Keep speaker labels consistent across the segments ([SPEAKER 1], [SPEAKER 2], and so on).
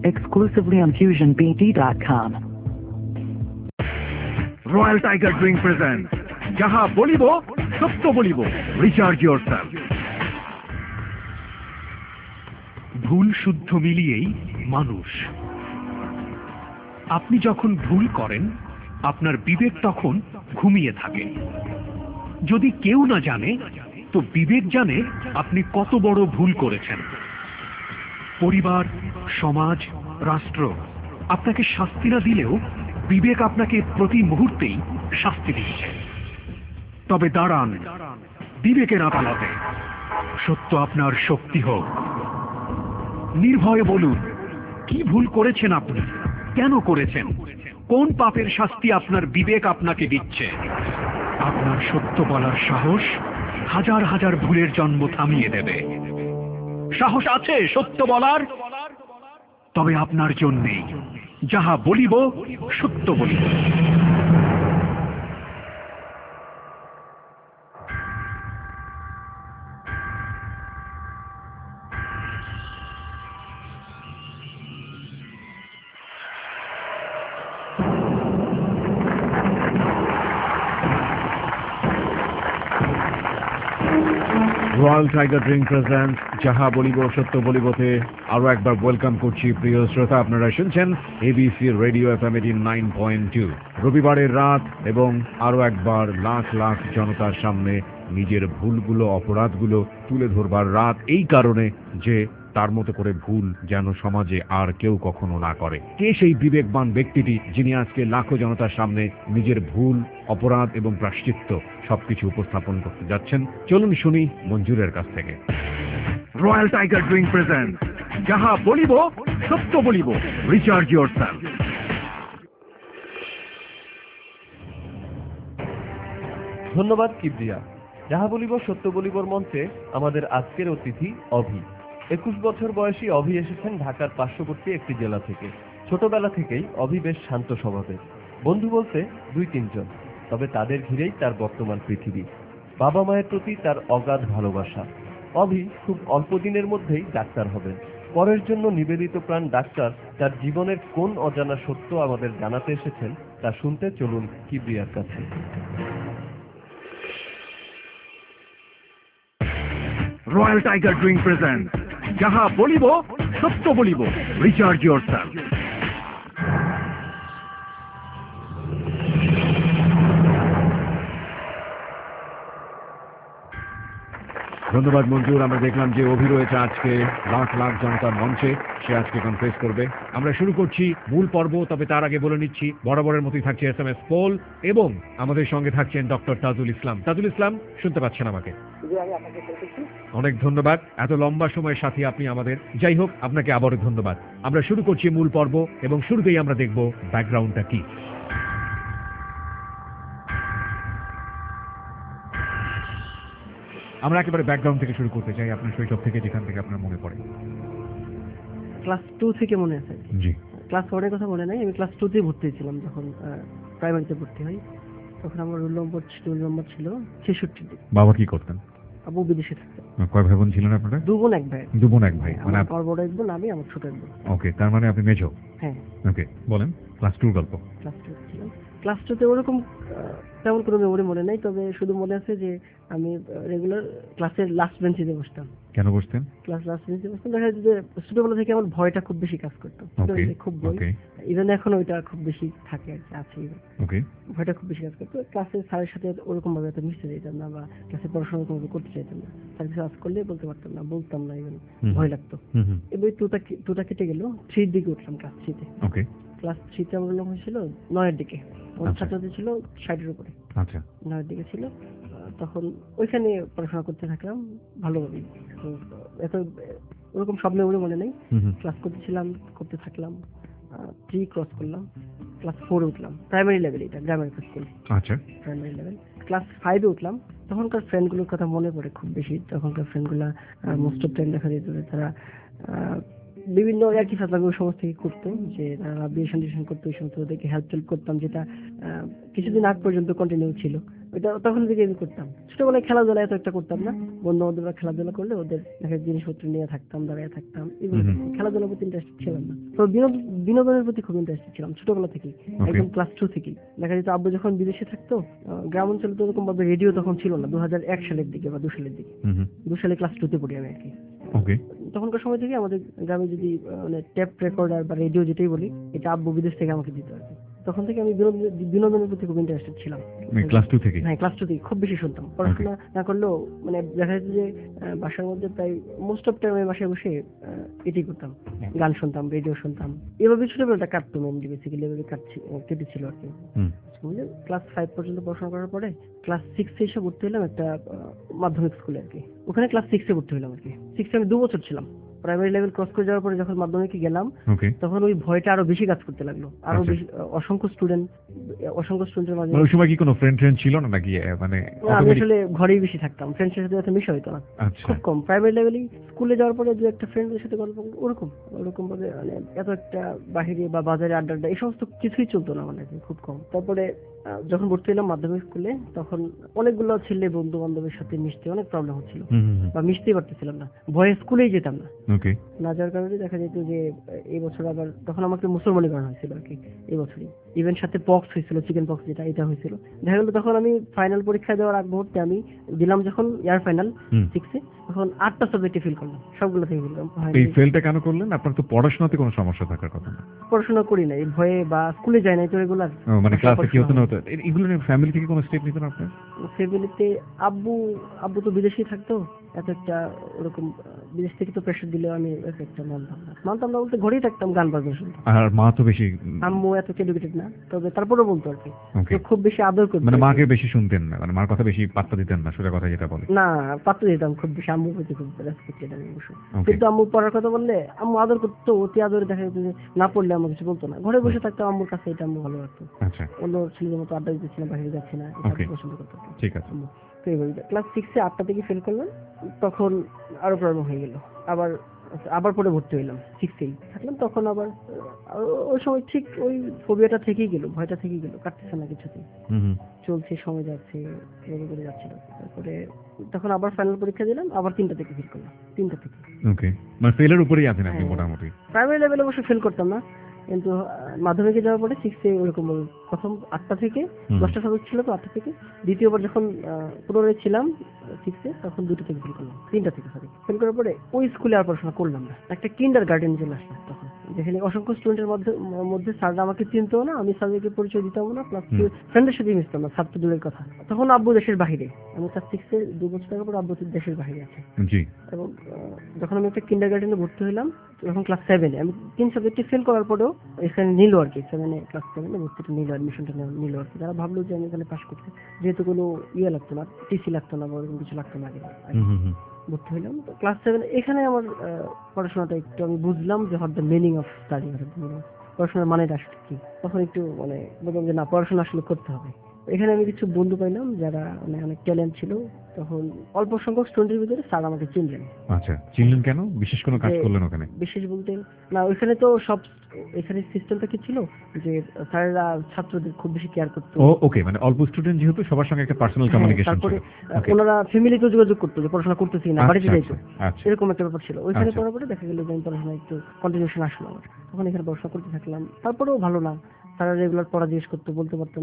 [SPEAKER 1] exclusively on FusionBD.com.
[SPEAKER 2] Royal Tiger Drink presents Jaha Bolibo, Sotto Bolibo. Recharge yourself. ভুল শুদ্ধ মিলিয়েই মানুষ। আপনি যখন ভুল করেন, আপনার বিবেক তখন ঘুমিয়ে থাকে। যদি কেউ না জানে, তো বিবেক জানে আপনি কত বড় ভুল করেছেন। পরিবার, সমাজ, রাষ্ট্র আপনাকে শাস্তি না দিলেও বিবেক আপনাকে প্রতি মুহূর্তেই শাস্তি দিচ্ছে। তবে দাঁড়ান বিবেকের আদালতে, সত্য আপনার শক্তি হোক। নির্ভয়ে বলুন, কি ভুল করেছেন আপনি, কেন করেছেন, কোন পাপের শাস্তি আপনার বিবেক আপনাকে দিচ্ছে। আপনার সত্য বলার সাহস হাজার হাজার ভুলের জন্ম থামিয়ে দেবে। সাহস আছে সত্য বলার? তবে আপনার জন্যেই যাহা বলিব সত্য বলিব। রয়্যাল টাইগার ড্রিঙ্ক প্রেজেন্টস যাহা বলিব সত্য বলিবতে আরো একবার ওয়েলকাম করছি প্রিয় শ্রোতা। আপনারা শুনছেন এবিসি রেডিও FM 89.2। রবিবারের রাত এবং আরো একবার লাখ লাখ জনতার সামনে নিজের ভুলগুলো, অপরাধগুলো তুলে ধরবার রাত, এই কারণে যে তার মতো করে ভুল যেন সমাজে আর কেউ কখনো না করে। কে সেই বিবেকবান ব্যক্তিটি যিনি আজকে লাখো জনতার সামনে নিজের ভুল, অপরাধ এবং প্রায়শ্চিত্ত সবকিছু উপস্থাপন করতে যাচ্ছেন? চলুন শুনি মঞ্জুরের কাছ থেকে। রয়্যাল টাইগার ড্রিঙ্ক প্রেজেন্টস যাহা বলিব সত্য বলিব। Recharge yourself.
[SPEAKER 3] ধন্যবাদ কিবরিয়া। যাহা বলিব সত্য বলিবর মঞ্চে আমাদের আজকের অতিথি অভি। 21 বছর বয়সী অভি এসেছেন ঢাকার পার্শ্ববর্তী একটি জেলা থেকে। ছোটবেলা থেকেই অভি বেশ শান্ত স্বভাবের। বন্ধু বলতে 2-3 জন, তবে তাদের ঘিরেই তার বর্তমান পৃথিবী। বাবা মায়ের প্রতি তার অগাধ ভালোবাসা। অভি খুব অল্প দিনের মধ্যেই ডাক্তার হবেন। পরের জন্য নিবেদিত প্রাণ ডাক্তার তার জীবনের কোন অজানা সত্য আমাদের জানাতে এসেছেন তা শুনতে চলুন কিবরিয়ার কাছে।
[SPEAKER 2] রয়্যাল টাইগার ড্রিঙ্ক প্রেজেন্টস যাহা বলিব সত্য বলিব। Recharge yourself. ধন্যবাদ মঞ্জুর। আমরা দেখলাম যে অভি রয়েছে আজকে লাখ লাখ জনতার মঞ্চে, সে আজকে কনফেস করবে। আমরা শুরু করছি মূল পর্ব, তবে তার আগে বলে নিচ্ছি বরাবরের মতোই থাকছে SMS পোল এবং আমাদের সঙ্গে থাকছেন ডক্টর তাজুল ইসলাম। তাজুল ইসলাম, শুনতে পাচ্ছেন আমাকে? অনেক ধন্যবাদ এত লম্বা সময়ের সাথে আপনি আমাদের। যাই হোক, আপনাকে আবারও ধন্যবাদ। আমরা শুরু করছি মূল পর্ব এবং শুরুতেই আমরা দেখব ব্যাকগ্রাউন্ডটা কি। আমরা একেবারে ব্যাকগ্রাউন্ড থেকে শুরু করতে চাই, আপনার শৈশব থেকে, যেখান থেকে আপনার মনে পড়ে।
[SPEAKER 4] ক্লাস 2 থেকে মনে আছে।
[SPEAKER 2] জি।
[SPEAKER 4] ক্লাস 1 এর কথা মনে নাই, আমি ক্লাস 2 তে ভর্তি হয়েছিলাম যখন প্রাইমারিতে ভর্তি হই। তখন আমার রোল নম্বর ছিল 66।
[SPEAKER 2] বাবা কি করতেন?
[SPEAKER 4] আবু বিদেশে থাকতেন।
[SPEAKER 2] কয় ভাই বোন ছিলেন আপনারা?
[SPEAKER 4] 2 বোন 1 ভাই।
[SPEAKER 2] 2 বোন 1 ভাই, মানে
[SPEAKER 4] আমার বড় এক বোন, আমি, আমার ছোট এক বোন।
[SPEAKER 2] ওকে, তার মানে আপনি মেজো?
[SPEAKER 4] হ্যাঁ।
[SPEAKER 2] ওকে, বলেন ক্লাস 2 গল্প।
[SPEAKER 4] ক্লাস 2 ছিলাম। ক্লাস 2 তে ওরকম তেমন কোনো মেমোরি মনে নাই, তবে শুধু মনে আছে যে আমি রেগুলার ক্লাসের লাস্ট বেঞ্চে বসতাম।
[SPEAKER 2] কেন বসতেন?
[SPEAKER 4] ক্লাস লাস্ট বেঞ্চে বসতাম। দেখা যায় যে ছোটবেলা থেকে আমার ভয়টা খুব বেশি কাজ করতো। খুব ভয়, ইভেন এখন ওইটা খুব বেশি থাকে আছে।
[SPEAKER 2] ওকে, ভয়টা
[SPEAKER 4] খুব বেশি কাজ করতো। ক্লাসের স্যারের সাথে ওরকম ভাবে এত মিশতে যেতাম না, বা ক্লাসে পড়াশোনা কোনো করতে চাইতাম না। স্যার কিছু আজ করলে বলতে পারতাম না, বলতাম না, ইভেন ভয় লাগতো। এবার 2টা কেটে গেল, 3 দিকে উঠলাম ক্লাস 3 তে। ওকে, ক্লাস 3 তে আমার নাম হয়েছিল 9 এর দিকে। আমার ছাত্রদের ছিল 60 এর উপরে। আচ্ছা, 9 এর দিকে ছিল। তখন ওইখানে পড়াশোনা করতে থাকলাম ভালোভাবেই। এত ওরকম সব মেমোরি মনে নেই। ক্লাস করতে থাকলাম, 3 ক্রস করলাম, ক্লাস 4 এ উঠলাম। প্রাইমারি লেভেল, এটা গ্রামের স্কুল। আচ্ছা, প্রাইমারি লেভেল। ক্লাস 5 এ উঠলাম। তখনকার ফ্রেন্ডগুলোর কথা মনে পড়ে খুব বেশি। তখনকার ফ্রেন্ডগুলা মোস্ট অফ টাইম দেখা যেত তারা বিভিন্ন আর কি ফাজলামি সমস্ত থেকে করতো, যে তারা বিয়ে শান্তি করতো। ওই সমস্ত ওদেরকে হেল্প করতাম, যেটা কিছুদিন আগ পর্যন্ত কন্টিনিউ ছিল। ওইটা তখন থেকে আমি করতাম। ছোটবেলায় খেলাধুলা এত একটা করতাম না, বন্ধু বান্ধবরা খেলাধুলা করলে ওদের দেখা জিনিসপত্র নিয়ে থাকতাম, দাঁড়িয়ে থাকতাম, এগুলো খেলাধুলার প্রতি ইন্টারেস্ট ছিলাম না। তো বিনোদনের প্রতি খুব ইন্টারেস্ট ছিলাম ছোটবেলা থেকেই, একদম ক্লাস 2 থেকেই। দেখা যেত আব্বু যখন বিদেশে থাকতো, গ্রাম অঞ্চলে তো এরকম ভাবে রেডিও তখন ছিল না, 2001 সালের দিকে বা 2 সালের দিকে, 2 সালে ক্লাস 2 তে পড়ি আমি আর কি। তখনকার সময় থেকে আমাদের গ্রামে যদি মানে টেপ রেকর্ডার বা রেডিও যেটাই বলি, এটা আব্বু বিদেশ থেকে আমাকে দিত আর কি। তখন থেকে আমি বিনোদনের প্রতি খুব ইন্টারেস্টেড ছিলাম
[SPEAKER 3] ক্লাস 2 থেকে।
[SPEAKER 4] হ্যাঁ, ক্লাস 2 থেকে খুব বেশি শুনতাম। পড়াশোনা না করলেও মানে দেখা যাচ্ছে যে বাসার মধ্যে প্রায় মোস্ট অফ টাইম আমি বাসায় বসে এটাই করতাম, গান শুনতাম, রেডিও শুনতাম। এভাবে ছোটবেলাটা কাটতো, মেনলি বেসিক্যালি এভাবে কেটেছিল আর কি। ক্লাস 5 পর্যন্ত পড়াশোনা করার পরে ক্লাস 6 এ এসে ভর্তি হলাম একটা মাধ্যমিক স্কুলে আর কি। ওখানে ক্লাস 6 এ ভর্তি হলাম আর কি। 6 এ আমি 2 বছর ছিলাম। প্রাইমারি লেভেল ক্রস করে যাওয়ার পরে যখন মাধ্যমিকে গেলাম, তখন ওই ভয়টা আরো বেশি কাজ করতে লাগলো। আরো বেশি অসংখ্য স্টুডেন্টের মাঝে।
[SPEAKER 3] ওই সময় কি কোনো ফ্রেন্ড ছিল না নাকি? মানে
[SPEAKER 4] আমি আসলে ঘরেই বেশি থাকতাম, ফ্রেন্ডসের সাথে এত মিশা হইতো না, খুব কম। প্রাইমারি লেভেলে স্কুলে যাওয়ার পরে দু একটা ফ্রেন্ডের সাথে গল্প ওরকম ভাবে মানে এত একটা বাহিরে বা বাজারে আড্ডা এই সমস্ত কিছুই চলতো না মানে, খুব কম। তারপরে যখন ভর্তি হলাম মাধ্যমিক স্কুলে, তখন অনেকগুলো ছেলে বন্ধু বান্ধবের সাথে মিশতে অনেক প্রবলেম হচ্ছিল, বা মিশতেই পারতেছিলাম না, ভয়ে স্কুলেই যেতাম না। না যাওয়ার কারণে দেখা যেত যে এই বছর আবার তখন আমাকে মুসলমানি করা হয়েছিল আর কি, এই বছরই। ইভেন সাথে পক্স হয়েছিল, চিকেন পক্স যেটা, এটা হয়েছিল। দেখা গেল তখন আমি ফাইনাল পরীক্ষা দেওয়ার আগ মুহূর্তে আমি দিলাম যখন ইয়ার ফাইনাল 6 এ, তখন 8টা সাবজেক্টে ফেল করলাম, সবগুলো থেকে ফেল করলাম।
[SPEAKER 3] এই ফেলটা কেন করলেন? আপনার তো পড়াশোনাতে কোনো সমস্যা থাকার কথা না।
[SPEAKER 4] পড়াশোনা করি নাই ভয়ে, বা স্কুলে যাই নাই তো রেগুলার।
[SPEAKER 3] মানে ক্লাসে কি হতো না হতো, এগুলো নিয়ে ফ্যামিলি থেকে কোনো স্টেপ নিতেন আপনার?
[SPEAKER 4] ফ্যামিলিতে আব্বু তো বিদেশেই থাকতো, এত একটা ওরকম বিদেশ থেকে তো প্রেশার দিলেও আমি এত একটা মানতাম না বলতে, ঘরেই থাকতাম, গান বাজনা শুনতাম।
[SPEAKER 3] আর মা তো বেশি,
[SPEAKER 4] আম্মু এত এডুকেটেড না, তবে তারপরে বলতো আর কি, খুব বেশি আদর করতো।
[SPEAKER 3] মানে মাকে বেশি শুনতেন না, মানে মার কথা বেশি পাত্তা দিতেন না, সোজা কথা যেটা বলে।
[SPEAKER 4] না, পাত্তা দিতাম খুব বেশি, আম্মুর প্রতি খুব রেসপেক্টেড আমি অবশ্য। কিন্তু আম্মু পড়ার কথা বললে আম্মু আদর করতো, অতি আদরে। দেখা যেত যে না পড়লে আম্মু কিছু বলতো না, ঘরে বসে থাকতাম আম্মুর কাছে, এটা আম্মু ভালো লাগতো। অন্য ছেলেদের মতো আড্ডা দিতেছি না, বাইরে যাচ্ছি না, এটা পছন্দ করতো। ঠিক আছে। তো এইভাবে ক্লাস 6 এ 8টা থেকে ফেল করলাম, তখন আরো প্রবলেম হয়ে গেল। আবার পরে ভর্তি হইলাম 6 এই থাকলাম, তখন আবার ওই সময় ঠিক ওই ফোবিয়াটা থেকেই গেল, ভয়টা থেকেই গেল, কাটতেছে না কিছুতেই, চলছে, সময় যাচ্ছে, এভাবে করে যাচ্ছিল। তারপরে তখন আবার ফাইনাল পরীক্ষা দিলাম, আবার 3টা থেকে ফেল করলাম, 3টা থেকে।
[SPEAKER 3] ওকে, মানে ফেলের উপরেই আছেন আপনি মোটামুটি।
[SPEAKER 4] প্রাইমারি লেভেলে অবশ্য ফেল করতাম না, কিন্তু মাধ্যমিকে যাওয়ার পরে 6 এ ওরকম প্রথম 8টা থেকে 10টা সাবজেক্ট ছিল তো 8টা থেকে, দ্বিতীয়বার যখন পুনরায় ছিলাম 6 এ, তখন 2টা থেকে ফেল করলাম, 3টা থেকে সরি। ফেল করার পরে ওই স্কুলে আর পড়াশোনা করলাম না, একটা কিন্ডার গার্ডেন চলে আসলাম তখন, যেখানে অসংখ্য স্টুডেন্টের মধ্যে স্যাররা আমাকে চিনতো না, আমি স্যারদেরকে পরিচয় দিতাম না, প্লাস ফ্রেন্ডের সাথে মিশতাম না, ছাত্র দূরের কথা। তখন আব্বু দেশের বাহিরে, আমি ক্লাস 6 এ 2 বছর আগে পর আব্বু দেশের বাহিরে আছে। এবং যখন আমি একটা কিন্ডার গার্ডেনে ভর্তি হইলাম, তখন ক্লাস 7 এ আমি 3 সাবজেক্টে ফেল করার পরেও এখানে নিল আর কি, 7 এ ক্লাস 7 এ ভর্তিটা নিল, অ্যাডমিশনটা নিল আর কি। তারা ভাবলো যে আমি এখানে পাস করতে, যেহেতু কোনো লাগতো না, টিসি লাগতো না, বা ওরকম কিছু লাগতো না, ভর্তি হইলাম। তো ক্লাস 7 এখানে আমার পড়াশোনাটা একটু আমি বুঝলাম যে what the meaning of study, পড়াশোনার মানেটা আসলে কি। তখন একটু মানে বললাম যে না, পড়াশোনা আসলে করতে হবে। এখানে আমি কিছু বন্ধু পাইলাম যারা মানে অনেক ট্যালেন্ট ছিল। তখন অল্প সংখ্যক স্টুডেন্টের ভিতরে স্যার আমাকে চিনলেন।
[SPEAKER 3] আচ্ছা, চিনলেন কেন? বিশেষ কোনো কাজ করলেন ওখানে? বিশেষ
[SPEAKER 4] বলতে না, ওইখানে তো সব, এখানে সিস্টেমটা কি ছিল যে স্যাররা ছাত্রদের খুব বেশি কেয়ার করতো।
[SPEAKER 3] ওকে, মানে অল্প স্টুডেন্ট যেহেতু সবার সঙ্গে একটা পার্সোনাল কমিউনিকেশন ছিল।
[SPEAKER 4] তারপরে ওনারা ফ্যামিলিতে যোগাযোগ করতো যে পড়াশোনা করতেছি না, বাড়িতে যাইতো, এরকম একটা ব্যাপার ছিল। ওইখানে করার পরে দেখা গেল যে আমি পড়াশোনা একটু কন্টিনিউশন আসলো আমার, তখন এখানে পড়াশোনা করতে থাকলাম। তারপরেও ভালো না, তারা রেগুলার পড়া জিজ্ঞেস করতো, বলতে পারতাম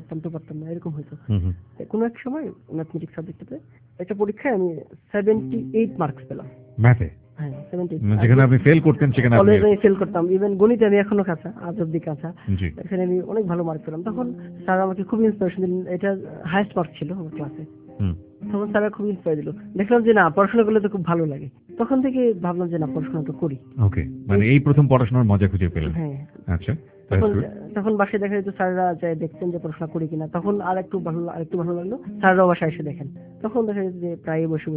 [SPEAKER 4] না, এরকম হইতো। কোনো এক সময় ম্যাথমেটিক্স সাবজেক্টে একটা পরীক্ষায় আমি 78 মার্কস পেলাম ম্যাথে। হ্যাঁ, 78,
[SPEAKER 3] যেখানে আপনি ফেল করতেন সেখানে
[SPEAKER 4] অলওয়েজ আমি ফেল করতাম। ইভেন গণিতে আমি এখনো কাঁচা, আজ অব্দি কাঁচা। এখানে আমি অনেক ভালো মার্ক পেলাম। তখন স্যার আমাকে খুব ইন্সপিরেশন দিলেন, এটা হাইয়েস্ট মার্ক ছিল আমার ক্লাসে। তখন স্যার খুব ইন্সপায়ার দিল, দেখলাম যে না, পড়াশোনা করলে তো খুব ভালো লাগে। তখন থেকে ভাবলাম যে না, পড়াশোনা তো করি।
[SPEAKER 3] ওকে, মানে এই প্রথম পড়াশোনার মজা খুঁজে পেলেন।
[SPEAKER 4] হ্যাঁ,
[SPEAKER 3] আচ্ছা।
[SPEAKER 4] তখন বাসায় দেখা যেত স্যাররা যায় দেখতেন যে পড়াশোনা করি কিনা, তখন আরেকটু ভালো লাগলো। স্যাররাও বাসায় এসে দেখেন, তখন দেখা যেত যে প্রায় বসে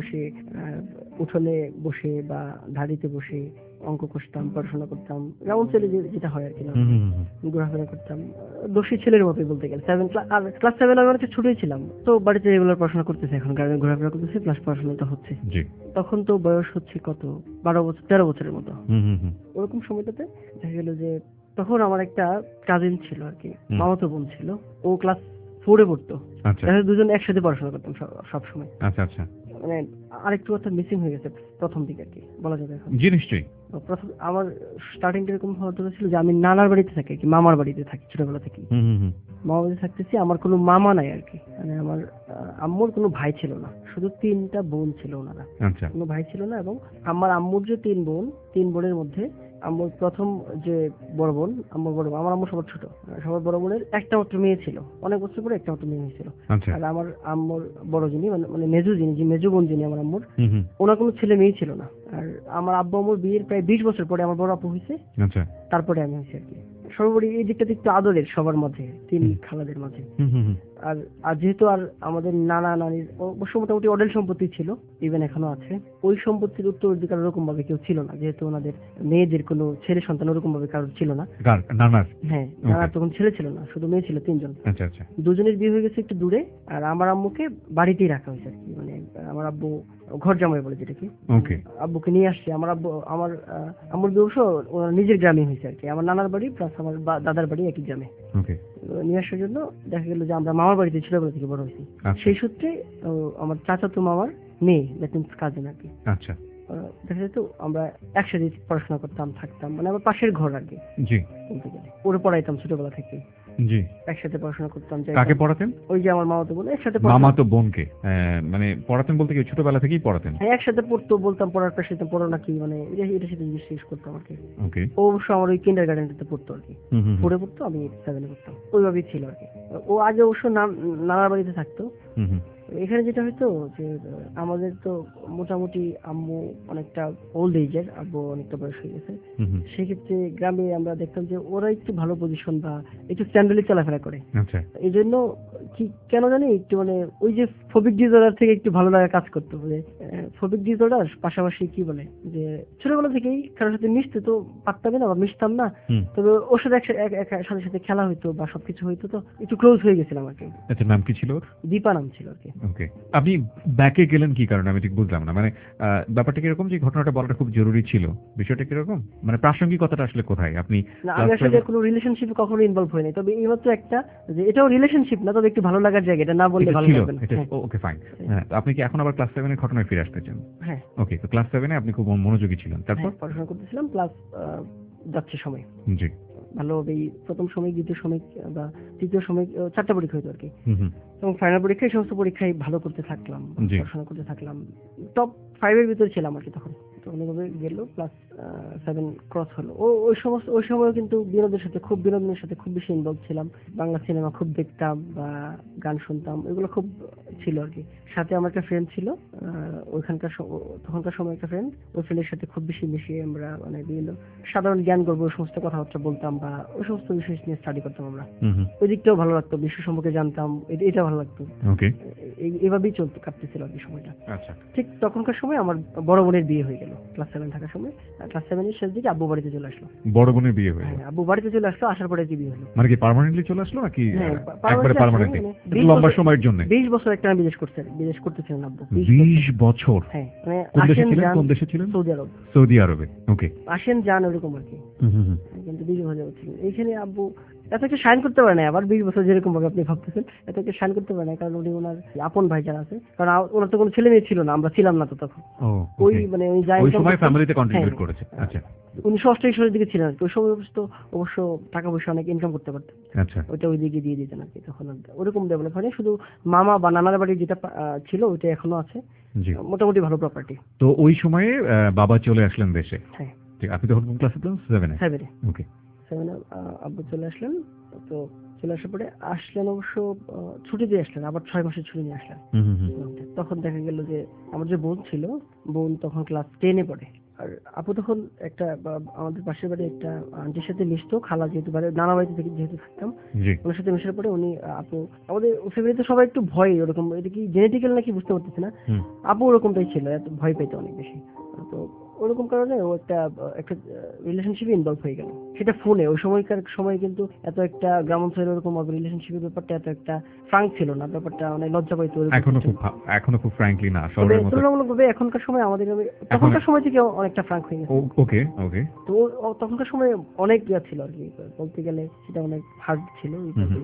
[SPEAKER 4] উঠোনে বসে বা ধাড়িতে বসে অঙ্ক কষতাম, পড়াশোনা করতাম, গ্রাউন্ড ছেলে যেটা হয় আর কি, ঘোরাফেরা করতাম, দোষী ছেলের মতোই বলতে গেলে। ক্লাস 7 আমি অনেক ছোটই ছিলাম, তো বাড়িতে রেগুলার পড়াশোনা করতেছে, এখন ঘোরাফেরা করতেছে, প্লাস পড়াশোনাটা হচ্ছে। তখন তো বয়স হচ্ছে কত, 13 বছরের মতো। ওরকম সময়টাতে দেখা গেল যে তখন আমার একটা কাজিন ছিল আর কি, মামাতো বোন ছিল, ও ক্লাস 4-এ পড়তো।
[SPEAKER 5] আচ্ছা
[SPEAKER 4] তাহলে দুজন একসাথে পড়াশোনা করতাম সব সময়।
[SPEAKER 5] আচ্ছা আচ্ছা,
[SPEAKER 4] মানে আরেকটু কথা মিসিং হয়ে গেছে প্রথম দিকে আর কি, বলা যাবে এখন।
[SPEAKER 5] জি নিশ্চয়ই।
[SPEAKER 4] প্রথম আমার স্টার্টিংটা এরকম হওয়ার ছিল যে আমি নানার বাড়িতে থাকি আর কি, মামার বাড়িতে থাকি ছোটবেলা থেকে।
[SPEAKER 5] হুম হুম হুম,
[SPEAKER 4] মামার বাড়িতে থাকতেছি, আমার কোনো মামা নাই আর কি। মানে আমার আম্মুর কোনো ভাই ছিল না, শুধু 3টা বোন ছিল ওনারা,
[SPEAKER 5] আচ্ছা
[SPEAKER 4] কোনো ভাই ছিল না। এবং আমার আম্মুর যে 3 বোন, 3 বোনের মধ্যে আম্মুর প্রথম যে বড় বোন, আমার আম্মু সবার ছোট, সবার বড় বোনের একটা মাত্র মেয়ে ছিল, অনেক বছর পরে একটা মাত্র মেয়ে হয়েছিল।
[SPEAKER 5] আচ্ছা,
[SPEAKER 4] আর আমার আম্মুর বড় যিনি মানে মেজো যিনি, যে মেজো বোন যিনি আমার আম্মুর,
[SPEAKER 5] হুম হুম,
[SPEAKER 4] ওনার কোনো ছেলে মেয়ে ছিল না। আর আমার আব্বু আম্মুর বিয়ের প্রায় 20 বছর পরে আমার বড় আপু হয়েছে,
[SPEAKER 5] আচ্ছা,
[SPEAKER 4] তারপরে আমি হয়েছি আর কি। সর্বোপরি এই দিকটা একটু আদরের সবার মাঝে, 3 খালাদের মাঝে।
[SPEAKER 5] হুম হুম হুম,
[SPEAKER 4] আর আর যেহেতু আর আমাদের নানা নানির অবশ্য মোটামুটি অডেল সম্পত্তি ছিল, ইভেন এখনো আছে, ওই সম্পত্তির উত্তরাধিকার ওরকম ভাবে কেউ ছিল না, যেহেতু ওনাদের মেয়েদের কোনো ছেলে সন্তান ওরকম ভাবে কারোর ছিল না।
[SPEAKER 5] নানার?
[SPEAKER 4] হ্যাঁ, নানা তখন ছেলে ছিল না, শুধু মেয়ে ছিল 3 জন।
[SPEAKER 5] আচ্ছা আচ্ছা,
[SPEAKER 4] দুজনের বিয়ে হয়ে গেছে একটু দূরে, আর আমার আম্মুকে বাড়িতেই রাখা হয়েছে আর কি। মানে আমার আব্বু ঘর জামাই বলে যেটাকে,
[SPEAKER 5] ওকে,
[SPEAKER 4] আব্বুকে নিয়ে আসছে। আমার আম্মুর বিয়ে অবশ্য ওনার নিজের গ্রামে হয়েছে আর কি, আমার নানার বাড়ি প্লাস আমার দাদার বাড়ি একই গ্রামে।
[SPEAKER 5] ওকে,
[SPEAKER 4] নিয়ে আসার জন্য দেখা গেল যে আমরা মামার বাড়িতে ছোটবেলা থেকে বড় হয়েছি।
[SPEAKER 5] আচ্ছা।
[SPEAKER 4] সেই সূত্রে আমার চাচাতো মামার মেয়ে, দ্যাট মিনস কাজিন আর কি।
[SPEAKER 5] আচ্ছা,
[SPEAKER 4] দেখা যেত আমরা একসাথে পড়াশোনা করতাম, থাকতাম, মানে আমার পাশের ঘর আর কি
[SPEAKER 5] জি
[SPEAKER 4] বলতে গেলে। ওরে পড়াইতাম ছোটবেলা থেকে,
[SPEAKER 5] জি।
[SPEAKER 4] একসাথে পড়াশোনা করতাম।
[SPEAKER 5] কাকে পড়াতেন?
[SPEAKER 4] ওই যে আমার মামাতো বোন, একসাথে
[SPEAKER 5] মামাতো বোনকে? মানে পড়াতেন বলতে কি ছোটবেলা থেকেই পড়াতেন?
[SPEAKER 4] হ্যাঁ, একসাথে পড়তো, বলতাম পড়ার পাশে পড়ো নাকি, মানে এটা সাথে জিজ্ঞেস করতাম আর কি।
[SPEAKER 5] ওকে,
[SPEAKER 4] ও অবশ্য আমার ওই কিন্ডার গার্ডেনটাতে পড়তো আর কি,
[SPEAKER 5] হুম হুম
[SPEAKER 4] 4-এ পড়তো, আমি 7-এ পড়তাম, ওইভাবেই ছিল আর কি। ও আগে অবশ্য নানার বাড়িতে থাকতো।
[SPEAKER 5] হুম হুম,
[SPEAKER 4] এখানে যেটা হয়তো যে আমাদের তো মোটামুটি আম্মু অনেকটা ওল্ড এজের, আব্বু অনেকটা বয়স হয়ে গেছে।
[SPEAKER 5] হুম হুম,
[SPEAKER 4] সেক্ষেত্রে গ্রামে আমরা দেখতাম যে ওরা একটু ভালো পজিশন বা একটু স্ট্যান্ডার্ডে চলাফেরা করে।
[SPEAKER 5] আচ্ছা,
[SPEAKER 4] এই জন্য কি কেন জানি একটু মানে ওই যে ফোবিক ডিসঅর্ডার থেকে একটু ভালো লাগা কাজ করতো। যে ফোবিক ডিসঅর্ডার পাশাপাশি কি বলে যে ছোটবেলা থেকেই কারোর সাথে মিশতে তো পারতাম না বা মিশতাম না,
[SPEAKER 5] হুম,
[SPEAKER 4] তবে ওর সাথে সাথে সাথে খেলা হইতো বা সবকিছু হইতো, তো একটু ক্লোজ হয়ে গেছিলাম আর কি।
[SPEAKER 5] আচ্ছা, নাম কি ছিল ওর?
[SPEAKER 4] দীপা নাম ছিল আর কি।
[SPEAKER 5] ওকে, আপনি ব্যাকে গেলেন কি কারণে আমি ঠিক বুঝলাম না। মানে ব্যাপারটা কিরকম, যে ঘটনাটা বলাটা খুব জরুরি ছিল, বিষয়টা কিরকম, মানে প্রাসঙ্গিকতাটা আসলে কোথায়? আপনি
[SPEAKER 4] না, আমি আসলে কোনো রিলেশনশিপে কখনো ইনভলভ হইনি, তবে এইমাত্র একটা, যে এটাও রিলেশনশিপ না, তবে একটু ভালো লাগার জায়গা, এটা না বললে ভালো
[SPEAKER 5] ছিল
[SPEAKER 4] লাগবে না।
[SPEAKER 5] এটা?
[SPEAKER 4] হ্যাঁ,
[SPEAKER 5] ওকে ফাইন। হ্যাঁ, তো আপনি কি এখন আবার ক্লাস 7 এর ঘটনায় ফিরে আসতে চান?
[SPEAKER 4] হ্যাঁ,
[SPEAKER 5] ওকে, তো ক্লাস 7 এ আপনি খুব মনোযোগী ছিলেন, তারপর?
[SPEAKER 4] হ্যাঁ, পড়াশোনা করতেছিলাম, প্লাস যাচ্ছে সময়
[SPEAKER 5] জি,
[SPEAKER 4] ভালোভাবেই, প্রথম সময়, দ্বিতীয় সময় বা তৃতীয় সময় 4টা পরীক্ষা হইতো আর কি।
[SPEAKER 5] হুম হুম,
[SPEAKER 4] এবং ফাইনাল পরীক্ষা, এই সমস্ত পরীক্ষায় ভালো করতে থাকলাম,
[SPEAKER 5] জি।
[SPEAKER 4] পড়াশোনা করতে থাকলাম, টপ 5-এর ভিতরে ছিলাম আর কি তখন। তো অনেকভাবে গেল, প্লাস 7 ক্রস হলো। ওই সময় কিন্তু বিনোদনের সাথে খুব বেশি ইনভলভ ছিলাম। বাংলা সিনেমা খুব দেখতাম বা গান শুনতাম, এগুলো খুব ছিল আর কি। সাথে আমার একটা ফ্রেন্ড ছিল, তখনকার সময় একটা ফ্রেন্ড, ওই ফ্রেন্ডের সাথে খুব বেশি মিশিয়ে আমরা মানে বিভিন্ন সাধারণ জ্ঞান গর্ব ওই সমস্ত কথাবার্তা বলতাম বা ওই সমস্ত বিষয় নিয়ে স্টাডি করতাম আমরা।
[SPEAKER 5] হুম হুম,
[SPEAKER 4] ওই দিকটাও ভালো লাগতো, বিশ্ব সম্পর্কে জানতাম, এটা ভালো লাগতো।
[SPEAKER 5] ওকে,
[SPEAKER 4] এভাবেই কাটতেছিল আর কি সময়টা।
[SPEAKER 5] আচ্ছা,
[SPEAKER 4] ঠিক তখনকার সময় আমার বড় বোনের বিয়ে হয়ে গেল ক্লাস 7 থাকার সময়। ক্লাস 7-এর শেষ দিকে আব্বু বাড়িতে চলে আসলো।
[SPEAKER 5] বড় বোনের বিয়ে হয়ে গেল?
[SPEAKER 4] হ্যাঁ, আব্বু বাড়িতে চলে আসলো, আসার পরে কি বিয়ে হলো।
[SPEAKER 5] মানে কি পার্মানেন্টলি চলে আসলো নাকি
[SPEAKER 4] হ্যাঁ,
[SPEAKER 5] একবারে পার্মানেন্টলি?
[SPEAKER 4] মানে
[SPEAKER 5] লম্বা সময়ের জন্য?
[SPEAKER 4] 20 বছর একটা বিদেশ করতেছিলেন আব্বু।
[SPEAKER 5] 20 বছর?
[SPEAKER 4] হ্যাঁ, মানে
[SPEAKER 5] কোন দেশে
[SPEAKER 4] আসেন
[SPEAKER 5] ছিলেন?
[SPEAKER 4] যান,
[SPEAKER 5] কোন দেশে ছিলেন?
[SPEAKER 4] সৌদি আরব।
[SPEAKER 5] সৌদি আরবে, ওকে।
[SPEAKER 4] আসেন যান ওরকম আর কি।
[SPEAKER 5] হুম হুম হুম,
[SPEAKER 4] কিন্তু 20 বছর ছিলেন এইখানে। আব্বু এত একটা শাইন করতে পারে না, আবার 20 বছর যেরকম ভাবে আপনি ভাবতেছেন, এত একটা শাইন করতে পারে না, কারণ উনি ওনার আপন ভাই যারা আছে, কারণ ওনার তো কোনো ছেলে মেয়ে ছিল না, আমরা ছিলাম না তো তখন।
[SPEAKER 5] ও,
[SPEAKER 4] ওই
[SPEAKER 5] ওকে।
[SPEAKER 4] মানে ওই যাই
[SPEAKER 5] ওই সময় ফ্যামিলিতে কন্ট্রিবিউট করেছে। আচ্ছা
[SPEAKER 4] 1988 সালের দিকে ছিলেন আর কি। ওই সময় অবশ্য টাকা পয়সা অনেক ইনকাম করতে পারতেন,
[SPEAKER 5] আচ্ছা,
[SPEAKER 4] ওইটা ওই দিকে দিয়ে দিতেন আর কি। তখন ওরকম ডেভেলপ হয়নি, শুধু মামা বা নানার বাড়ি যেটা ছিল ওইটা এখনো আছে,
[SPEAKER 5] জি।
[SPEAKER 4] মোটামুটি ভালো প্রপার্টি।
[SPEAKER 5] তো ওই সময়ে বাবা চলে আসলেন দেশে?
[SPEAKER 4] হ্যাঁ,
[SPEAKER 5] ঠিক। আপনি তখন কোন ক্লাসে ছিলেন? 7 এ?
[SPEAKER 4] 7-এ।
[SPEAKER 5] ওকে,
[SPEAKER 4] 7-এ আব্বু চলে আসলেন। তো চলে আসার পরে আসলেন অবশ্য ছুটি দিয়ে আসলেন, আবার 6 মাসের ছুটি নিয়ে আসলেন।
[SPEAKER 5] হুম হুম হুম,
[SPEAKER 4] তখন দেখা গেল যে আমার যে বোন ছিল, বোন তখন ক্লাস 10-এ পড়ে। আর আপু তখন একটা আমাদের পাশের বাড়ি একটা আন্টির সাথে মিশতো, খালা যেহেতু নানা বাড়িতে থেকে যেহেতু থাকতাম,
[SPEAKER 5] জি,
[SPEAKER 4] ওনার সাথে মেশার পরে উনি আপু, আমাদের ফ্যামিলিতে সবাই একটু ভয়, ওরকম এটা কি জেনেটিক্যাল নাকি বুঝতে পারতেছি না,
[SPEAKER 5] হুম,
[SPEAKER 4] আপু ওরকমটাই ছিল, এত ভয় পেতো অনেক বেশি। তো ওরকম কারণে ও একটা রিলেশনশিপে ইনভলভ হয়ে গেল, সেটা ফোনে। ওই সময়কার সময় কিন্তু এত একটা গ্রাম অঞ্চলের ওরকম রিলেশনশিপের ব্যাপারটা এত একটা ফ্রাঙ্ক ছিল না, ব্যাপারটা মানে লজ্জা পাইতো
[SPEAKER 5] এখনো খুব ফ্র্যাঙ্কলি না শহরের মতো।
[SPEAKER 4] তুলনামূলকভাবে এখনকার সময় আমাদের তখনকার সময় থেকে অনেকটা ফ্রাঙ্ক হয়ে গেছে।
[SPEAKER 5] ওকে ওকে।
[SPEAKER 4] তো তখনকার সময় অনেক ছিল আর কি, বলতে গেলে সেটা অনেক হার্ড ছিল।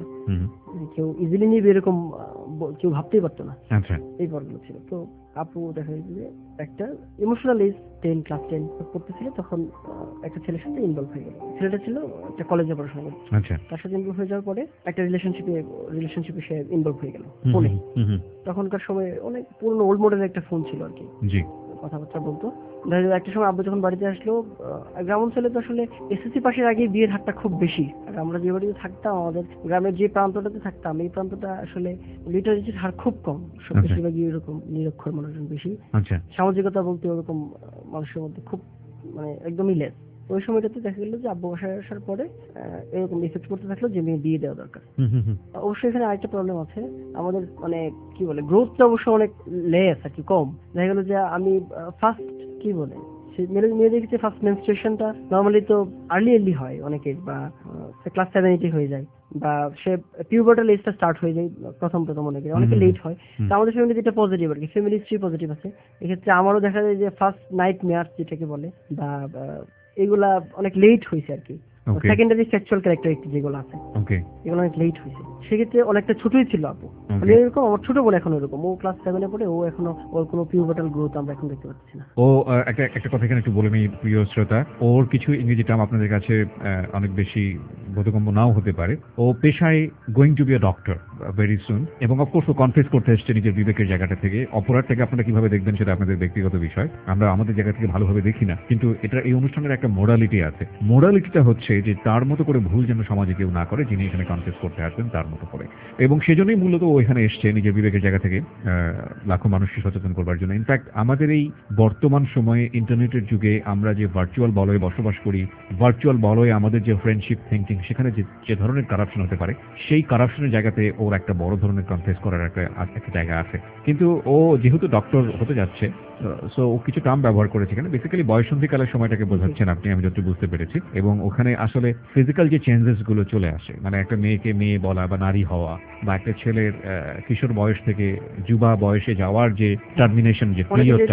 [SPEAKER 4] কেউ ইজিলি নিয়ে এরকম কেউ ভাবতেই পারতো না।
[SPEAKER 5] আচ্ছা,
[SPEAKER 4] এই পরগুলো ছিল। তো আপু দেখা যায় যে একটা ইমোশনাল এজ ক্লাস 10 পড়তেছিল, তখন একটা ছেলের সাথে ইনভলভ হয়ে গেল। ছেলেটা ছিল একটা কলেজে পড়াশোনা করছে।
[SPEAKER 5] আচ্ছা।
[SPEAKER 4] তার সাথে ইনভলভ হয়ে যাওয়ার পরে একটা রিলেশনশিপে সে ইনভলভ হয়ে গেল ফোনে। তখনকার সময় অনেক পুরনো ওল্ড মডেলের একটা ফোন ছিল আর কি, জি, কথাবার্তা বলতো। একটা সময় আব্বু যখন বাড়িতে আসলো, গ্রাম অঞ্চলে তো আসলে এসএসসি পাশের আগে বিয়ের হারটা খুব বেশি। আর আমরা যে বাড়িতে থাকতাম, আমাদের গ্রামের যে প্রান্তটাতে থাকতাম, এই প্রান্তটা আসলে লিটারেচির হার খুব কম। সব বেশিরভাগই এরকম নিরক্ষর মানুষজন বেশি। সামাজিকতা বলতে ওরকম মানুষের মধ্যে খুব মানে একদমই লেস। ওই সময়টাতে দেখা গেল যে আব্বু বাসায় আসার পরে এরকম ইফেক্ট করতে থাকলো যে মেয়ে বিয়ে দেওয়া দরকার। অবশ্যই এখানে আরেকটা প্রবলেম আছে, আমাদের মানে কি বলে গ্রোথটা অবশ্য অনেক লেস আর কি, কম। দেখা গেল যে আমি ফার্স্ট কি বলে মেয়েদের ক্ষেত্রে ফার্স্ট মেনস্ট্রুয়েশনটা নর্মালি তো আর্লি হয় অনেকের, বা ক্লাস 7-8 হয়ে যায়, বা সে পিউবার্টাল এজটা স্টার্ট হয়ে যায় প্রথম অনেকে লেট হয়। তো আমাদের ফ্যামিলিতে এটা পজিটিভ আর কি, ফ্যামিলি হিস্ট্রি পজিটিভ আছে। এক্ষেত্রে আমারও দেখা যায় যে ফার্স্ট নাইট মেয়ার্স যেটাকে বলে, বা এগুলা অনেক লেট হয়েছে আর কি। সেকেন্ডারি সেক্সুয়াল ক্যারেক্টারিস্টিক যেগুলো আছে এগুলো অনেক লেট হয়েছে। সেক্ষেত্রে অনেকটা ছোটই ছিল আপু। মানে এরকম আমার ছোট বোন এখন এরকম, ও ক্লাস 7 পড়ে, ও এখনো ওর কোনো পিউবার্টাল গ্রোথ আমরা এখন দেখতে পাচ্ছি না।
[SPEAKER 5] ও একটা কথা এখানে একটু বলে নিই প্রিয় শ্রোতা, ওর কিছু ইংরেজি টার্ম আপনাদের কাছে অনেক বেশি বোধগম্য নাও হতে পারে। ও পেশায় going to be a doctor very soon, এবং অফকোর্স ও কনফেস করতে এসছে নিজের বিবেকের জায়গাটা থেকে। অপরাধটাকে আপনারা কিভাবে দেখবেন সেটা আপনাদের ব্যক্তিগত বিষয়, আমরা আমাদের জায়গা থেকে ভালোভাবে দেখি না। কিন্তু এটা এই অনুষ্ঠানের একটা মোরালিটি আছে। মোরালিটিটা হচ্ছে যে তার মতো করে ভুল যেন সমাজে কেউ না করে, যিনি এখানে কনফেস করতে আসবেন তার মতো করে। এবং সেজন্যই মূলত ও এখানে এসছে নিজের বিবেকের জায়গা থেকে লাখো মানুষকে সচেতন করবার জন্য। ইনফ্যাক্ট আমাদের এই বর্তমান সময়ে ইন্টারনেটের যুগে আমরা যে ভার্চুয়াল বলয়ে বসবাস করি, ভার্চুয়াল বলয়ে আমাদের যে ফ্রেন্ডশিপ থিঙ্কিং, সেখানে যে ধরনের কারাপশন হতে পারে, সেই কারাপশনের জায়গাতে ওর একটা বড় ধরনের কনফেস করার একটা জায়গা আছে। কিন্তু ও যেহেতু ডক্টর হতে যাচ্ছে, সো ও কিছু টার্ম ব্যবহার করেছে এখানে, বেসিক্যালি বয়সন্ধিকালের সময়টাকে বোঝাচ্ছেন আপনি, আমি যতটুকু বুঝতে পেরেছি। এবং ওখানে আসলে ফিজিক্যাল যে চেঞ্জেস গুলো চলে আসে, মানে একটা মেয়েকে মেয়ে বলা বা নারী হওয়া, বা একটা ছেলের কিশোর বয়স থেকে যুবা বয়সে যাওয়ার যে টার্মিনেশন, যে পিরিয়ডটা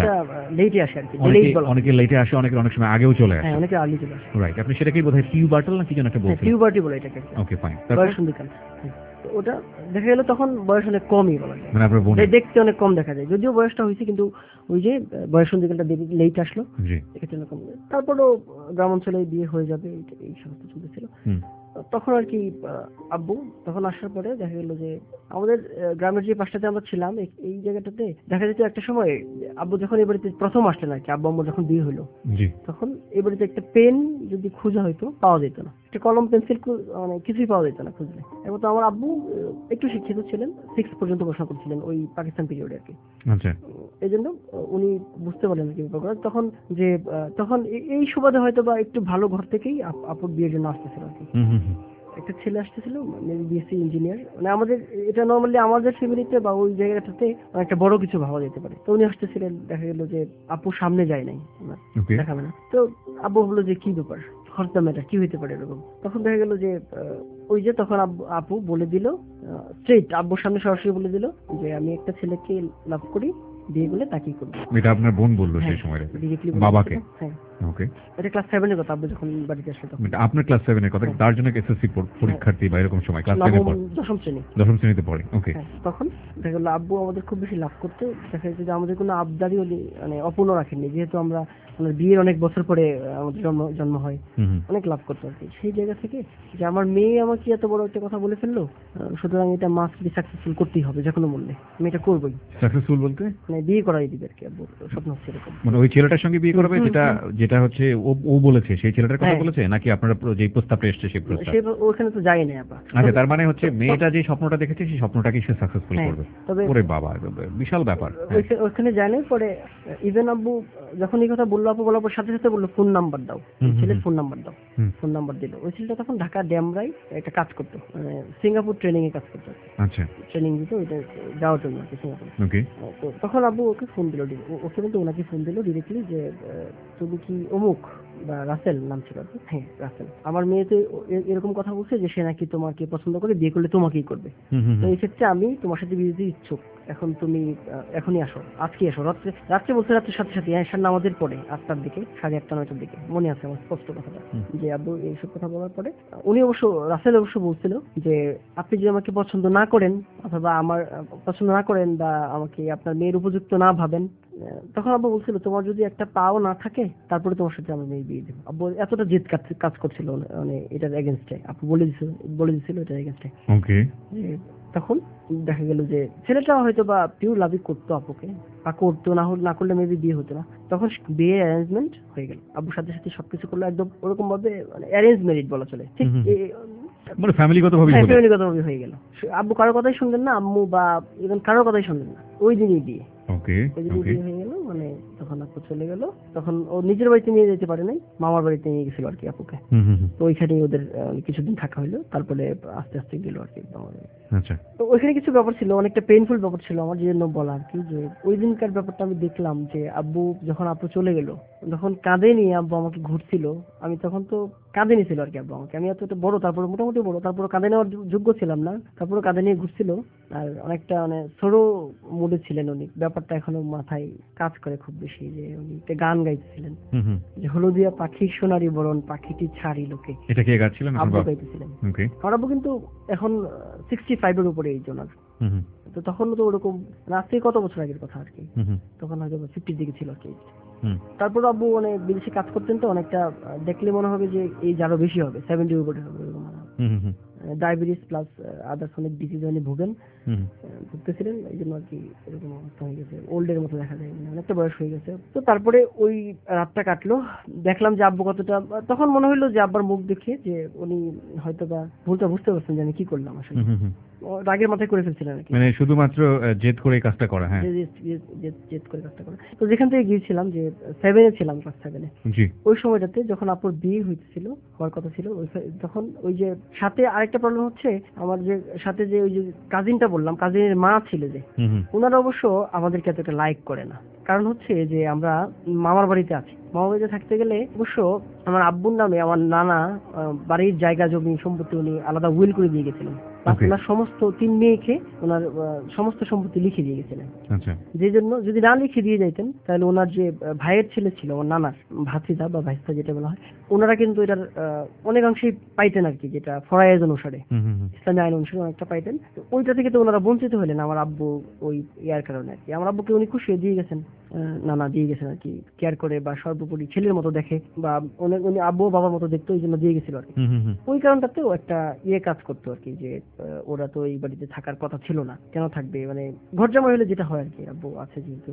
[SPEAKER 5] অনেকে লেটে আসে, অনেকে অনেক সময় আগেও চলে আসে, অনেকে আর্লি চলে আসে। রাইট, আপনি সেটাকেই বোধহয় পিউবার্টাল না কি যেন একটা বলছেন?
[SPEAKER 4] পিউবার্টি বলে এটাকে।
[SPEAKER 5] ওকে, ফাইন।
[SPEAKER 4] বয়সন্ধিকাল ওটা দেখা গেল তখন বয়স অনেক কমই বলা যায়, দেখতে অনেক কম দেখা যায়, যদিও বয়সটা হয়েছে, কিন্তু ওই যে বয়সন্ধিকালটা লেট আসলো, এক্ষেত্রে কম। তারপরও গ্রাম অঞ্চলে বিয়ে হয়ে যাবে এই সমস্ত চলতেছিল। তখন আর কি আব্বু তখন আসার পরে দেখা গেল যে আমাদের গ্রামের যে পাশটাতে আমরা ছিলাম, এই জায়গাটাতে দেখা যেত একটা সময় আব্বু যখন এই বাড়িতে প্রথম আসলেন আর কি, আব্বু আম্মুর যখন বিয়ে হলো, তখন এই বাড়িতে একটা পেন যদি খোঁজা হয়তো পাওয়া যেত না, একটা কলম পেন্সিল মানে কিছুই পাওয়া যেত না খুঁজলে। এবং তো আমার আব্বু একটু শিক্ষিত ছিলেন, 6 পর্যন্ত পড়াশোনা করছিলেন ওই পাকিস্তান পিরিয়ডে আর কি। এই জন্য উনি বুঝতে পারলেন কি ব্যাপার, তখন এই সুবাদে হয়তো বা একটু ভালো ঘর থেকেই আপুর বিয়ের জন্য আসতেছিল আর কি। একটা ছেলে আসতেছিল, বিএসসি ইঞ্জিনিয়ার। মানে আমাদের এটা নর্মালি আমাদের ফ্যামিলিতে বা ওই জায়গাটাতে একটা বড় কিছু ভাবা যেতে পারে। তো উনি আসতেছিলেন, দেখা গেল যে আপু সামনে যায় নাই, দেখাবে না। তো আব্বু বললো যে কি ব্যাপার, খরচা মেয়েটা কি হইতে পারে এরকম। তখন দেখা গেল যে ওই যে তখন আপু বলে দিল স্ট্রেট, আব্বুর সামনে সরাসরি বলে দিল যে আমি একটা ছেলেকে লাভ করি, বিয়ে করলে তাকেই করবো।
[SPEAKER 5] এটা আপনার বোন বললো সেই সময় বাবাকে?
[SPEAKER 4] হ্যাঁ,
[SPEAKER 5] ওকে।
[SPEAKER 4] এটা ক্লাস 7 এর কথা, আব্বু যখন বাড়িতে আসলো তখন।
[SPEAKER 5] আপনার ক্লাস 7 এর কথা, তার জন্য এসএসসি পরীক্ষার্থী বা এরকম সময়, ক্লাস 10 এর পর, দশম শ্রেণীতে পড়ে। ওকে। তখন
[SPEAKER 4] দেখা গেল আব্বু আমাদের খুব বেশি লাভ করতে, দেখা যাচ্ছে যে আমাদের কোনো আবদারিও মানে অপূর্ণ রাখেননি, যেহেতু আমরা বিয়ের অনেক বছর পরে আমাদের জন্ম হয়, অনেক লাভ করতে আর কি। সেই জায়গা থেকে যে আমার মেয়ে আমাকে এত বড় একটা কথা বলে ফেললো, সুতরাং এটা মাস্ট বি সাকসেসফুল করতেই হবে যে কোনো মূল্যে, আমি এটা করবোই।
[SPEAKER 5] সাকসেসফুল বলতে
[SPEAKER 4] মানে বিয়ে করাই দিবে আর কি, আব্বু স্বপ্ন হচ্ছে এরকম।
[SPEAKER 5] মানে ওই ছেলেটার সঙ্গে বিয়ে করবে যেটা যে যেটা হচ্ছে ও বলেছে সেই ছেলেটার কথা
[SPEAKER 4] হ্যাঁ।
[SPEAKER 5] বলেছে নাকি আপনারা যে প্রস্তাবটা এসছে সেই প্রস্তাব?
[SPEAKER 4] সে ওখানে তো যাই নাই আপা।
[SPEAKER 5] আচ্ছা, তার মানে হচ্ছে মেয়েটা যে স্বপ্নটা দেখেছে সেই স্বপ্নটাকে সে সাকসেসফুল
[SPEAKER 4] হ্যাঁ,
[SPEAKER 5] করবে।
[SPEAKER 4] তবে
[SPEAKER 5] ওরে বাবা, বিশাল ব্যাপার। হ্যাঁ।
[SPEAKER 4] ওইখানে জানি পরে ইভেন আব্বু যখন এই কথা বললো, আপু বলার পর সাথে সাথে বললো ফোন নাম্বার দাও, ছেলের ফোন নাম্বার দাও।
[SPEAKER 5] হুম।
[SPEAKER 4] ফোন নাম্বার দিল। ওই ছেলেটা তখন ঢাকা ড্যামরাই একটা কাজ করতো, মানে সিঙ্গাপুর ট্রেনিং এ কাজ করতো,
[SPEAKER 5] আচ্ছা,
[SPEAKER 4] ট্রেনিং দিত ওইটা যাওয়ার জন্য আর কি সিঙ্গাপুর।
[SPEAKER 5] ওকে।
[SPEAKER 4] তো তখন আব্বু ওকে ফোন দিল, ওকে বলতে ওনাকে ফোন দিল ডিরেক্টলি যে তুমি কি অমুক বা রাসেল নাম ছিল আর কি, হ্যাঁ রাসেল, আমার মেয়েতে এরকম কথা বলছে যে সে নাকি তোমাকে পছন্দ করে, বিয়ে করলে তোমাকেই করবে। তো এই ক্ষেত্রে আমি তোমার সাথে বিয়ে দিতে ইচ্ছুক, এখন তুমি এখনই আসো, আজকে আসো। রাত্রে বলছে, রাত্রের সাথে সাথে এসার নামাজের পরে 8টার দিকে, 8:30 9টার দিকে, মনে আছে আমার স্পষ্ট কথাটা। যে আব্বু এইসব কথা বলার পরে উনি অবশ্য রাসেল অবশ্য বলছিল যে আপনি যদি আমাকে পছন্দ না করেন অথবা আমার পছন্দ না করেন বা আমাকে আপনার মেয়ের উপযুক্ত না ভাবেন, তখন আব্বু বলছিল তোমার যদি একটা পাও না থাকে তারপরে তোমার সাথে আমার মেয়ে বিয়ে দেবো। আব্বু এতটা জেদ কাজ করছিল মানে এটার এগেনস্টে, আপু বলে দিছিল এটার এগেনস্টে।
[SPEAKER 5] ওকে।
[SPEAKER 4] তখন দেখা গেল যে ছেলেটা হয়তো বা পিওর লাভই করতো আপুকে, বা করতো না করলে মেবি বিয়ে হতো না। তখন বিয়ে অ্যারেঞ্জমেন্ট হয়ে গেল, আব্বুর সাথে সাথে সবকিছু করলো একদম ওরকম ভাবে, মানে অ্যারেঞ্জ ম্যারেজ বলা চলে, ঠিক
[SPEAKER 5] মানে ফ্যামিলিগতভাবে হলো।
[SPEAKER 4] ফ্যামিলিগতভাবে হয়ে গেল। আব্বু কারোর কথাই শুনলেন না, আম্মু বা ইভেন কারোর কথাই শুনলেন না, ওই দিনই বিয়ে।
[SPEAKER 5] ওকে,
[SPEAKER 4] ওই দিনই
[SPEAKER 5] ওকে।
[SPEAKER 4] বিয়ে হয়ে গেল, মানে তখন আপু চলে গেল। তখন ও নিজের বাড়িতে নিয়ে যেতে পারে নাই, মামার বাড়িতে নিয়ে গেছিল আর কি আপুকে। তো ওইখানেই ওদের কিছুদিন থাকা হলো, তারপরে আস্তে আস্তে গেল আর কি মামার বাড়ি।
[SPEAKER 5] আচ্ছা।
[SPEAKER 4] তো ওইখানে কিছু ব্যাপার ছিল, অনেকটা পেইনফুল ব্যাপার ছিল আমার জন্য বলা আর কি, যে ওই দিনকার ব্যাপারটা আমি দেখলাম যে আব্বু যখন আপু চলে গেল, যখন কাঁধে নিয়ে আব্বু আমাকে ঘুরছিল, আমি তখন তো কাঁধে নিয়েছিল আর কি আব্বু আমাকে, আমি এত বড়, তারপরে মোটামুটি বড়, তারপরে কাঁধে নেওয়ার যোগ্য ছিলাম না, তারপরে কাঁধে নিয়ে ঘুরছিল। আর অনেকটা মানে সরো মুডে ছিলেন উনি, ব্যাপারটা এখনো মাথায় কাজ করে খুব বেশি, যে উনি একটা গান গাইতেছিলেন যে হলদিয়া পাখি সোনারি বরণ পাখিটি ছাড়ি লোকে,
[SPEAKER 5] এটা কে গাচ্ছিলেন?
[SPEAKER 4] আব্বু গাইতেছিলেন।
[SPEAKER 5] ওকে।
[SPEAKER 4] আমার আব্বু কিন্তু এখন 65 এর উপরে এই জনার। তো তখন তো ওরকম আজ থেকে কত বছর আগের কথা আর কি, তখন হয়তো 50 দিকে ছিল আর কি। তারপর আব্বু মানে বিদেশে কাজ করতেন, তো অনেকটা দেখলে মনে হবে যে এই আরো বেশি হবে, 70 উপরে হবে এরকম মনে হবে। ডায়াবেটিস প্লাস আদার্স অনেক ডিজিজ ভুগেন, ভুগতেছিলেন, এই জন্য আর কি এরকম অবস্থা হয়ে গেছে, ওল্ডের মতো দেখা যায়, মানে অনেকটা বয়স হয়ে গেছে। তো তারপরে ওই রাতটা কাটলো, দেখলাম যে আব্বু কতটা, তখন মনে হইলো যে আব্বার মুখ দেখে যে উনি হয়তো বা ভুলটা বুঝতে পারছেন যে আমি কি করলাম আসলে, রাগের মাথায় করে ফেলছিলেন আর কি,
[SPEAKER 5] মানে শুধুমাত্র জেদ করে কাজটা করা। হ্যাঁ,
[SPEAKER 4] জেদ করে কাজটা করে। তো যেখান থেকে গিয়েছিলাম যে 7 ছিলাম, ক্লাস 7
[SPEAKER 5] জি।
[SPEAKER 4] ওই সময়টাতে যখন আপুর বিয়ে হইতেছিল, হওয়ার কথা ছিল, তখন ওই যে সাথে আরেকটা প্রবলেম হচ্ছে, আমার যে সাথে যে ওই যে কাজিনটা বললাম, কাজিনের মা ছিল যে, ওনারা অবশ্য আমাদেরকে এতটা লাইক করে না। কারণ হচ্ছে যে আমরা মামার বাড়িতে আছি, মামার বাড়িতে থাকতে গেলে অবশ্য আমার আব্বুর নামে আমার নানা বাড়ির জায়গা জমি সম্পত্তি উনি আলাদা উইল করে দিয়ে গেছিলেন, ওনার সমস্ত 3 মেয়েকে ওনার সমস্ত সম্পত্তি লিখে দিয়ে গেছিলেন।
[SPEAKER 5] আচ্ছা।
[SPEAKER 4] যে জন্য যদি না লিখে দিয়ে যাইতেন তাহলে ওনার যে ভাইয়ের ছেলে ছিল, আমার নানার ভাতিজা বা ভাইস্তা যেটা বলা হয়, ওনারা কিন্তু এটার অনেকাংশেই পাইতেন আর কি, যেটা ফরায়েজ অনুসারে, ইসলামী আইন অনুসারে অনেকটা পাইতেন। ওইটা থেকে তো ওনারা বঞ্চিত হলেন আমার আব্বু ওই ইয়ার কারণে আর কি। আমার আব্বুকে উনি খুশি হয়ে দিয়ে গেছেন, নানা দিয়ে গেছেন আর কি, কেয়ার করে বা সর্বোপরি ছেলের মতো দেখে, বা উনি আব্বু বাবার মতো দেখতো, এই জন্য দিয়ে গেছিল আর কি। ওই কারণটাতেও একটা কাজ করতো আর কি, যে ওরা তো এই বাড়িতে থাকার কথা ছিল না, কেন থাকবে, মানে ঘর জামাই হলে যেটা হয় আর কি, আব্বু আছে যেহেতু,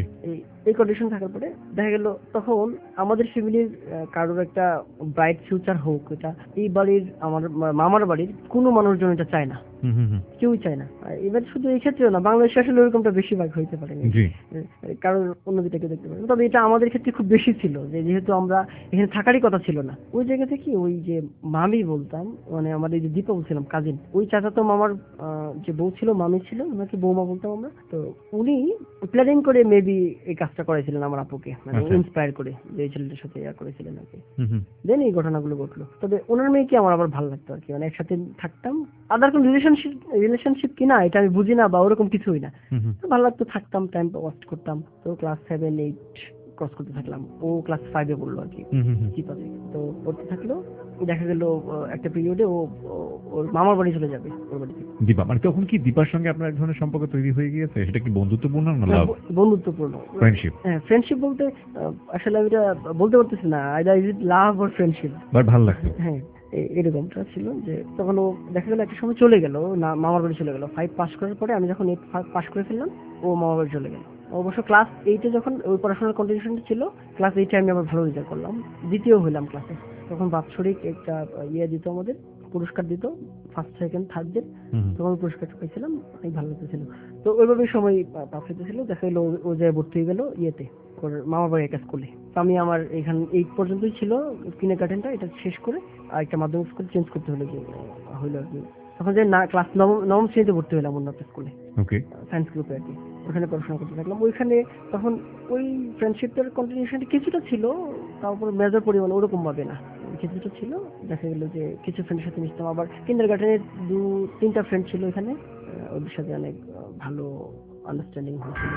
[SPEAKER 4] এই কন্ডিশন থাকার পরে দেখা গেল তখন আমাদের ফ্যামিলির কারোর একটা ব্রাইট ফিউচার হোক, এটা এই বাড়ির আমার মামার বাড়ির কোনো মানুষজন এটা চায় না, কেউই চায় না। এবার শুধু এই ক্ষেত্রেও না, বাংলাদেশে আসলে ওরকমটা বেশিরভাগ হইতে পারে, কারোর অন্যদিকে কেউ দেখতে পারে। তবে এটা আমাদের ক্ষেত্রে খুব বেশি ছিল, যে যেহেতু আমরা এখানে থাকারই কথা ছিল না, ওই জায়গা থেকে ওই যে মামি বলতাম, মানে আমাদের যে দীপা বলছিলাম কাজিন, ওই চাচাতো মামার যে বউ ছিল, মামি ছিল, ওনাকে বৌমা বলতাম আমরা। তো উনি প্ল্যানিং করে মেবি এই কাজটা করেছিলেন আমার আপুকে, মানে ইন্সপায়ার করে, যে ছেলেটার সাথে করেছিলেন আর কি। দেন এই ঘটনাগুলো ঘটলো। তবে ওনার মেয়েকে আমার আবার ভালো লাগতো আর কি, মানে একসাথে থাকতাম, আদার কোন রিলেশনশিপ কিনা এটা আমি বুঝি না, বা ওরকম কিছুই না, ভালো লাগতো, থাকতাম, টাইম ওয়েস্ট করতাম। তো ক্লাস 7 8 ক্রস করতে থাকলাম, ও ক্লাস 5 পড়লো আর কি, তো পড়তে থাকলো। দেখা গেল একটা পিরিয়ডে ও ওর মামার বাড়ি চলে যাবে, ওর বাড়ি থেকে।
[SPEAKER 5] দীপা, মানে তখন কি দীপার সঙ্গে আপনার এক ধরনের সম্পর্ক তৈরি হয়ে গিয়েছে? সেটা কি বন্ধুত্বপূর্ণ না লাভ?
[SPEAKER 4] বন্ধুত্বপূর্ণ,
[SPEAKER 5] ফ্রেন্ডশিপ।
[SPEAKER 4] হ্যাঁ ফ্রেন্ডশিপ বলতে আসলে আমি এটা বলতে পারতেছি না, either is it love or friendship,
[SPEAKER 5] but ভালো লাগতো।
[SPEAKER 4] হ্যাঁ এরকমটা ছিল। যে তখন ও দেখা গেল একটা সময় চলে গেল, না মামার বাড়ি চলে গেল, 5 পাস করার পরে, আমি যখন 8 পাস করে ফেললাম, ও মামার বাড়ি চলে গেল। অবশ্য ক্লাস 8-এ যখন ওই পড়াশোনার কন্টিনিউশন ছিল, ক্লাস 8-এ আমি আবার ভালো রেজাল্ট করলাম, দ্বিতীয় হইলাম ক্লাসে। তখন বাৎসরিক একটা দিত, আমাদের পুরস্কার দিত, ফার্স্ট সেকেন্ড থার্ডদের, তখন পুরস্কার পাইছিলাম, অনেক ভালো লাগতেছিল। তো ওইভাবে সময় পাস হইতেছিল, দেখা গেলো ও যায় ভর্তি হয়ে গেল ওর মামার বাড়ির একটা স্কুলে। আমি আমার এখানে 8 পর্যন্তই ছিল কিনে গার্ডেনটা, এটা শেষ করে আর একটা মাধ্যমিক স্কুল চেঞ্জ করতে হলো, যে হইলো আর কি। তখন যে ক্লাস নবম শ্রেণীতে ভর্তি হলাম অন্য একটা স্কুলে, সায়েন্স গ্রুপে আর কি। ওখানে পড়াশোনা করতে থাকলাম। ওইখানে তখন ওই ফ্রেন্ডশিপটার কন্টিনিউশন কিছুটা ছিল, তারপর মেজর পরিমাণ ওরকম ভাবে না, কিছুটা ছিল। দেখা গেল যে কিছু ফ্রেন্ডের সাথে মিশতাম, আবার কিন্ডারগার্টেনের 2-3টা ফ্রেন্ড ছিল এখানে, ওদের সাথে অনেক ভালো আন্ডারস্ট্যান্ডিং হয়েছিল।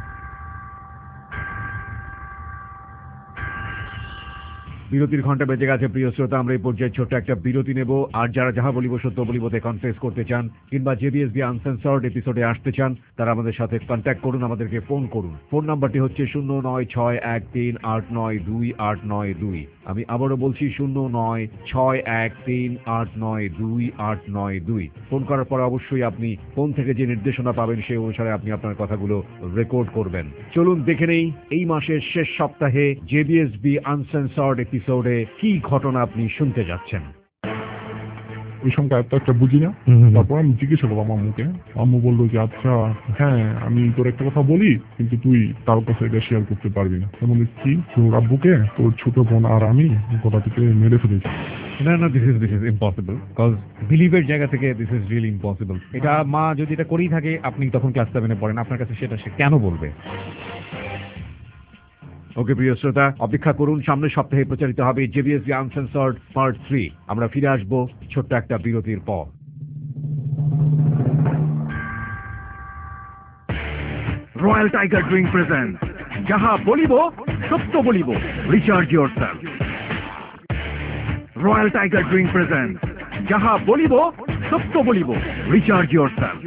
[SPEAKER 5] বিরতির ঘন্টা বেজে গেছে প্রিয় শ্রোতা, আমরা এই পর্যায়ে ছোট্ট একটা বিরতি নেব। আর যারা যাহা বলিব সত্য বলিবতে কনফেস করতে চান কিংবা জেবিএসবি আনসেন্সর্ড এপিসোডে আসতে চান, তারা আমাদের সাথে কন্ট্যাক্ট করুন, আমাদেরকে ফোন করুন। ফোন নাম্বারটি হচ্ছে 09613892 আমি আবারও বলছি 09613892 ফোন করার পর অবশ্যই আপনি ফোন থেকে যে নির্দেশনা পাবেন সেই অনুসারে আপনি আপনার কথাগুলো রেকর্ড করবেন। চলুন দেখে নেই এই মাসের শেষ সপ্তাহে জেবিএসবি আনসেন্সর্ড এপিসোডে কি ঘটনা আপনি শুনতে যাচ্ছেন।
[SPEAKER 6] ওই সময় একটা বুঝি না, তারপর আমি জিজ্ঞেস করলাম আম্মুকে। আম্মু বললো যে আচ্ছা হ্যাঁ আমি তোর একটা কথা বলি, কিন্তু তুই তার কাছে এটা শেয়ার করতে পারবি না। তেমন কি, তোর আব্বুকে তোর ছোট বোন আর আমি গোটা থেকে মেরে ফেলেছি।
[SPEAKER 5] না, দিস ইজ ইম্পসিবল, বিকজ বিলিভের জায়গা থেকে দিস ইজ রিয়েলি ইম্পসিবল। এটা মা যদি এটা করেই থাকে, আপনি তখন ক্লাস 7-এ পড়েন, আপনার কাছে সেটা সে কেন বলবে? ওকে প্রিয় শ্রোতা, অপেক্ষা করুন, সামনের সপ্তাহে প্রচারিত হবে জেবিএসবি আনসেন্সর্ড পার্ট 3। আমরা ফিরে আসবো ছোট্ট একটা বিরতির পর।
[SPEAKER 2] রয়্যাল টাইগার ড্রিঙ্ক প্রেজেন্ট যাহা বলিব সত্য বলিব, recharge yourself. Royal tiger drink present যাহা বলিব সত্য বলিব, রিচার্জ ইয়োরসেলফ।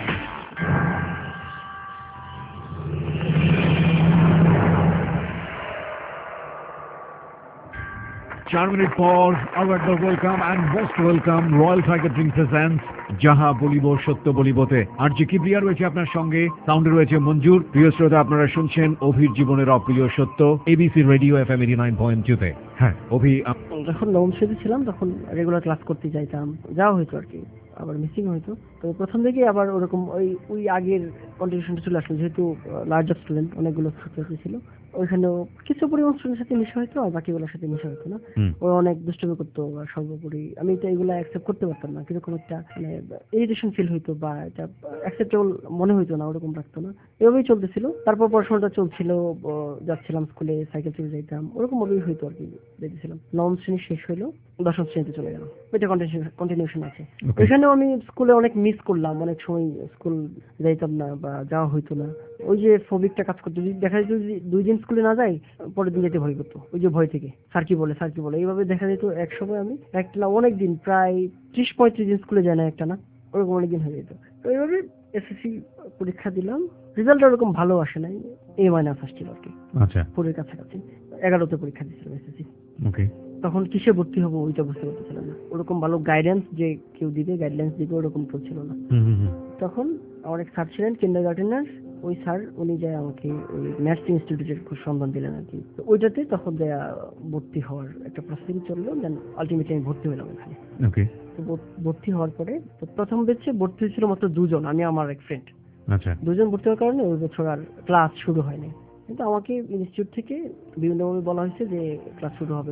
[SPEAKER 5] 4 মিনিট পর আবার welcome and most welcome royal tiger drink presents যাহা বলিব সত্য বলিবতে। আর যে কিবরিয়া রয়েছে আপনার সঙ্গে, সাউন্ডে রয়েছে মঞ্জুর। প্রিয় শ্রোতা, আপনারা শুনছেন অভির জীবনের অপ্রিয় সত্য, এবিসি রেডিও FM 89.2-তে। হ্যাঁ অভি,
[SPEAKER 4] যখন নবম শ্রেণীতে ছিলাম তখন রেগুলার ক্লাস করতে যাইতাম, যাওয়া হইতো আর কি, আবার মিসিং হইতো। তো প্রথম থেকে আবার ওরকম ওই আগের কন্ট্রিবিউশনটা চলে আসলো, যেহেতু লার্জার স্টুডেন্ট অনেকগুলো ছাত্রছাত্রী ছিল, ওইখানেও কিছু পরিমাণ স্টুডেন্টের সাথে মিশা হইতো, আর বাকিগুলোর সাথে মিশা হইতো না। ওরা অনেক দুষ্টুমি করতো, আর সর্বোপরি আমি তো এগুলো অ্যাকসেপ্ট করতে পারতাম না, কিরকম একটা মানে ইরিটেশন ফিল হইতো, বা এটা অ্যাকসেপ্টেবল মনে হইতো না, ওরকম লাগতো না। এভাবেই চলতেছিল। তারপর পড়াশোনাটা চলছিল, যাচ্ছিলাম স্কুলে, সাইকেল চলে যাইতাম, ওরকম ভাবেই হইতো আর কি, দেখতেছিলাম। নবম শ্রেণী শেষ হইলো, 10ম শ্রেণীতে চলে গেলাম, ওইটা কন্টিনিউশন আছে। ওইখানেও আমি স্কুলে অনেক মিস করলাম, অনেক সময় স্কুল যাইতাম না বা যাওয়া হইতো না। ওই যে ফোবিকটা কাজ করতো, যদি দেখা যেত যদি 2 দিন স্কুলে না যাই, পরের দিন যেতে ভয় করতো, ওই যে ভয় থেকে স্যার কি বলে এইভাবে দেখা যেত। এক সময় আমি একটা না অনেক দিন, প্রায় 30-35 দিন স্কুলে যায় না একটা না, ওরকম অনেক দিন হয়ে যেত। তো এইভাবে এসএসসি পরীক্ষা দিলাম, রেজাল্ট ওরকম ভালো আসে নাই, A- আসছিল আর কি।
[SPEAKER 5] আচ্ছা,
[SPEAKER 4] 4 এর কাছাকাছি। 11তে পরীক্ষা দিয়েছিলাম এসএসসি।
[SPEAKER 5] ওকে।
[SPEAKER 4] তখন কিসে ভর্তি হবো ওইটা বুঝতে পারতেছিলাম না, ওরকম ভালো গাইডেন্স যে কেউ দিবে, গাইডলাইন্স দিবে, ওরকম কেউ ছিল না। তখন আমার এক স্যার ছিলেন কিন্ডারগার্টেনার, ওই স্যার উনি যায় আমাকে ওই ম্যাথস ইনস্টিটিউটের সন্ধান দিলেন আর কি। তো ওইটাতে তখন দেয়া ভর্তি হওয়ার একটা প্রসেসিং চললো, দেন আলটিমেটলি আমি ভর্তি হলাম এখানে।
[SPEAKER 5] ওকে।
[SPEAKER 4] তো ভর্তি হওয়ার পরে প্রথম বেচে ভর্তি হয়েছিল মাত্র 2 জন, আমি আমার এক ফ্রেন্ড।
[SPEAKER 5] আচ্ছা।
[SPEAKER 4] 2 জন ভর্তি হওয়ার কারণে ওই বছর আর ক্লাস শুরু হয়নি। কিন্তু আমাকে ইনস্টিটিউট থেকে বিভিন্নভাবে বলা হয়েছে যে ক্লাস শুরু হবে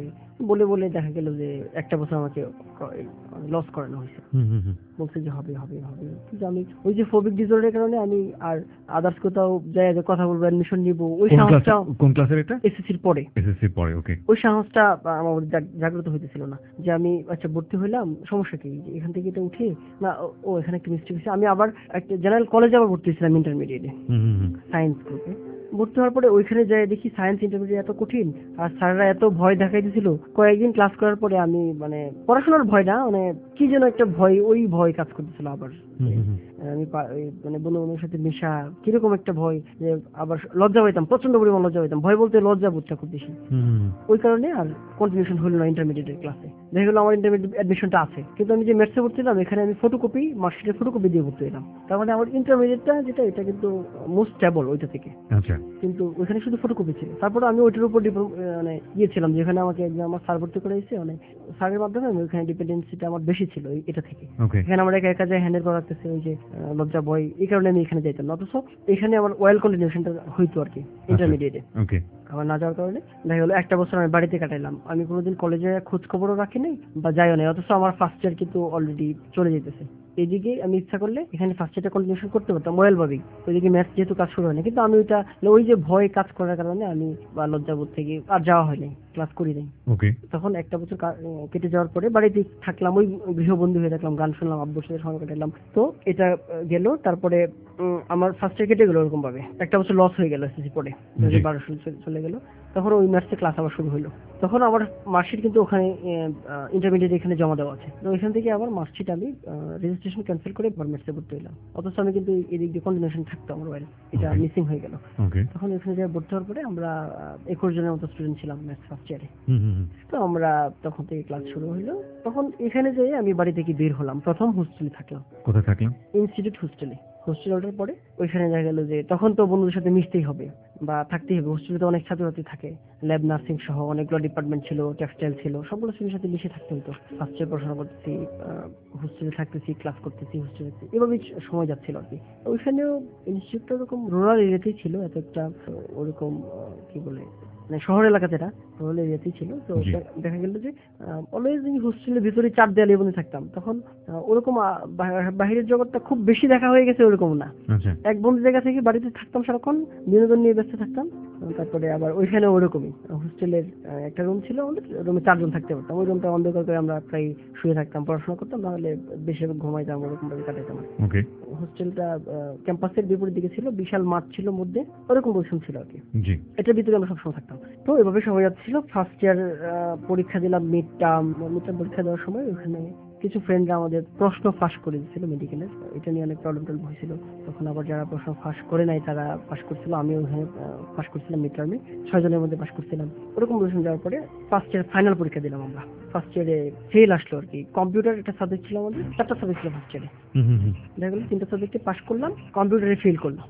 [SPEAKER 4] বলে দেখা গেল যে একটা বছর আমাকে লস করানো হয়েছে। বলছে যে হবে। কিন্তু আমি ওই যে ফোবিক ডিসঅর্ডারের কারণে আমি আর আদার্স কোথাও যাই কথা বলবো, অ্যাডমিশন নিব, ওই সাহসটা
[SPEAKER 5] কোন ক্লাসের এটা?
[SPEAKER 4] এসএসসির পরে। ওকে। ওই সাহসটা আমার জাগ্রত হইতেছিল না, যে আমি আচ্ছা ভর্তি হইলাম, সমস্যা কি, এখান থেকে এটা উঠে না, ও এখানে একটা মিস্টেক হয়েছে। আমি আবার একটা জেনারেল কলেজে আবার ভর্তি হয়েছিলাম ইন্টারমিডিয়েটে, সায়েন্স গ্রুপে। ভর্তি হওয়ার পরে ওইখানে যাই দেখি সায়েন্স ইন্টারমিডিয়েট এত কঠিন, আর স্যাররা এত ভয় দেখাই দিয়েছিল। কয়েকদিন ক্লাস করার পরে আমি মানে পড়াশোনার ভয় না, মানে কি যেন একটা ভয়, ওই ভয় কাজ করতেছিল আবার। আমি মানে বন্ধুদের সাথে মেশা কিরকম একটা ভয়, যে আবার লজ্জা পাইতাম, প্রচন্ড পরিমাণ লজ্জা পাইতাম, ভয় বলতে লজ্জা বোধটা খুব বেশি। ওই কারণে আর কন্টিনিউশন হলো না ইন্টারমিডিয়েটের ক্লাসে। দেখা গেলো আমার ইন্টারমিডিয়েট অ্যাডমিশনটা আছে, কিন্তু আমি যে ম্যাথসে ভর্তিলাম এখানে আমি ফটোকপি, মার্কশিটের ফটোকপি দিয়ে ভর্তি হলাম। তার মানে আমার ইন্টারমিডিয়েটটা যেটা, এটা কিন্তু মোস্ট স্টেবল ওইটা থেকে।
[SPEAKER 5] আচ্ছা,
[SPEAKER 4] কিন্তু ওইখানে শুধু ফটোকপি ছিল। তারপরে আমি ওইটার উপর মানে গিয়েছিলাম, যেখানে আমাকে একজন আমার স্যার ভর্তি করে দিয়েছে, মানে স্যারের মাধ্যমে আমি ওইখানে ডিপেন্ডেন্সিটা আমার বেশি ছিল এটা থেকে।
[SPEAKER 5] ওকে,
[SPEAKER 4] এখানে আমার একা একা যায় হ্যান্ডেল করা লাগতেছে, ওই যে লজ্জা ভয়, এই কারণে আমি এখানে যাইতাম না। অথচ এখানে আমার ওয়েল কন্টিনিউশনটা হইতো আর কি ইন্টারমিডিয়েটে।
[SPEAKER 5] ওকে,
[SPEAKER 4] আমার না যাওয়ার কারণে দেখা গেলো একটা বছর আমি বাড়িতে কাটাইলাম, আমি কোনোদিন কলেজে খোঁজ খবরও রাখি নাই বা যাইও নাই। অথচ আমার ফার্স্ট ইয়ার কিন্তু অলরেডি চলে যেতেছে। এইদিকে আমি ইচ্ছা করলে এখানে ফার্স্ট ইয়ারটা কন্টিনিউশন করতে পারতাম ওয়েল ভাবেই, ওইদিকে ম্যাথস যেহেতু কাজ শুরু হয়নি। কিন্তু আমি ওইটা, ওই যে ভয় কাজ করার কারণে আমি বা লজ্জাবোধ থেকে আর যাওয়া হয়নি, ক্লাস করি নাই।
[SPEAKER 5] ওকে,
[SPEAKER 4] তখন একটা বছর কেটে যাওয়ার পরে বাড়িতে থাকলাম, ওই গৃহবন্ধু হয়ে থাকলাম, গান শুনলাম, আব্বুর সাথে সময় কাটালাম। তো এটা গেল। তারপরে আমার ফার্স্ট ইয়ার কেটে গেল ওরকম ভাবে, একটা বছর লস হয়ে গেল এসএসসি পড়ে, 2012 চলে গেল। তখন ওই ম্যাথসে ক্লাস আবার শুরু হলো। তখন আমার মার্কশিট কিন্তু ওখানে ইন্টারমিডিয়েট এখানে জমা দেওয়া আছে, তো এখান থেকে আবার মার্কশিট আমি রেজিস্ট্রেশন ক্যান্সেল করে ম্যাথসে ভর্তি হলাম। অথচ আমি কিন্তু এদিক দিয়ে কন্টিনিউশন থাকতো আমার ওয়েল, এটা মিসিং হয়ে গেল।
[SPEAKER 5] ওকে,
[SPEAKER 4] তখন এখানে যে ভর্তি হওয়ার পরে আমরা 21 জনের মতো স্টুডেন্ট ছিলাম ম্যাথস ফার্স্ট ইয়ারে। তো আমরা তখন থেকে ক্লাস শুরু হইলো। তখন এখানে যেয়ে আমি বাড়ি থেকে বের হলাম, প্রথম হোস্টেলে থাকলাম।
[SPEAKER 5] কোথায় থাকলাম?
[SPEAKER 4] ইনস্টিটিউট হোস্টেলে। হোস্টেল ওঠার পরে ওইখানে দেখা গেল যে তখন তো বন্ধুদের সাথে মিশতেই হবে বা থাকতেই হবে। হোস্টেলে তো অনেক ছাত্রছাত্রী থাকে, ল্যাব, নার্সিং সহ অনেকগুলো ডিপার্টমেন্ট ছিল, টেক্সটাইল ছিল, সবগুলো শ্রেণীর সাথে মিশে থাকতে হতো। ফার্স্ট ইয়ার পড়াশোনা করতেছি, হোস্টেলে থাকতেছি, ক্লাস করতেছি, হোস্টেলে এভাবেই সময় যাচ্ছিল আর কি। ওইখানেও ইনস্টিটিউটটা ওরকম রুরাল এরিয়াতেই ছিল, এত একটা ওরকম কি বলে, মানে শহর এলাকাতে না, রুরাল এরিয়াতেই ছিল। তো দেখা গেল যে অলওয়েজ এই হোস্টেলের ভিতরে 4 দেয়ালের মধ্যে থাকতাম। তখন ওরকম বাহিরের জগৎটা খুব বেশি দেখা হয়ে গেছে ওরকম না। এক বন্ধু জায়গা থেকে বাড়িতে থাকতাম, সারাক্ষণ বিনোদন নিয়ে ব্যস্ত থাকতাম। তারপরে আবার ওইখানে ওরকমই হোস্টেলের একটা রুম ছিল, আমাদের রুমে 4 জন থাকতে পারতাম। ওই রুমটা অন্ধকার করে আমরা প্রায় শুয়ে থাকতাম, পড়াশোনা করতাম, নাহলে বেশিরভাগ ঘুমাইতাম, ওরকম ভাবে কাটাইতাম। হোস্টেলটা ক্যাম্পাসের বিপরীত দিকে ছিল, বিশাল মাঠ ছিল মধ্যে, ওরকম পজিশন ছিল আর কি। এটার ভিতরে আমরা সবসময় থাকতাম। তো এভাবে সময় যাচ্ছিল। ফার্স্ট ইয়ার পরীক্ষা দিলাম, মিড টার্ম পরীক্ষা দেওয়ার সময় ওখানে কিছু ফ্রেন্ডরা আমাদের প্রশ্ন ফাঁস করে দিচ্ছিল মেডিকেলের, এটা নিয়ে অনেক প্রবলেম হয়েছিল। তখন আবার যারা প্রশ্ন ফাঁস করে নাই তারা পাশ করছিল, আমি ওখানে পাশ করছিলাম মিড টার্মে, 6 জনের মধ্যে পাশ করছিলাম। ওরকম পজিশন যাওয়ার পরে ফার্স্ট ইয়ার ফাইনাল পরীক্ষা দিলাম আমরা। ফার্স্ট ইয়ারে ফেল আসলো আর কি। কম্পিউটার একটা সাবজেক্ট ছিল আমাদের, 4টা সাবজেক্ট ছিল ফার্স্ট ইয়ারে। দেখা গেল 3টা সাবজেক্টে পাশ করলাম, কম্পিউটারে ফেল করলাম।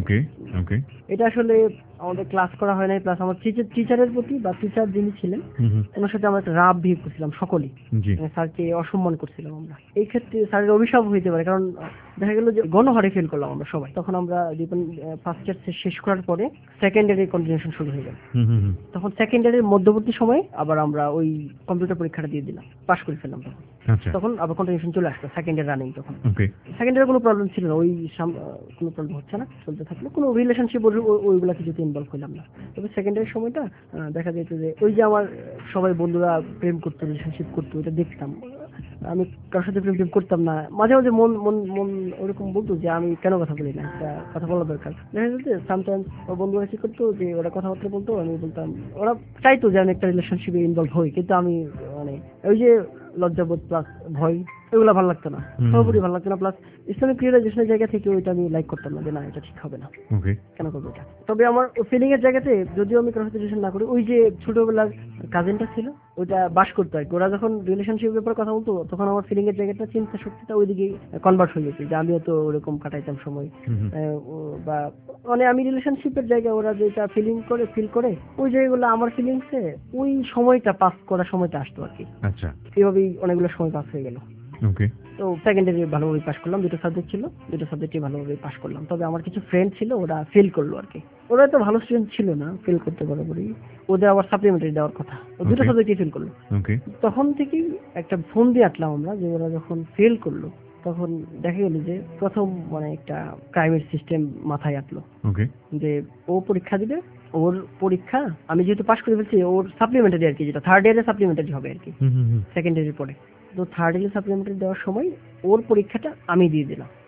[SPEAKER 4] এটা আসলে আমাদের ক্লাস করা হয় নাই, প্লাস আমার টিচারের প্রতি বা টিচার যিনি ছিলেন ওনার সাথে আমরা একটা রাব বিহেভ করছিলাম সকলেই, স্যারকে অসম্মান করছিলাম আমরা। এই ক্ষেত্রে স্যারের অভিশাপ হইতে পারে, কারণ দেখা গেল যে গণহারে ফেল করলাম আমরা সবাই। তখন আমরা ফার্স্ট ইয়ার শেষ করার পরে সেকেন্ড ইয়ারের কন্টিনিউশন শুরু হয়ে গেল। তখন সেকেন্ড ইয়ারের মধ্যবর্তী সময় আবার আমরা ওই কম্পিউটার পরীক্ষাটা দিয়ে দিলাম, পাশ করে ফেললাম। তখন আবার কন্টিনিউশন চলে আসলো, সেকেন্ড ইয়ার রানিং। তখন সেকেন্ড ইয়ারে কোনো প্রবলেম ছিল না, ওই কোনো প্রবলেম হচ্ছে না, চলতে থাকলো। কোনো রিলেশনশিপ ওইগুলা কিছুতে ইনভলভ হইলাম না। তবে সেকেন্ড ইয়ারের সময়টা দেখা যেত যে ওই যে আমার সবাই বন্ধুরা প্রেম করতো, রিলেশনশিপ করতো, এটা দেখতাম। আমি কারোর সাথে প্রেম করতাম না। মাঝে মাঝে মন মন মন ওরকম বলতো যে আমি কেন কথা বলি না, কথা বলা দরকার। দেখা যেত সামটাইমস বন্ধুরা কি করতো যে ওরা কথাবার্তা বলতো, আমি বলতাম, ওরা চাইতো যে আমি একটা রিলেশনশিপে ইনভলভ হই, কিন্তু আমি মানে ওই যে লজ্জাবোধ প্লাস ভয়, এগুলো ভালো লাগতো না, সর্বোপরি ভালো লাগতো না। প্লাস ইসলামিক রিয়েলাইজেশনের জায়গা থেকে ওইটা আমি লাইক করতাম না, যে না এটা ঠিক হবে না, কেন করবো এটা। তবে আমার ফিলিং এর জায়গাতে যদিও আমি কারোর সাথে রিলেশন না করি, ওই যে ছোটবেলার কাজিনটা ছিল ওইটা বাস করতো আর কি। ওরা যখন রিলেশনশিপের ব্যাপারে কথা বলতো তখন আমার ফিলিং এর জায়গাটা, চিন্তা শক্তিটা ওইদিকে কনভার্ট হয়ে যেত, যে আমিও তো ওরকম কাটাইতাম সময়। বা মানে আমি রিলেশনশিপের জায়গায় ওরা যেটা ফিল করে ওই জায়গাগুলো আমার ফিলিংসে ওই সময়টা পাস করার সময়টা আসতো আর কি। আচ্ছা, এইভাবেই অনেকগুলো সময় পাস হয়ে গেল। তো সেকেন্ডারি ভালোভাবে পাস করলাম, 2টা সাবজেক্ট ছিল, 2টা সাবজেক্টই ভালোভাবে পাস করলাম। তবে আমার কিছু ফ্রেন্ড ছিল ওরা ফেল করলো আর কি। ওরা তো ভালো স্টুডেন্ট ছিল না, ফেল করতে বরাবরই, ওদের আবার সাপ্লিমেন্টারি দেওয়ার কথা, 2টা সাবজেক্টই ফেল করলো। তখন থেকেই একটা ফোন দিয়ে আটলাম আমরা, যে ওরা যখন ফেল করলো তখন দেখা গেল যে প্রথম মানে একটা ক্রাইমের সিস্টেম মাথায় আটলো, যে ও পরীক্ষা দিবে, ওর পরীক্ষা আমি যেহেতু পাস করে ফেলছি, ওর সাপ্লিমেন্টারি আর কি, যেটা থার্ড ইয়ারে সাপ্লিমেন্টারি হবে আর কি সেকেন্ড ইয়ারের পরে। তো থার্ড ইয়ারে সাপ্লিমেন্টারি দেওয়ার সময় ওর পরীক্ষাটা আমি দিয়ে দিলাম,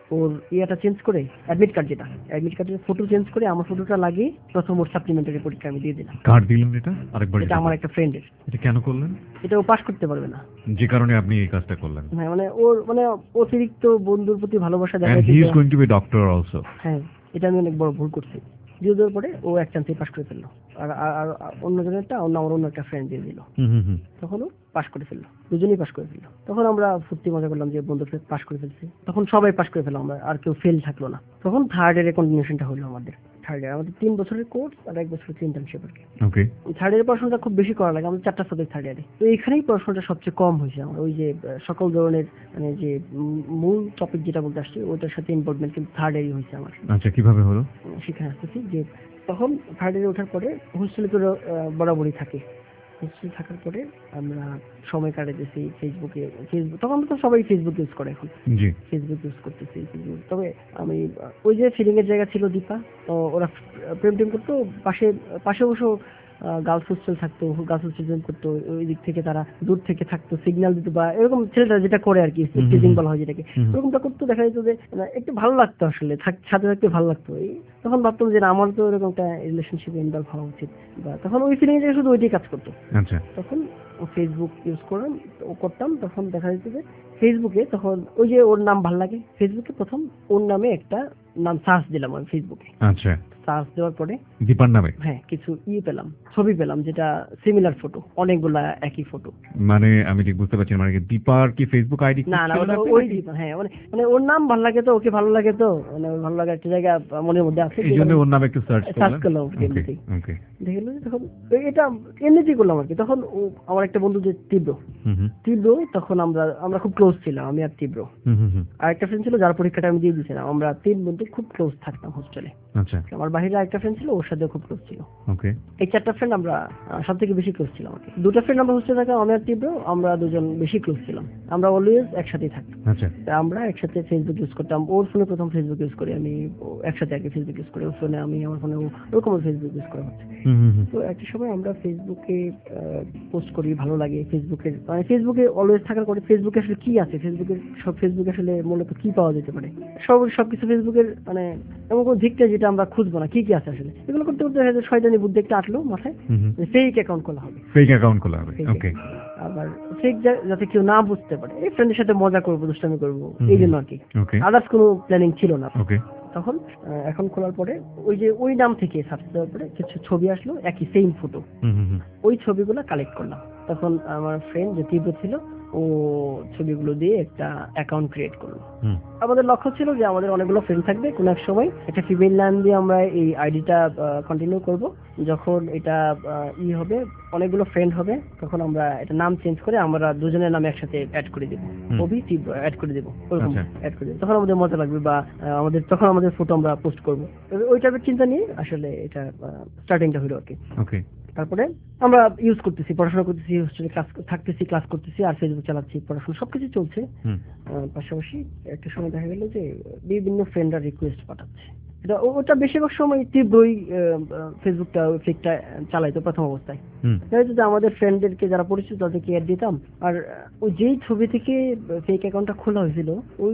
[SPEAKER 4] ওর ইয়েটা চেঞ্জ করে, অ্যাডমিট কার্ডের ফটো চেঞ্জ করে আমার ফটোটা লাগিয়ে প্রথম ওর সাপ্লিমেন্টারি পরীক্ষা আমি দিয়ে দিলাম।
[SPEAKER 5] কার্ড দিলেন এটা আরেকবার?
[SPEAKER 4] এটা আমার একটা ফ্রেন্ডের।
[SPEAKER 5] এটা কেন করলেন?
[SPEAKER 4] এটা ও পাস করতে পারবে না,
[SPEAKER 5] যে কারণে আপনি এই কাজটা করলেন।
[SPEAKER 4] হ্যাঁ মানে ওর মানে অতিরিক্ত বন্ধুর প্রতি ভালোবাসা
[SPEAKER 5] And
[SPEAKER 4] দেখাচ্ছে।
[SPEAKER 5] he is going to be a doctor also.
[SPEAKER 4] হ্যাঁ, এটা আমি অনেক বড় ভুল করছি। দিয়ে দেওয়ার পরে ও এক চান্সে পাস করে ফেললো, আর আর অন্যজনেরটা আমার অন্য একটা ফ্রেন্ড দিয়ে দিল। তখন ও পাস করে ফেললো, দুজনেই পাস করে ফেললো। তখন আমরা ফুর্তি মজা করলাম যে বন্ধু পাস করে ফেলছি, তখন সবাই পাস করে ফেললাম, আমরা আর কেউ ফেল থাকলো না। তখন থার্ড ইয়ারে কন্টিনিউশনটা হলো আমাদের। থার্ড ইয়ার আমাদের 3 বছরের কোর্স আর 1 বছরের ইন্টার্নশিপ আর কি।
[SPEAKER 5] ওকে।
[SPEAKER 4] থার্ড ইয়ারের পড়াশোনাটা খুব বেশি করা লাগে, আমাদের 4টা সাবজেক্ট থার্ড ইয়ারে। তো এখানেই পড়াশোনাটা সবচেয়ে কম হয়েছে আমার। ওই যে সকল ধরনের মানে যে মূল টপিক যেটা বলতে আসছে ওইটার সাথে ইনভলভমেন্ট কিন্তু থার্ড ইয়ারই হয়েছে আমার।
[SPEAKER 5] আচ্ছা, কিভাবে হলো?
[SPEAKER 4] সেখানে আসতেছি যে তখন থার্ড ইয়ারে ওঠার পরে হোস্টেলে তো বরাবরই থাকে। হোস্টেলে থাকার পরে আমরা সময় কাটাতেছি ফেসবুক, তখন তো সবাই ফেসবুক ইউজ করে এখন।
[SPEAKER 5] জি।
[SPEAKER 4] ফেসবুক ইউজ করতেছি। তবে আমি ওই যে ফিলিং এর জায়গা ছিল দীপা, তো ওরা প্রেম করতো, পাশে অবশ্য গার্লস হোস্টেল থাকতো, গার্লস হোস্টেল করতো, ওই দিক থেকে তারা দূর থেকে থাকতো, সিগন্যাল দিত বা এরকম ছেলেটা যেটা করে আর কি, টিজিং বলা হয় যেটাকে, ওরকমটা করতো। দেখা যেত যে একটু ভালো লাগতো আসলে, সাথে থাকতে ভালো লাগতো। তখন ভাবতাম যে আমার তো এরকম একটা রিলেশনশিপে ইনভলভ হওয়া উচিত, বা তখন ওই ফিলিং এর শুধু ওইটাই কাজ করতো।
[SPEAKER 5] আচ্ছা।
[SPEAKER 4] তখন ফেসবুক ইউজ করতাম, তখন দেখা যেত যে ফেসবুকে তখন ওই যে ওর নাম ভালো লাগে, ফেসবুকে প্রথম ওর নামে একটা নাম সার্চ দিলাম আমি ফেসবুকে।
[SPEAKER 5] আচ্ছা।
[SPEAKER 4] সার্চ দেওয়ার পরে
[SPEAKER 5] দীপার নামে
[SPEAKER 4] হ্যাঁ কিছু পেলাম, ছবি পেলাম, যেটা সিমিলার ফটো, অনেকগুলা একই ফটো।
[SPEAKER 5] মানে আমি ঠিক বুঝতে পারছি না, মানে দীপার কি ফেসবুক আইডি?
[SPEAKER 4] না ওই দীপা, হ্যাঁ মানে ওর নাম ভালো লাগে তো, ওকে ভালো লাগে তো, মানে ভালো লাগে একটা জায়গা মনের মধ্যে আছে,
[SPEAKER 5] এই জন্য ওর নামে একটু সার্চ
[SPEAKER 4] করলাম।
[SPEAKER 5] ওকে।
[SPEAKER 4] দেখে তখন এটা এমনিতেই করলাম আর কি। তখন আমার একটা বন্ধু যে তীব্র, তখন আমরা খুব ক্লোজ ছিলাম, আমি আর তীব্র, আর একটা ফ্রেন্ড ছিল যার পরীক্ষাটা আমি দিয়ে দিয়েছিলাম। আমরা 3 বন্ধু খুব ক্লোজ থাকতাম হোস্টেলে।
[SPEAKER 5] আচ্ছা।
[SPEAKER 4] আমার বাইরে একটা ফ্রেন্ড ছিল, ওর সাথে খুব ক্লোজ ছিল।
[SPEAKER 5] ওকে।
[SPEAKER 4] এই 4টা ফ্রেন্ড আমরা সব থেকে বেশি ক্লোজ ছিলাম আর কি। 2টা ফ্রেন্ড আমরা হোস্টেলে থাকতাম, আমি আর তীব্র, আমরা দুজন বেশি ক্লোজ ছিলাম। আমরা অলওয়েজ একসাথেই থাকতাম।
[SPEAKER 5] আচ্ছা।
[SPEAKER 4] আমরা একসাথে ফেসবুক ইউজ করতাম। ওর ফোনে প্রথম ফেসবুক ইউজ করি আমি, একসাথে আগে ফেসবুক ইউজ করি, ওর ফোনে আমি, আমার ফোনে ওরকম ফেসবুক ইউজ করা হচ্ছে। তো একটা সময় আমরা ফেসবুকে পোস্ট করি, ভালো লাগে ফেসবুকের, মানে ফেসবুকে অলওয়েজ থাকার পরে ফেসবুকে আসলে কি আছে, ফেসবুকে আসলে মূলত কি পাওয়া যেতে পারে, সবকিছু ফেসবুকের মানে এমন কোনো দিকটা যেটা আমরা খুঁজবো না, কি আছে আসলে। এগুলো করতে করতে শয়তানি বুদ্ধি একটা আসলো মাথায়, ফেক অ্যাকাউন্ট খোলা হবে।
[SPEAKER 5] ওকে।
[SPEAKER 4] আবার ফেক যাতে কেউ না বুঝতে পারে, এই ফ্রেন্ডের সাথে মজা করবো, দুষ্টামি করবো, এই জন্য আর কি। আদার্স কোনো প্ল্যানিং ছিল না। তখন এখন খোলার পরে ওই নাম থেকে সার্চ দেওয়ার পরে কিছু ছবি আসলো, একই সেম ফটো। ওই ছবিগুলো কালেক্ট করলাম। তখন আমার ফ্রেন্ড যে তীব্র ছিল, ও ছবিগুলো দিয়ে একটা অ্যাকাউন্ট ক্রিয়েট করলো। আমাদের লক্ষ্য ছিল যে আমাদের অনেকগুলো ফ্রেন্ড থাকবে, কোন এক সময় একটা ফিমেল নাম দিয়ে আমরা এই আইডিটা কন্টিনিউ করব। যখন এটা হবে, অনেকগুলো ফ্রেন্ড হবে, তখন আমরা এটা নাম চেঞ্জ করে আমরা দুজনের নাম একসাথে অ্যাড করে দেবো, অ্যাড করে দেবো, ওরকম অ্যাড করে দেবো। তখন আমাদের মজা লাগবে, বা তখন আমাদের ফটো আমরা পোস্ট করবো। ওই টাইপের চিন্তা নিয়ে আসলে এটা স্টার্টিংটা হলো আর কি। তারপরে আমরা ইউজ করতেছি, পড়াশোনা করতেছি, হোস্টেলে থাকতেছি, ক্লাস করতেছি, আর ফেসবুক চালাচ্ছি, পড়াশোনা সবকিছু চলছে। পাশাপাশি একটা সময় দেখা গেল যে বিভিন্ন ফ্রেন্ডরা রিকোয়েস্ট পাঠাচ্ছে। ওটা বেশিরভাগ সময় তীব্রই ফেসবুকটা ফেকটা চালাইতো প্রথম অবস্থায়। যে আমাদের ফ্রেন্ডদেরকে যারা পরিচিত তাদেরকে অ্যাড দিতাম, আর ওই যেই ছবি থেকে ফেক অ্যাকাউন্টটা খোলা হয়েছিল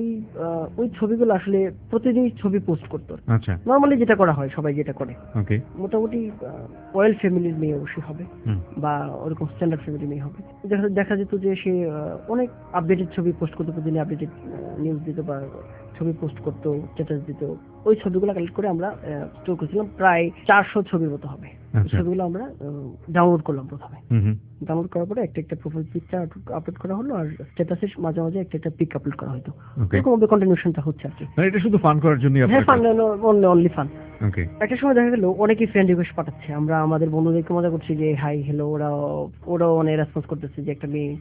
[SPEAKER 4] ওই ছবিগুলো আসলে প্রতিদিন ছবি পোস্ট করতো। নর্মালি যেটা করা হয়, সবাই যেটা করে, মোটামুটি রয়্যাল ফ্যামিলির মেয়ে অবশ্যই হবে, বা ওরকম স্ট্যান্ডার্ড ফ্যামিলির মেয়ে হবে। দেখা যেত যে সে অনেক আপডেটেড ছবি পোস্ট করতো, প্রতিদিন আপডেটেড নিউজ দিত বা ছবি পোস্ট করতো, স্ট্যাটাস দিত। ওই ছবিগুলো কালেক্ট করে আমরা স্টোর করেছিলাম, প্রায় 400 ছবির মতো হবে। ছবিগুলো আমরা ডাউনলোড করলাম প্রথমে। ডাউনলোড করার পরে একটা প্রোফাইল পিকচার আপলোড করা হলো, আর স্ট্যাটাসের মাঝে মাঝে একটা পিক আপলোড করা হতো। এরকম ভাবে কন্টিনিউশনটা হচ্ছে আর কি।
[SPEAKER 5] এটা শুধু ফান করার জন্য?
[SPEAKER 4] হ্যাঁ, ফান, অনলি ফান। একটা সময় দেখা গেল অনেকেই ফ্রেন্ড রিকোয়েস্ট পাঠাচ্ছে, আমরা আমাদের বন্ধুদেরকে মজা করছি যে হাই হ্যালো, ওরাও মানে রেসপন্স করতেছে যে একটা মেয়ে।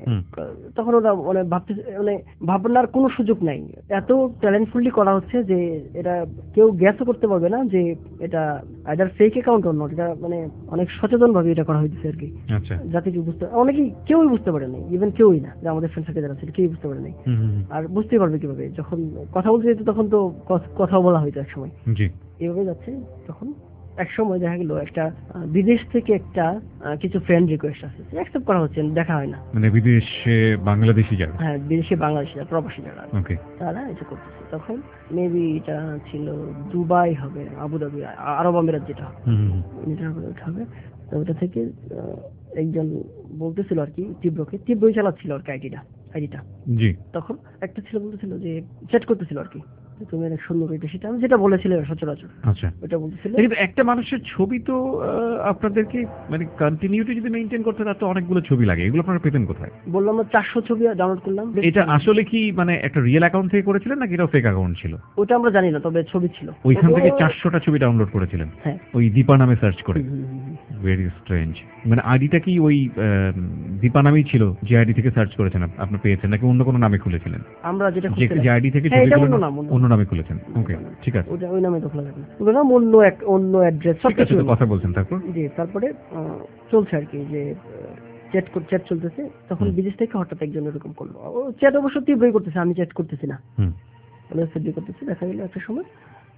[SPEAKER 4] তখন ওরা মানে ভাবতেছে, মানে ভাবনার কোনো সুযোগ নাই, এত ট্যালেন্টফুলি করা হচ্ছে যে এটা কেউ গ্যাসও করতে পারবে না যে এটা either fake account or not. এটা মানে অনেক সচেতন ভাবে এটা করা হয়েছে আর কি, যাতে কেউ অনেকেই কেউই বুঝতে পারে নাই, ইভেন কেউই না, যে আমাদের ফ্রেন্ড সার্কেল যারা ছিল কেউই বুঝতে পারে নাই। আর বুঝতেই পারবে কিভাবে, যখন কথা বলতে যেত তখন তো কথাও বলা হয়তো এক সময়। এইভাবে যাচ্ছে। তখন এক সময় দেখা গেল একটা বিদেশ থেকে একটা কিছু ফ্রেন্ড রিকোয়েস্ট আছে, অ্যাকসেপ্ট করা হচ্ছে না, দেখা হয় না।
[SPEAKER 5] মানে বিদেশে বাংলাদেশি যারা?
[SPEAKER 4] হ্যাঁ, বিদেশে বাংলাদেশি যারা, প্রবাসী যারা,
[SPEAKER 5] ওকে।
[SPEAKER 4] তারা এটা করতেছে। তখন মেবি এটা ছিল দুবাই হবে, আবুধাবি, আরব আমিরাত যেটা হবে। তো ওটা থেকে একজন বলতেছিল আর কি, তীব্রই চালাচ্ছিল আর কি আইডিটা।
[SPEAKER 5] জি।
[SPEAKER 4] তখন একটা ছিল বলতেছিল যে চ্যাট করতেছিল আর কি, তুমি অনেক সুন্দর, এটা সেটা আমি যেটা বলেছিল সচরাচর।
[SPEAKER 5] আচ্ছা,
[SPEAKER 4] ওটা বলতেছিল।
[SPEAKER 5] কিন্তু একটা মানুষের ছবি তো আপনাদেরকে মানে কন্টিনিউটি যদি মেইনটেইন করতে তার তো অনেকগুলো ছবি লাগে, এগুলো আপনারা পেতেন কোথায়?
[SPEAKER 4] বললাম আমরা 400 ছবি ডাউনলোড করলাম।
[SPEAKER 5] এটা আসলে কি মানে একটা রিয়েল অ্যাকাউন্ট থেকে করেছিলেন নাকি এটা ফেক অ্যাকাউন্ট ছিল?
[SPEAKER 4] ওটা আমরা জানি না, তবে ছবি ছিল।
[SPEAKER 5] ওইখান থেকে 400টা ছবি ডাউনলোড করেছিলেন?
[SPEAKER 4] হ্যাঁ।
[SPEAKER 5] ওই দীপা নামে সার্চ করে? Very strange. মানে আইডিটা কি ওই দীপা নামেই ছিল যে আইডি থেকে সার্চ করেছেন আপনি পেয়েছেন, নাকি অন্য কোনো নামে খুলেছিলেন?
[SPEAKER 4] আমরা যেটা
[SPEAKER 5] যে আইডি থেকে
[SPEAKER 4] হ্যাঁ, এটা
[SPEAKER 5] ছবিগুলো
[SPEAKER 4] অন্য
[SPEAKER 5] অন্য নামে খুলেছেন? ওকে, ঠিক আছে।
[SPEAKER 4] ওটা ওই নামে তো খোলা যাবে না, ওটা নাম অন্য অ্যাড্রেস সব কিছু
[SPEAKER 5] কথা বলছেন। তারপর
[SPEAKER 4] জি, তারপরে চলছে আর কি যে চ্যাট চলতেছে। তখন বিদেশ থেকে হঠাৎ একজন এরকম করলো, ও চ্যাট অবশ্য তীব্রই করতেছে, আমি চ্যাট করতেছি না, করতেছি। দেখা গেল একটা সময়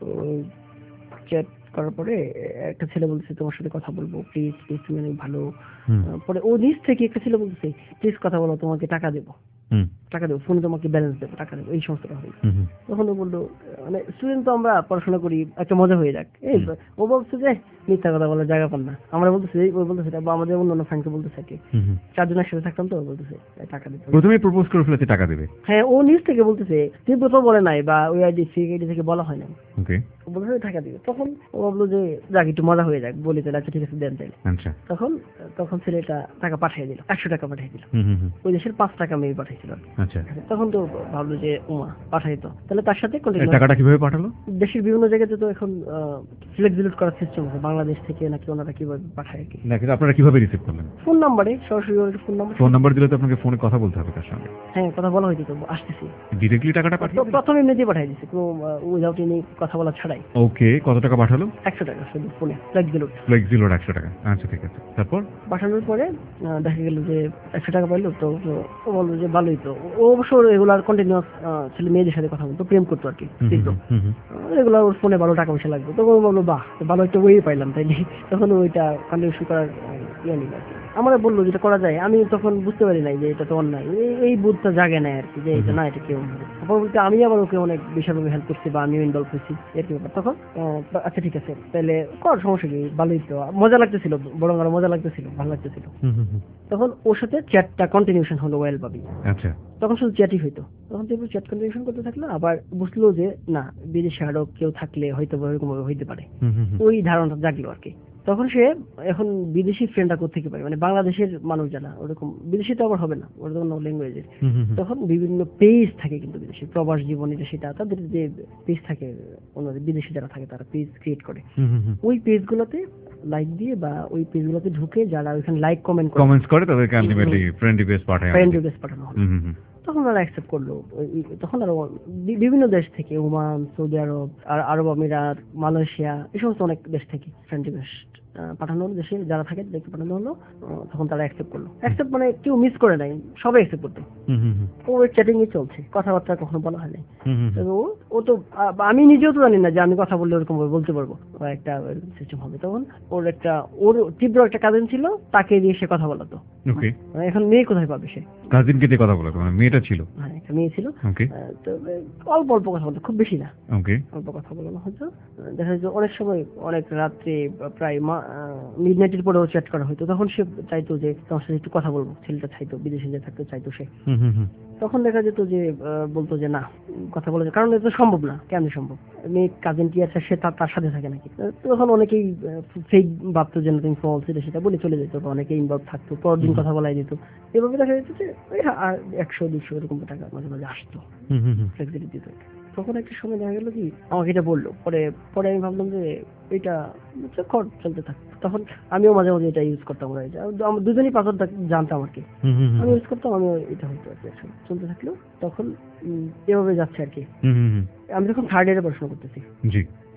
[SPEAKER 4] চ্যাট করার পরে একটা ছেলে বলতেছে তোমার সাথে কথা বলবো প্লিজ, তুমি অনেক ভালো। পরে ও নিজ থেকে একটা ছেলে বলতেছে প্লিজ কথা বলো, তোমাকে টাকা দেবো, ফোনে তোমাকে ব্যালেন্স দেবো, টাকা দেবো, এই সমস্ত কথা। তখন ও বললো, মানে স্টুডেন্ট তো আমরা, পড়াশোনা করি, একটা মজা হয়ে যাক। ও বলছে যে মিথ্যা কথা বলার জায়গা পান না। আমরা বলতেছি, ওই বলতেছে, আমাদের অন্য ফ্রেন্ডকে বলতেছে কি, 4 জন একসাথে থাকতাম তো, বলতেছে টাকা দিতে।
[SPEAKER 5] প্রথমে প্রপোজ করে ফেলেছে টাকা দেবে?
[SPEAKER 4] হ্যাঁ, ও নিজ থেকে বলতেছে, তীব্র তো বলে নাই, বা ওই আইডি থেকে বলা হয় নাই।
[SPEAKER 5] ওকে।
[SPEAKER 4] ও বলতেছে টাকা দিবে। তখন ও ভাবলো যে যাক একটু মজা হয়ে যাক, বলি তাহলে আচ্ছা ঠিক আছে দেন তাইলে।
[SPEAKER 5] আচ্ছা।
[SPEAKER 4] তখন ছেলেটা টাকা পাঠিয়ে দিল, 100 টাকা পাঠিয়ে দিল। ওই দেশের 5 টাকা মেয়ে পাঠিয়েছিল।
[SPEAKER 5] আচ্ছা।
[SPEAKER 4] তখন তো ভাবলো যে উমা পাঠাইতো, তাহলে তার সাথে
[SPEAKER 5] টাকাটা কিভাবে পাঠালো?
[SPEAKER 4] দেশের বিভিন্ন জায়গাতে তো এখন ফ্লেক্সিবিলিট করার সিস্টেম আছে, বাংলাদেশ থেকে নাকি ওনারা কিভাবে পাঠায় কি
[SPEAKER 5] না, কিন্তু আপনারা কিভাবে রিসিভ করলেন?
[SPEAKER 4] ফোন নাম্বারে, সরাসরি ফোন নাম্বার
[SPEAKER 5] দিলে তো আপনাকে ফোনে কথা বলতে হবে তার সঙ্গে।
[SPEAKER 4] হ্যাঁ, কথা বলা হয়েছে, তো আসতেছি
[SPEAKER 5] ডিরেক্টলি টাকাটা পাঠিয়ে
[SPEAKER 4] প্রথমে এমনিতেই পাঠিয়ে দিচ্ছে, কোনো উইদাউট এনি কথা বলা ছাড়াই।
[SPEAKER 5] ওকে, কত টাকা পাঠালো?
[SPEAKER 4] 100 টাকা শুধু ফোনে, ফ্লেক্সিবিলিট
[SPEAKER 5] 100 টাকা। আচ্ছা, ঠিক আছে। তারপর
[SPEAKER 4] পাঠানোর পরে দেখা গেল যে 100 টাকা পাইলো। তো ও বললো যে ভালোই তো। ও অবশ্য রেগুলার কন্টিনিউয়াস ছেলে মেয়েদের সাথে কথা বলতো, প্রেম করতো আর কি, রেগুলার ওর ফোনে ভালো টাকা পয়সা লাগবে। তখন বললো বাহ, ভালো একটা ওয়ে পাইলাম, তাই তখন ওইটা কন্টিনিউ করার ইয়ে নিল আর কি। আমরা বললো যেটা করা যায়। আমি তখন বুঝতে পারি নাই যে এটা তো অন্যায়, এই বুধটা জাগে নাই আর কি, যে এটা না, এটা কেউ পরবর্তীতে আমি আবার ওকে অনেক বিশালভাবে হেল্প করছি, বা আমিও ইনভলভ হয়েছি এর কি ব্যাপার। তখন আচ্ছা ঠিক আছে তাহলে কর, সমস্যা কি, ভালোই তো, মজা লাগতেছিল, বরং আরো মজা লাগতেছিল, ভালো লাগতেছিল। তখন ওর সাথে চ্যাটটা কন্টিনিউশন হলো ওয়েল ভাবি।
[SPEAKER 5] আচ্ছা।
[SPEAKER 4] তখন শুধু চ্যাটই হইতো। তখন চ্যাট কন্টিনিউশন করতে থাকলো, আবার বুঝলো যে না, বিদেশে আরো কেউ থাকলে হয়তো এরকম হইতে পারে, ওই ধারণাটা জাগলো আর কি। তখন সে এখন বিদেশি ফ্রেন্ডরা কোথেকে পায়, মানে বাংলাদেশের মানুষ জানা, ওরকম বিদেশি তো আবার হবে না, ওর অন্য ল্যাঙ্গুয়েজের। তখন বিভিন্ন পেজ থাকে কিন্তু বিদেশি, প্রবাস জীবন এটা সেটা, তাদের যে পেজ থাকে, ওনাদের বিদেশি যারা থাকে তারা পেজ ক্রিয়েট করে, ওই পেজগুলোতে লাইক দিয়ে, বা ওই পেজগুলোতে ঢুকে যারা ওইখানে লাইক কমেন্টস করে তাদেরকে আলটিমেটলি ফ্রেন্ড রিকোয়েস্ট পাঠানো হয়। তখন ওরা অ্যাকসেপ্ট করলো। তখন আরো বিভিন্ন দেশ থেকে, ওমান, সৌদি আরব, আর আরব আমিরাত, মালয়েশিয়া, এই সমস্ত অনেক দেশ থেকে ফ্রেন্ড রিকোয়েস্ট পাঠানো হলো, দেশে যারা থাকে তাদেরকে পাঠানো হলো। তখন তারা অ্যাকসেপ্ট করলো। অ্যাকসেপ্ট মানে কেউ মিস করে নাই, সবাই অ্যাকসেপ্ট করতো। ওর চ্যাটিং এ চলছে, কথাবার্তা কখনো বলা হয় নাই। ও তো, আমি নিজেও তো জানি না যে আমি কথা বললে ওরকম বলতে পারবো, বা একটা সিস্টেম হবে। তখন ওর তীব্র একটা কাজিন ছিল, তাকে দিয়ে সে কথা বলাতো। এখন মেয়ে কোথায় পাবে সে?
[SPEAKER 5] কাজিনকে দিয়ে কথা বলাতো, মানে মেয়েটা ছিল? হ্যাঁ, একটা
[SPEAKER 4] মেয়ে ছিল। তো অল্প অল্প কথা বলতো, খুব বেশি না, অল্প কথা বলানো হতো। দেখা যায় অনেক সময় অনেক রাত্রে, প্রায় মিডনাইটের পরেও চ্যাট করা হতো। তখন সে চাইতো যে তোমার সাথে একটু কথা বলবো, ছেলেটা চাইতো, বিদেশে যে থাকতে চাইতো সে। তখন দেখা যেত যে বলতো যে না, কথা বলা যায়, কারণ এটা সম্ভব না, কেমন সম্ভব, মেয়ে কাজিন কি আছে, সে তার সাথে থাকে নাকি। তখন অনেকেই ফেক ভাবতো যে তুমি ফলস, এটা সেটা বলে চলে যেত, অনেকেই ইনভলভ থাকতো, পরের দিন কথা বলাই দিত। এভাবে দেখা যেত যে 100-200 এরকম টাকা মাঝে মাঝে আসতো, ফ্লেক্সিবিলিটি দিত। তখন একটা সময় দেখা গেল কি, আমাকে এটা বললো, পরে আমি ভাবলাম যে এটা চলতে থাক। তখন আমিও মাঝে মাঝে এটা ইউজ করতাম, আমরা দুজনই পাসওয়ার্ড জানতাম আর কি, আমি ইউজ করতাম, আমিও এটা হইতো আর কি, চলতে থাকলো। তখন এভাবে যাচ্ছে আর কি। আমি যখন 3rd ইয়ারে পড়াশোনা করতেছি,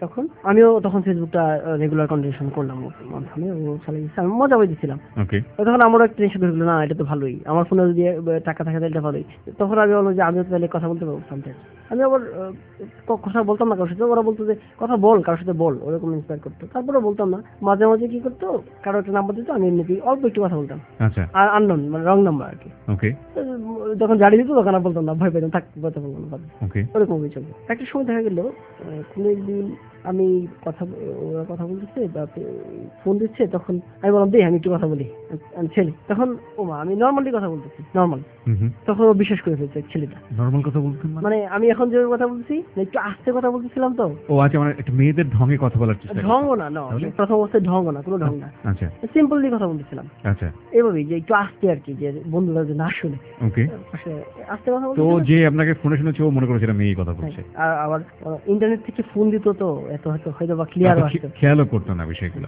[SPEAKER 4] তখন আমিও তখন ফেসবুকটা রেগুলার কন্টিনিউশন করলাম ওর মাধ্যমে, ও চালিয়ে দিচ্ছে, আমি মজা পাইতেছিলাম।
[SPEAKER 5] ওকে।
[SPEAKER 4] তখন আমারও একটা টেনশন হয়েছিল, না এটা তো ভালোই, আমার ফোনে যদি টাকা থাকে তাহলে এটা ভালোই। তখন আমি বললাম যে আমিও তাহলে কথা বলতে পারবো সামটাইম। আমি আবার কথা বলতাম না কারোর সাথে, ওরা বলতো যে কথা বল, কারোর সাথে বল, ওরকম ইন্সপায়ার করতো। তারপরে বলতাম না, মাঝে মাঝে কি করতো, কারো একটা নাম্বার দিত, আমি এমনিতেই অল্প একটু কথা বলতাম,
[SPEAKER 5] আচ্ছা।
[SPEAKER 4] আর আননোন মানে রং নাম্বার আর কি।
[SPEAKER 5] ওকে।
[SPEAKER 4] যখন জানি দিত তখন আর বলতাম না, ভয় পেতাম, থাক কথা বলবো না।
[SPEAKER 5] ওকে।
[SPEAKER 4] ওরকম হয়ে চলবে। একটা সময় দেখা গেল কোনো একদিন আমি ওরা কথা বলতেছে বা ফোন দিচ্ছে, তখন আমি বললাম আমি একটু কথা বলি, আমি ছেলে। তখন ও মা, আমি নর্মালি কথা বলতেছি, নর্মাল। তখন ও বিশ্বাস করে ফেলছে ছেলেটা।
[SPEAKER 5] নর্মাল কথা বলতেন
[SPEAKER 4] মানে আমি এখন যে কথা বলছি একটু আস্তে কথা বলতেছিলাম তো।
[SPEAKER 5] ও আচ্ছা, মানে একটু মেয়েদের ঢঙে কথা বলার চেষ্টা।
[SPEAKER 4] ঢঙও না, প্রথম অবস্থায় ঢঙও না, কোনো ঢং না।
[SPEAKER 5] আচ্ছা।
[SPEAKER 4] সিম্পলি কথা বলতেছিলাম।
[SPEAKER 5] আচ্ছা।
[SPEAKER 4] এভাবেই যে একটু আস্তে আর কি, যে বন্ধুরা যে না শুনে।
[SPEAKER 5] ওকে।
[SPEAKER 4] আস্তে কথা
[SPEAKER 5] তো
[SPEAKER 4] বলতে
[SPEAKER 5] যে আপনাকে ফোনে শুনেছে ও মনে করেছিল মেয়ে কথা বলছে।
[SPEAKER 4] আর আবার ইন্টারনেট থেকে ফোন দিত তো, এত হয়তো বা ক্লিয়ার আসতো,
[SPEAKER 5] খেয়ালও করতো না বিষয়গুলো।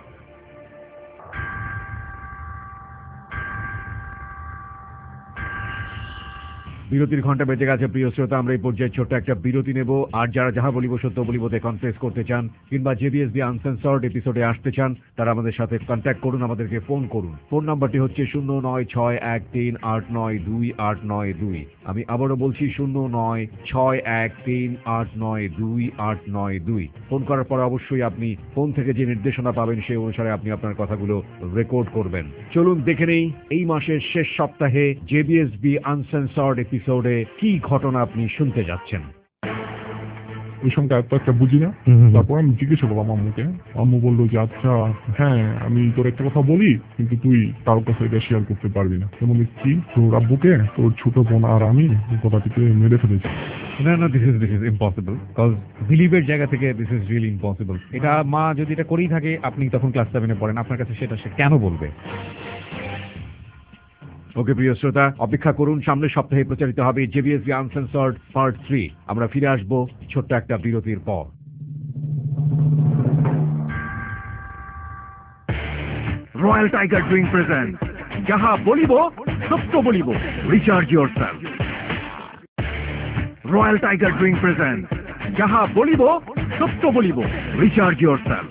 [SPEAKER 5] বিরতির ঘন্টা বেজে গেছে প্রিয় শ্রোতা, আমরা এই পর্যায়ে ছোট্ট একটা বিরতি নেব। আর যারা যাহা বলিব সত্য বলিবতে কনফেস করতে চান কিংবা জেবিএসবি আনসেন্সর্ড এপিসোডে আসতে চান, তারা আমাদের সাথে কন্ট্যাক্ট করুন, আমাদেরকে ফোন করুন। ফোন নাম্বারটি হচ্ছে 09613892 আমি আবারও বলছি 09613892 ফোন করার পর অবশ্যই আপনি ফোন থেকে যে নির্দেশনা পাবেন সেই অনুসারে আপনি আপনার কথাগুলো রেকর্ড করবেন। চলুন দেখে নেই এই মাসের শেষ সপ্তাহে জেবিএসবি আনসেন্সর্ড এপিসোডে কি ঘটনা আপনি শুনতে যাচ্ছেন।
[SPEAKER 6] ওই সঙ্গে এত একটা বুঝি না। তারপর আমি জিজ্ঞেস করলাম আম্মুকে, আম্মু বললো যে আচ্ছা হ্যাঁ আমি তোর একটা কথা বলি, কিন্তু তুই কারোর কাছে এটা শেয়ার করতে পারবি না। তেমন কি তোর আব্বুকে তোর ছোট বোন আর আমি কথাটিকে মেরে ফেলেছি।
[SPEAKER 5] না, দিস ইজ ইম্পসিবল, কজ বিলিভের জায়গা থেকে দিস ইজ রিয়েলি ইম্পসিবল। এটা মা যদি এটা করেই থাকে, আপনি তখন ক্লাস 7-এ পড়েন, আপনার কাছে সেটা সে কেন বলবে? ওকে প্রিয় শ্রোতা, অপেক্ষা করুন, সামনের সপ্তাহে প্রচারিত হবে জেবিএসবি আনসেন্সর্ড পার্ট 3। আমরা ফিরে আসবো ছোট্ট একটা বিরতির পর। রয়্যাল টাইগার ড্রিঙ্ক প্রেজেন্ট যাহা বলিব সত্য বলিব, recharge yourself. Royal tiger drink present যাহা বলিব সত্য বলিব, রিচার্জ ইয়োরসেলফ।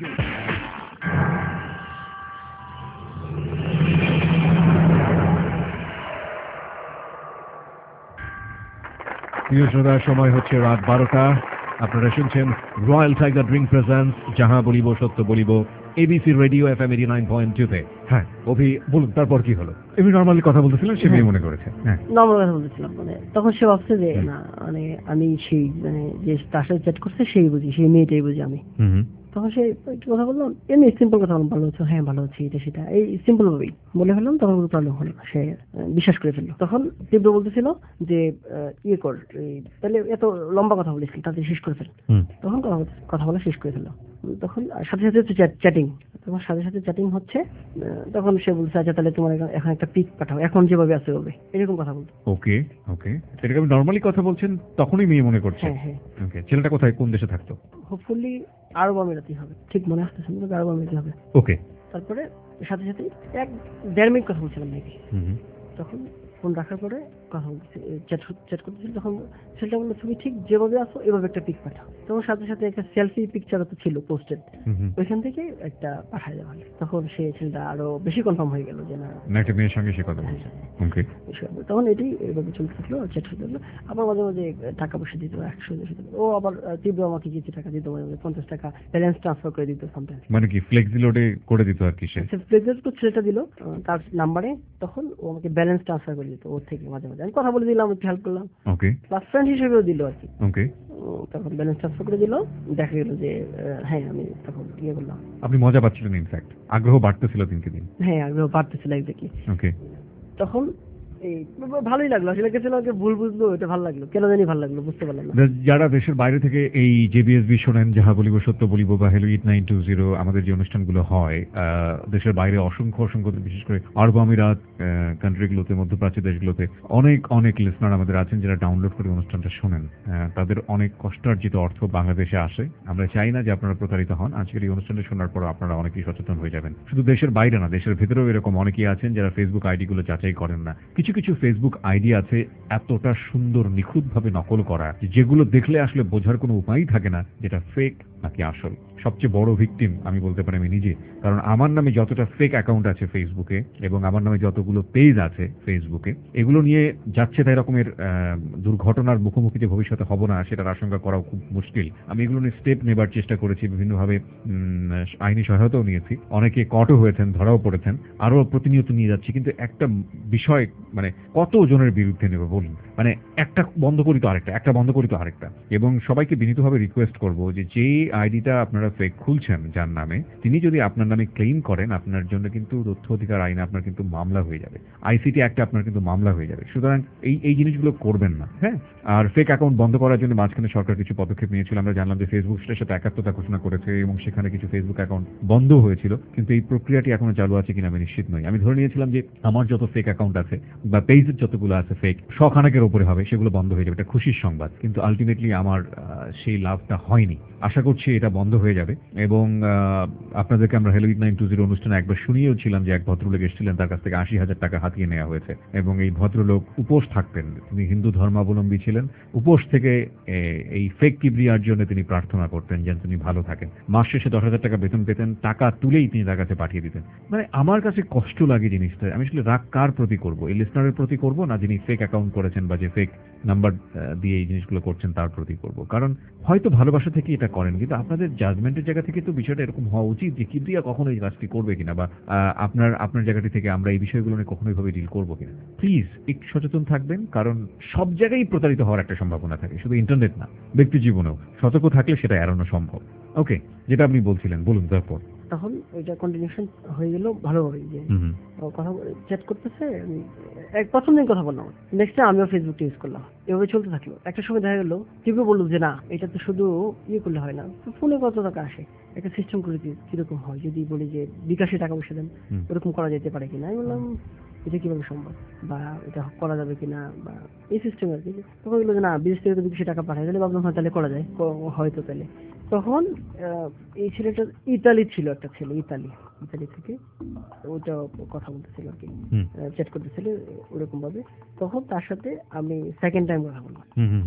[SPEAKER 5] প্রিয় শ্রোতা, সময় হচ্ছে রাত 12টা। আপনারা শুনছেন রয়্যাল টাইগার ড্রিঙ্ক প্রেজেন্টস যাহা বলিব সত্য বলিব, এবিসি রেডিও FM 89.2-তে। হ্যাঁ অভি, বলুন তারপর কি হলো? এমনি নর্মালি কথা বলতেছিলেন, সে মেয়ে মনে করেছে। হ্যাঁ,
[SPEAKER 4] নর্মাল কথা বলতেছিলাম। মানে তখন সে ভাবছে যে না, মানে আমি সেই, মানে যে তার সাথে চ্যাট করছে সেই বুঝি, সেই মেয়েটাই বুঝি আমি। তখন সে একটু কথা বললাম, এমনি সিম্পল কথা বললাম, ভালো হচ্ছে, হ্যাঁ ভালো হচ্ছে, এটা সেটা, এই সিম্পল ভাবেই বলে ফেললাম। তখন কোনো প্রবলেম হলো না, সে বিশ্বাস করে ফেললো। তখন তীব্র বলতেছিল যে ইয়ে কর, তাহলে এত লম্বা কথা বলিস, তাদের শেষ করে ফেল। তখন কথা বলা শেষ করে ফেললো। তখন সাথে সাথে চ্যাটিং, তখন সাথে সাথে চ্যাটিং হচ্ছে। তখন সে বলছে আচ্ছা তাহলে তোমার এখন একটা পিক পাঠাও, এখন যেভাবে আছে ওভাবে, এরকম কথা বলতো।
[SPEAKER 5] ওকে ওকে, এটাকে আপনি নর্মালি কথা বলছেন, তখনই মেয়ে মনে করছে।
[SPEAKER 4] হ্যাঁ হ্যাঁ।
[SPEAKER 5] ওকে, ছেলেটা কোথায়, কোন দেশে থাকতো?
[SPEAKER 4] হোপফুলি আরব আমিরাতেই হবে, ঠিক মনে আসতেছে না, আরব আমিরাতেই হবে।
[SPEAKER 5] ওকে।
[SPEAKER 4] তারপরে সাথে সাথে 1-1.5 মিনিট কথা বলছিলাম নাকি। তখন ফোন রাখার পরে কথা বলতেছি, চ্যাট করতেছিল। তখন ছেলেটা বললো তুমি ঠিক যেভাবে আসো এভাবে একটা পিক পাঠাও। তখন সাথে সাথে একটা সেলফি পিকচারও তো ছিল পোস্টেড, ওইখান থেকে একটা পাঠাই দেওয়া হলো। তখন সে ছেলেটা আরো বেশি কনফার্ম হয়ে গেল যে না
[SPEAKER 5] একটা মেয়ের সঙ্গে সে কথা বলছে। ওকে।
[SPEAKER 4] তখন এটি এভাবে চলতে থাকলো, চ্যাট হতে থাকলো। আবার মাঝে মাঝে টাকা পয়সা দিত, 100 দিত। ও আবার তীব্র আমাকে কিছু টাকা দিত, মাঝে মাঝে 50 টাকা ব্যালেন্স ট্রান্সফার করে দিত সামটাইমস।
[SPEAKER 5] মানে কি ফ্লেক্সি লোডে করে দিত আর কি? সে
[SPEAKER 4] ফ্লেক্সি লোড ছেলেটা দিল তার নাম্বারে, তখন ও আমাকে ব্যালেন্স ট্রান্সফার করে দিত ওর থেকে। মাঝে মাঝে আমি কথা বলে দিলাম, একটু হেল্প করলাম।
[SPEAKER 5] ওকে।
[SPEAKER 4] প্লাস ফ্রেন্ড হিসেবেও দিল আর কি।
[SPEAKER 5] ওকে।
[SPEAKER 4] তখন ব্যালেন্স ট্রান্সফার করে দিল, দেখা গেল যে হ্যাঁ আমি তখন ইয়ে করলাম।
[SPEAKER 5] আপনি মজা পাচ্ছিলেন, ইনফ্যাক্ট আগ্রহ বাড়তেছিল দিনকে দিন।
[SPEAKER 4] হ্যাঁ আগ্রহ বাড়তেছিল এক্স্যাক্টলি।
[SPEAKER 5] ওকে।
[SPEAKER 4] তখন এই ভালোই লাগলো আসলে, কাছে আমাকে ভুল বুঝলো, এটা ভালো লাগলো, কেন জানি ভালো লাগলো, বুঝতে পারলাম না।
[SPEAKER 5] যারা দেশের বাইরে থেকে এই জেবিএসবি শোনেন, যাহা বলিব সত্য বলিব বা হ্যালো 8920 আমাদের যে অনুষ্ঠানগুলো হয় দেশের বাইরে অসংখ্য বিশেষ করে আরব আমিরাত কান্ট্রিগুলোতে, মধ্যপ্রাচ্য দেশগুলোতে অনেক অনেক লিসনার আমাদের আছেন যারা ডাউনলোড করে অনুষ্ঠানটা শোনেন। তাদের অনেক কষ্টার্জিত অর্থ বাংলাদেশে আসে। আমরা চাই না যে আপনারা প্রতারিত হন। আজকের এই অনুষ্ঠানটা শোনার পর আপনারা অনেকেই সচেতন হয়ে যাবেন। শুধু দেশের বাইরে না, দেশের ভেতরেও এরকম অনেকেই আছেন যারা ফেসবুক আইডি গুলো যাচাই করেন না। কিছু কিছু ফেসবুক আইডি আছে এতটা সুন্দর নিখুঁতভাবে নকল করা, যেগুলো দেখলে আসলে বোঝার কোনো উপায়ই থাকে না যেটা ফেক নাকি আসল। সবচেয়ে বড় ভিকটিম আমি বলতে পারি আমি নিজে, কারণ আমার নামে যতটা ফেক অ্যাকাউন্ট আছে ফেসবুকে এবং আমার নামে যতগুলো পেজ আছে ফেসবুকে, এগুলো নিয়ে যাচ্ছে তাই রকমের দুর্ঘটনার মুখোমুখি যে ভবিষ্যতে হব না সেটার আশঙ্কা করাও খুব মুশকিল। আমি এগুলো নিয়ে স্টেপ নেবার চেষ্টা করেছি, বিভিন্নভাবে আইনি সহায়তাও নিয়েছি, অনেকে কটও হয়েছেন, ধরাও পড়েছেন, আরো প্রতিনিয়ত নিয়ে যাচ্ছি। কিন্তু একটা বিষয়, মানে কত জনের বিরুদ্ধে নেবে বলুন, মানে একটা বন্ধ করি তো আরেকটা, একটা বন্ধ করি তো আরেকটা। এবং সবাইকে বিনীতভাবে রিকোয়েস্ট করব যে যেই আইডিটা আপনারা ফেক খুলছেন যার নামে, তিনি যদি আপনার নামে ক্লেম করেন, আপনার জন্য কিন্তু তথ্য অধিকার আইনে আপনার কিন্তু মামলা হয়ে যাবে, আইসিটি অ্যাক্টে আপনার কিন্তু মামলা হয়ে যাবে। সুতরাং এই জিনিসগুলো করবেন না। হ্যাঁ, আর ফেক অ্যাকাউন্ট বন্ধ করার জন্য মাঝখানে সরকার কিছু পদক্ষেপ নিয়েছিল। আমরা জানলাম যে ফেসবুক সেটার সাথে একাত্মতা ঘোষণা করেছে এবং সেখানে কিছু ফেসবুক অ্যাকাউন্ট বন্ধ হয়েছিল, কিন্তু এই প্রক্রিয়াটি এখনো চালু আছে কিনা আমি নিশ্চিত নই। আমি ধরে নিয়েছিলাম যে আমার যত ফেক অ্যাকাউন্ট আছে বা পেজের যতগুলো আছে ফেক, শখানেকের উপরে হবে, সেগুলো বন্ধ হয়ে যাবে, এটা খুশির সংবাদ। কিন্তু আলটিমেটলি আমার সেই লাভটা হয়নি। আশা করছি এটা বন্ধ হয়ে যাবে। এবং আপনাদেরকে আমরা হ্যালো উইথ 920 অনুষ্ঠানে একবার শুনিয়েও ছিলাম যে এক ভদ্রলোক এসেছিলেন, তার কাছ থেকে 80,000 টাকা হাতিয়ে নেওয়া হয়েছে এবং এই ভদ্রলোক উপোস থাকতেন, তিনি হিন্দু ধর্মাবলম্বী ছিলেন। উপোস থেকে এই ফেক কিবরিয়ার জন্য তিনি প্রার্থনা করতেন যেন তিনি ভালো থাকেন। মাস শেষে 10,000 টাকা বেতন পেতেন, টাকা তুলেই তিনি তার কাছে পাঠিয়ে দিতেন। মানে আমার কাছে কষ্ট লাগে জিনিসটা। আমি আসলে রাগ কার প্রতি করব, এই লিসনারের প্রতি করব, না যিনি ফেক অ্যাকাউন্ট করেছেন বা যে ফেক নাম্বার দিয়ে এই জিনিসগুলো করছেন তার প্রতি করব? কারণ হয়তো ভালোবাসা থেকে এটা করেন, কিন্তু আপনাদের জাজমেন্টের জায়গা থেকে তো বিষয়টা এরকম হওয়া উচিত যে কিবরিয়া কখনো এই কাজটি করবে কিনা, বা আপনার জায়গাটি থেকে আমরা এই বিষয়গুলো নিয়ে কখনোই ভাবে ডিল করবো কিনা। প্লিজ একটু সচেতন থাকবেন, কারণ সব জায়গায় প্রতারিত হওয়ার একটা সম্ভাবনা থাকে, শুধু ইন্টারনেট না, ব্যক্তি জীবনেও সতর্ক থাকলে সেটা এড়ানো সম্ভব। ওকে, যেটা আপনি বলছিলেন বলুন। তারপর
[SPEAKER 4] তখন ওইটা কন্টিনিউশন হয়ে গেল ভালোভাবে, যে কথা চ্যাট করতেছে, প্রথম দিন কথা বললাম, নেক্সট টাইম আমিও ফেসবুক ইউজ করলাম, এভাবে চলতে থাকলো। একটা সময় দেখা গেল কেউ বললো যে না, এটা তো শুধু ইয়ে করলে হয় না, ফোনে কত টাকা আসে, একটা সিস্টেম করে দিই কিরকম হয়, যদি বলি যে বিকাশে টাকা পয়সা দেন, ওরকম করা যেতে পারে কিনা। আমি বললাম এটা কিভাবে সম্ভব, বা এটা করা যাবে কিনা, বা এই সিস্টেম আর কি। তখন বললো যে না, বিদেশ থেকে তো বিদেশে টাকা পাঠায়, তাহলে ভাবলাম হয় তাহলে করা যায়, হয়তো তাহলে। তখন এই ছেলেটা ইতালি ছিল, একটা ছেলে ইতালি থেকে ওইটা কথা বলতেছিল আর কি, চ্যাট করতেছিল ওরকম ভাবে। তখন তার সাথে আমি সেকেন্ড টাইম কথা বললাম,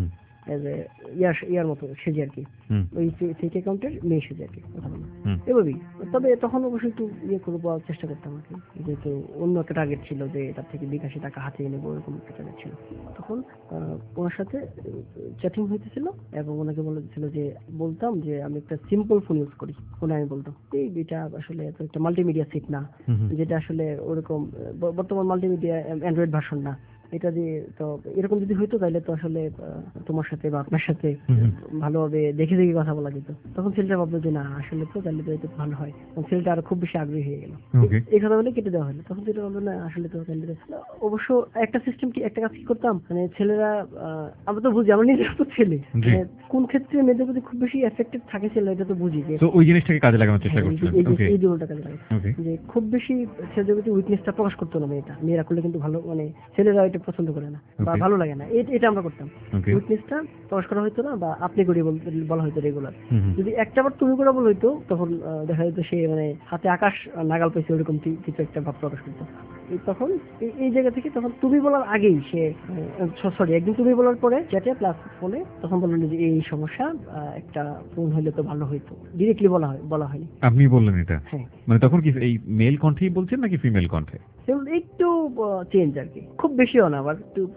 [SPEAKER 4] ইয়ার মতো সেজে আর কি, ওই ফেক অ্যাকাউন্টের মেয়ে সেজে আর কি কথা বললাম এভাবেই। তবে তখন অবশ্যই একটু ইয়ে করবো চেষ্টা করতাম আর কি, যেহেতু অন্য একটা টার্গেট ছিল যে তার থেকে বিকাশে টাকা হাতিয়ে নেবো, এরকম একটা টার্গেট ছিল। তখন ওনার সাথে চ্যাটিং হইতেছিল এবং ওনাকে বলেছিল যে বলতাম যে আমি একটা সিম্পল ফোন ইউজ করি, ফোনে আমি বলতাম এটা আসলে একটা মাল্টিমিডিয়া সেট না, যেটা আসলে ওরকম বর্তমান মাল্টিমিডিয়া অ্যান্ড্রয়েড ভার্সন না। এটা দিয়ে তো এরকম যদি হইতো তাহলে তো আসলে তোমার সাথে বা আপনার সাথে ভালোভাবে দেখে দেখে কথা বলা যেত। তখন ছেলেটা ভাবলো যে না, আসলে তো তাহলে তো এটা ভালো হয়, ছেলেটা আরো খুব বেশি আগ্রহী হয়ে গেল। এই কথা বলে কেটে দেওয়া হলো। তখন ছেলেটা বললো না, আসলে তো তাহলে অবশ্য একটা সিস্টেম কি, একটা কাজ কি করতাম, মানে ছেলেরা আমরা তো বুঝি, আমরা নিজেরা তো ছেলে, কোন ক্ষেত্রে মেয়েদের প্রতি খুব বেশি এফেক্টেড থাকে ছেলে, এটা তো বুঝি, যে
[SPEAKER 5] ওই জিনিসটাকে কাজে লাগানোর চেষ্টা করছিলেন।
[SPEAKER 4] এই জীবনটা কাজে লাগে, যে খুব বেশি ছেলেদের প্রতি উইকনেসটা প্রকাশ করতো না মেয়েরা করলে কিন্তু ভালো, মানে ছেলেরা এটা পছন্দ করে না বা ভালো লাগে না, এটা আমরা করতাম। উইকনেসটা প্রকাশ করা হইতো না, বা আপনি করে বলা হইতো রেগুলার। যদি একটা বার তুমি করে বলা হইতো, তখন দেখা যেত সে মানে হাতে আকাশ নাগাল পেয়েছে ওরকম কিছু একটা ভাব প্রকাশ করতো। তখন এই জায়গা থেকে তখন তুমি বলার আগেই সে একদিন তুমি বলার পরে চ্যাটে প্লাস ফোনে তখন বললেন যে এই সমস্যা, একটা ফোন হইলে তো ভালো হইতো, ডিরেক্টলি বলা হয়নি।
[SPEAKER 5] আপনি বললেন এটা?
[SPEAKER 4] হ্যাঁ।
[SPEAKER 5] মানে তখন কি এই মেল কণ্ঠেই বলছেন নাকি ফিমেল কণ্ঠে?
[SPEAKER 4] একটু চেঞ্জ আর কি, খুব বেশিও না, আবার একটু,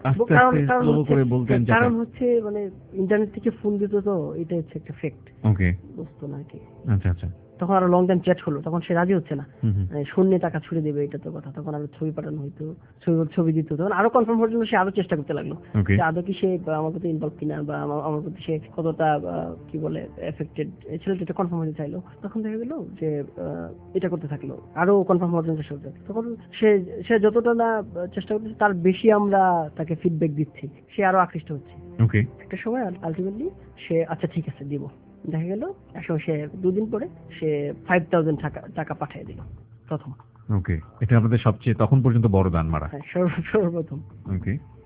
[SPEAKER 4] কারণ হচ্ছে মানে ইন্টারনেট থেকে ফোন দিত তো, এটা হচ্ছে একটা ফ্যাক্ট, বুঝতো না কি। আচ্ছা আচ্ছা। তখন আরো লং টাইম চ্যাট হলো, তখন সে রাজি হচ্ছে না, শূন্য টাকা ছুড়ে দেবে, এটা তো কথা। তখন আরো ছবি পাঠানো হইতো, ছবি দিত, তখন আরো কনফার্ম হওয়ার জন্য সে আরো চেষ্টা করতে লাগলো যে আদৌ কি সে আমার প্রতি ইনভলভ কিনা, বা আমার প্রতি সে কতটা কি বলে এফেক্টেড, ছেলেটা কনফার্ম হতে চাইলো। তখন দেখা গেল যে এটা করতে থাকলো, আরো কনফার্ম হওয়ার জন্য চেষ্টা করতে। তখন সে যতটা না চেষ্টা করতেছে তার বেশি আমরা তাকে ফিডব্যাক দিচ্ছি, সে আরো আকৃষ্ট হচ্ছে। একটা সময় আলটিমেটলি সে আচ্ছা ঠিক আছে দিব, দেখা গেল একসময় সে 2 দিন পরে সে 5,000 টাকা পাঠিয়ে দিল প্রথম।
[SPEAKER 5] ওকে, এটা আমাদের সবচেয়ে তখন পর্যন্ত বড় দান মারা।
[SPEAKER 4] সর্বপ্রথম।
[SPEAKER 5] ওকে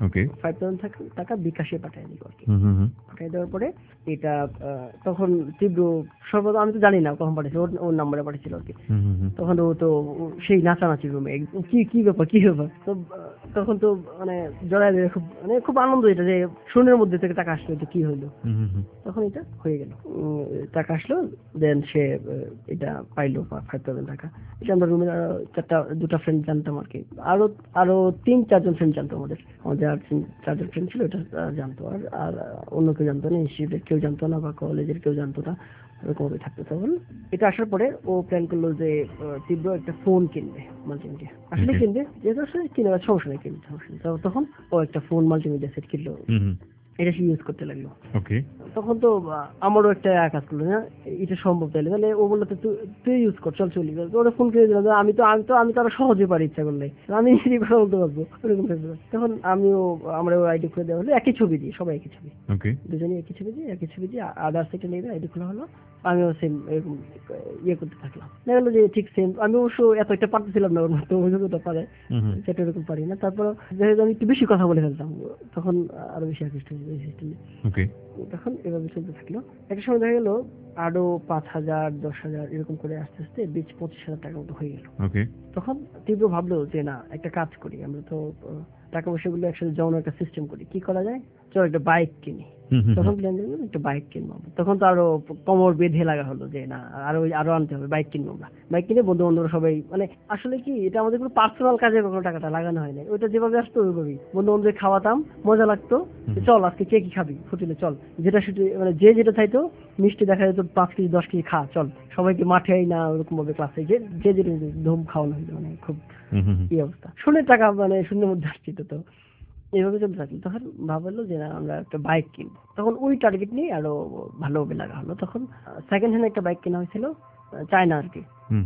[SPEAKER 5] ওকে
[SPEAKER 4] 5,000 টাকা বিকাশে পাঠিয়ে দিল আর কি।
[SPEAKER 5] হুম হুম হুম
[SPEAKER 4] পাঠিয়ে দেওয়ার পরে এটা তখন তীব্র সর্বদা আমি তো জানি না কখন পাঠিয়েছে, ওর নাম্বারে পাঠিয়েছিল আর কি।
[SPEAKER 5] হুম হুম হুম
[SPEAKER 4] তখন ও তো সেই নাচানাচি রুমে কি ব্যাপার তো তখন তো মানে জড়ায় দিয়ে খুব আনন্দ, এটা যে শূন্যের মধ্যে থেকে টাকা আসলো, এটা কি হইলো।
[SPEAKER 5] হুম হুম হুম
[SPEAKER 4] তখন এটা হয়ে গেল, টাকা আসলো, দেন সে এটা পাইলো 5,000 টাকা। এটা আমরা রুমের দুটা ফ্রেন্ড জানতাম আর কি, আরো 3-4 জন ফ্রেন্ড জানতো, আমাদের আর 4জন ফ্রেন্ড ছিল, এটা জানতো। আর অন্য কেউ জানতো না, ইনস্টিটিউটের কেউ জানতো না বা কলেজের কেউ জানতো না, এরকম ভাবে থাকতো। তখন এটা আসার পরে ও প্ল্যান করলো যে তীব্র একটা ফোন কিনবে, মাল্টিমিডিয়া আসলে কিনবে, যেহেতু আসলে কিনে সমস্যা নেই, কিনবে সমস্যা নেই। তখন ও একটা ফোন মাল্টিমিডিয়া সেট কিনলো, এটা সে ইউজ করতে লাগলো।
[SPEAKER 5] ওকে
[SPEAKER 4] তখন তো আমারও একটা কাজ করলো না, এটা সম্ভব তাইলে, তাহলে ও বললো তো তুই ইউজ কর, চল চলি। ওরা ফোন কিনে দিলাম, আমি তো আরো সহজে পারি, ইচ্ছা করলে আমি নিজেই কথা বলতে পারবো, ওরকম থাকবে। তখন আমরা আইডি খুলে দেওয়া হলো, একই ছবি দিয়ে, সবাই একই ছবি,
[SPEAKER 5] ওকে
[SPEAKER 4] দুজনে একই ছবি দিয়ে আদার সেটা নিয়ে আইডি খোলা হলো। আমিও সেম এরকম ইয়ে করতে থাকলাম, দেখা গেলো যে ঠিক সেম। আমি অবশ্য এত একটা পারতেছিলাম না, ওর মতো যতটা পারে সেটা এরকম পারি না। তারপর যেহেতু আমি একটু বেশি কথা বলে ফেলতাম, তখন আরো বেশি আকৃষ্ট হয়ে সিস্টেমে।
[SPEAKER 5] ওকে
[SPEAKER 4] তখন এভাবে চলতে থাকলো। একটা সময় দেখা গেল আরো 5,000 10,000 এরকম করে আস্তে আস্তে 20-25,000 টাকার মতো হয়ে গেল।
[SPEAKER 5] ওকে
[SPEAKER 4] তখন তীব্র ভাবলো যে না, একটা কাজ করি, আমরা তো টাকা পয়সাগুলো একসাথে জমানোর একটা সিস্টেম করি, কি করা যায়, চল একটা বাইক কিনি। তখন প্ল্যান করলাম একটা বাইক কিনবো। তখন তো আরো কোমর বেঁধে লাগা হলো যে না, আরো আনতে হবে, বাইক কিনবো আমরা। বাইক কিনে বন্ধু বান্ধব সবাই, মানে আসলে কি এটা আমাদের কোনো পার্সোনাল কাজে কোনো টাকাটা লাগানো হয় না, ওইটা যেভাবে আসতো ওইভাবেই বন্ধু বান্ধব খাওয়াতাম, মজা লাগতো। চল আজকে কে কি খাবি, হোটেলে চল, যেটা সেটা মানে যে যেটা চাইতো, মিষ্টি দেখা যেত 5 কেজি 10 কেজি খা, চল সবাইকে মাঠে না ওরকম ভাবে ক্লাসে যে যেটা ধুম খাওয়ানো হইতো, মানে খুব কি অবস্থা, শূন্যের টাকা, মানে শূন্যের মধ্যে আসছি। তো এইভাবে চলতে থাকলো। তখন ভাবলো যে না, আমরা একটা বাইক কিনবো। তখন ওই টার্গেট নিয়ে আরো ভালোভাবে লাগা হলো। তখন সেকেন্ড হ্যান্ড একটা বাইক কেনা হয়েছিল, চায়না আর কি।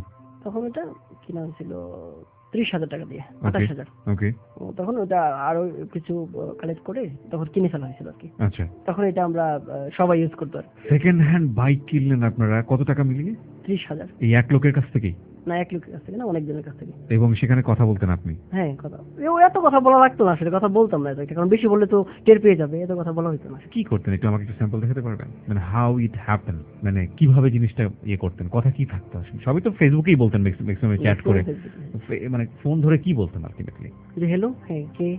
[SPEAKER 4] তখন ওটা কেনা হয়েছিল 30,000 টাকা দিয়ে, 28,000।
[SPEAKER 5] ওকে
[SPEAKER 4] তখন ওটা আরো কিছু কালেক্ট করে তখন কিনে ফেলা হয়েছিল আর কি।
[SPEAKER 5] আচ্ছা,
[SPEAKER 4] তখন এটা আমরা সবাই ইউজ করতো আর কি।
[SPEAKER 5] সেকেন্ড হ্যান্ড বাইক কিনলেন আপনারা কত টাকা মিলিয়ে?
[SPEAKER 4] 30,000।
[SPEAKER 5] এই এক লোকের কাছ থেকেই?
[SPEAKER 4] না, এক লোকের কাছ থেকে না, অনেকজনের কাছ থেকে।
[SPEAKER 5] এবং সেখানে কথা বলতেন আপনি?
[SPEAKER 4] হ্যাঁ, এত কথা বলা লাগতো না, আসলে কথা বলতাম না এত, কারণ বেশি বললে তো টের পেয়ে যাবে, এত কথা বলা হইতো না।
[SPEAKER 5] কি করতেন একটু আমাকে একটু স্যাম্পল দেখাতে পারবেন, মানে হাউ ইট হ্যাপেন, মানে কিভাবে জিনিসটা ইয়ে করতেন, কথা কি থাকতো আসলে? সবই তো ফেসবুকেই বলতেন ম্যাক্সিমাম, চ্যাট করে, মানে ফোন ধরে কি বলতেন আলটিমেটলি?
[SPEAKER 4] যে হ্যালো, হ্যাঁ কে,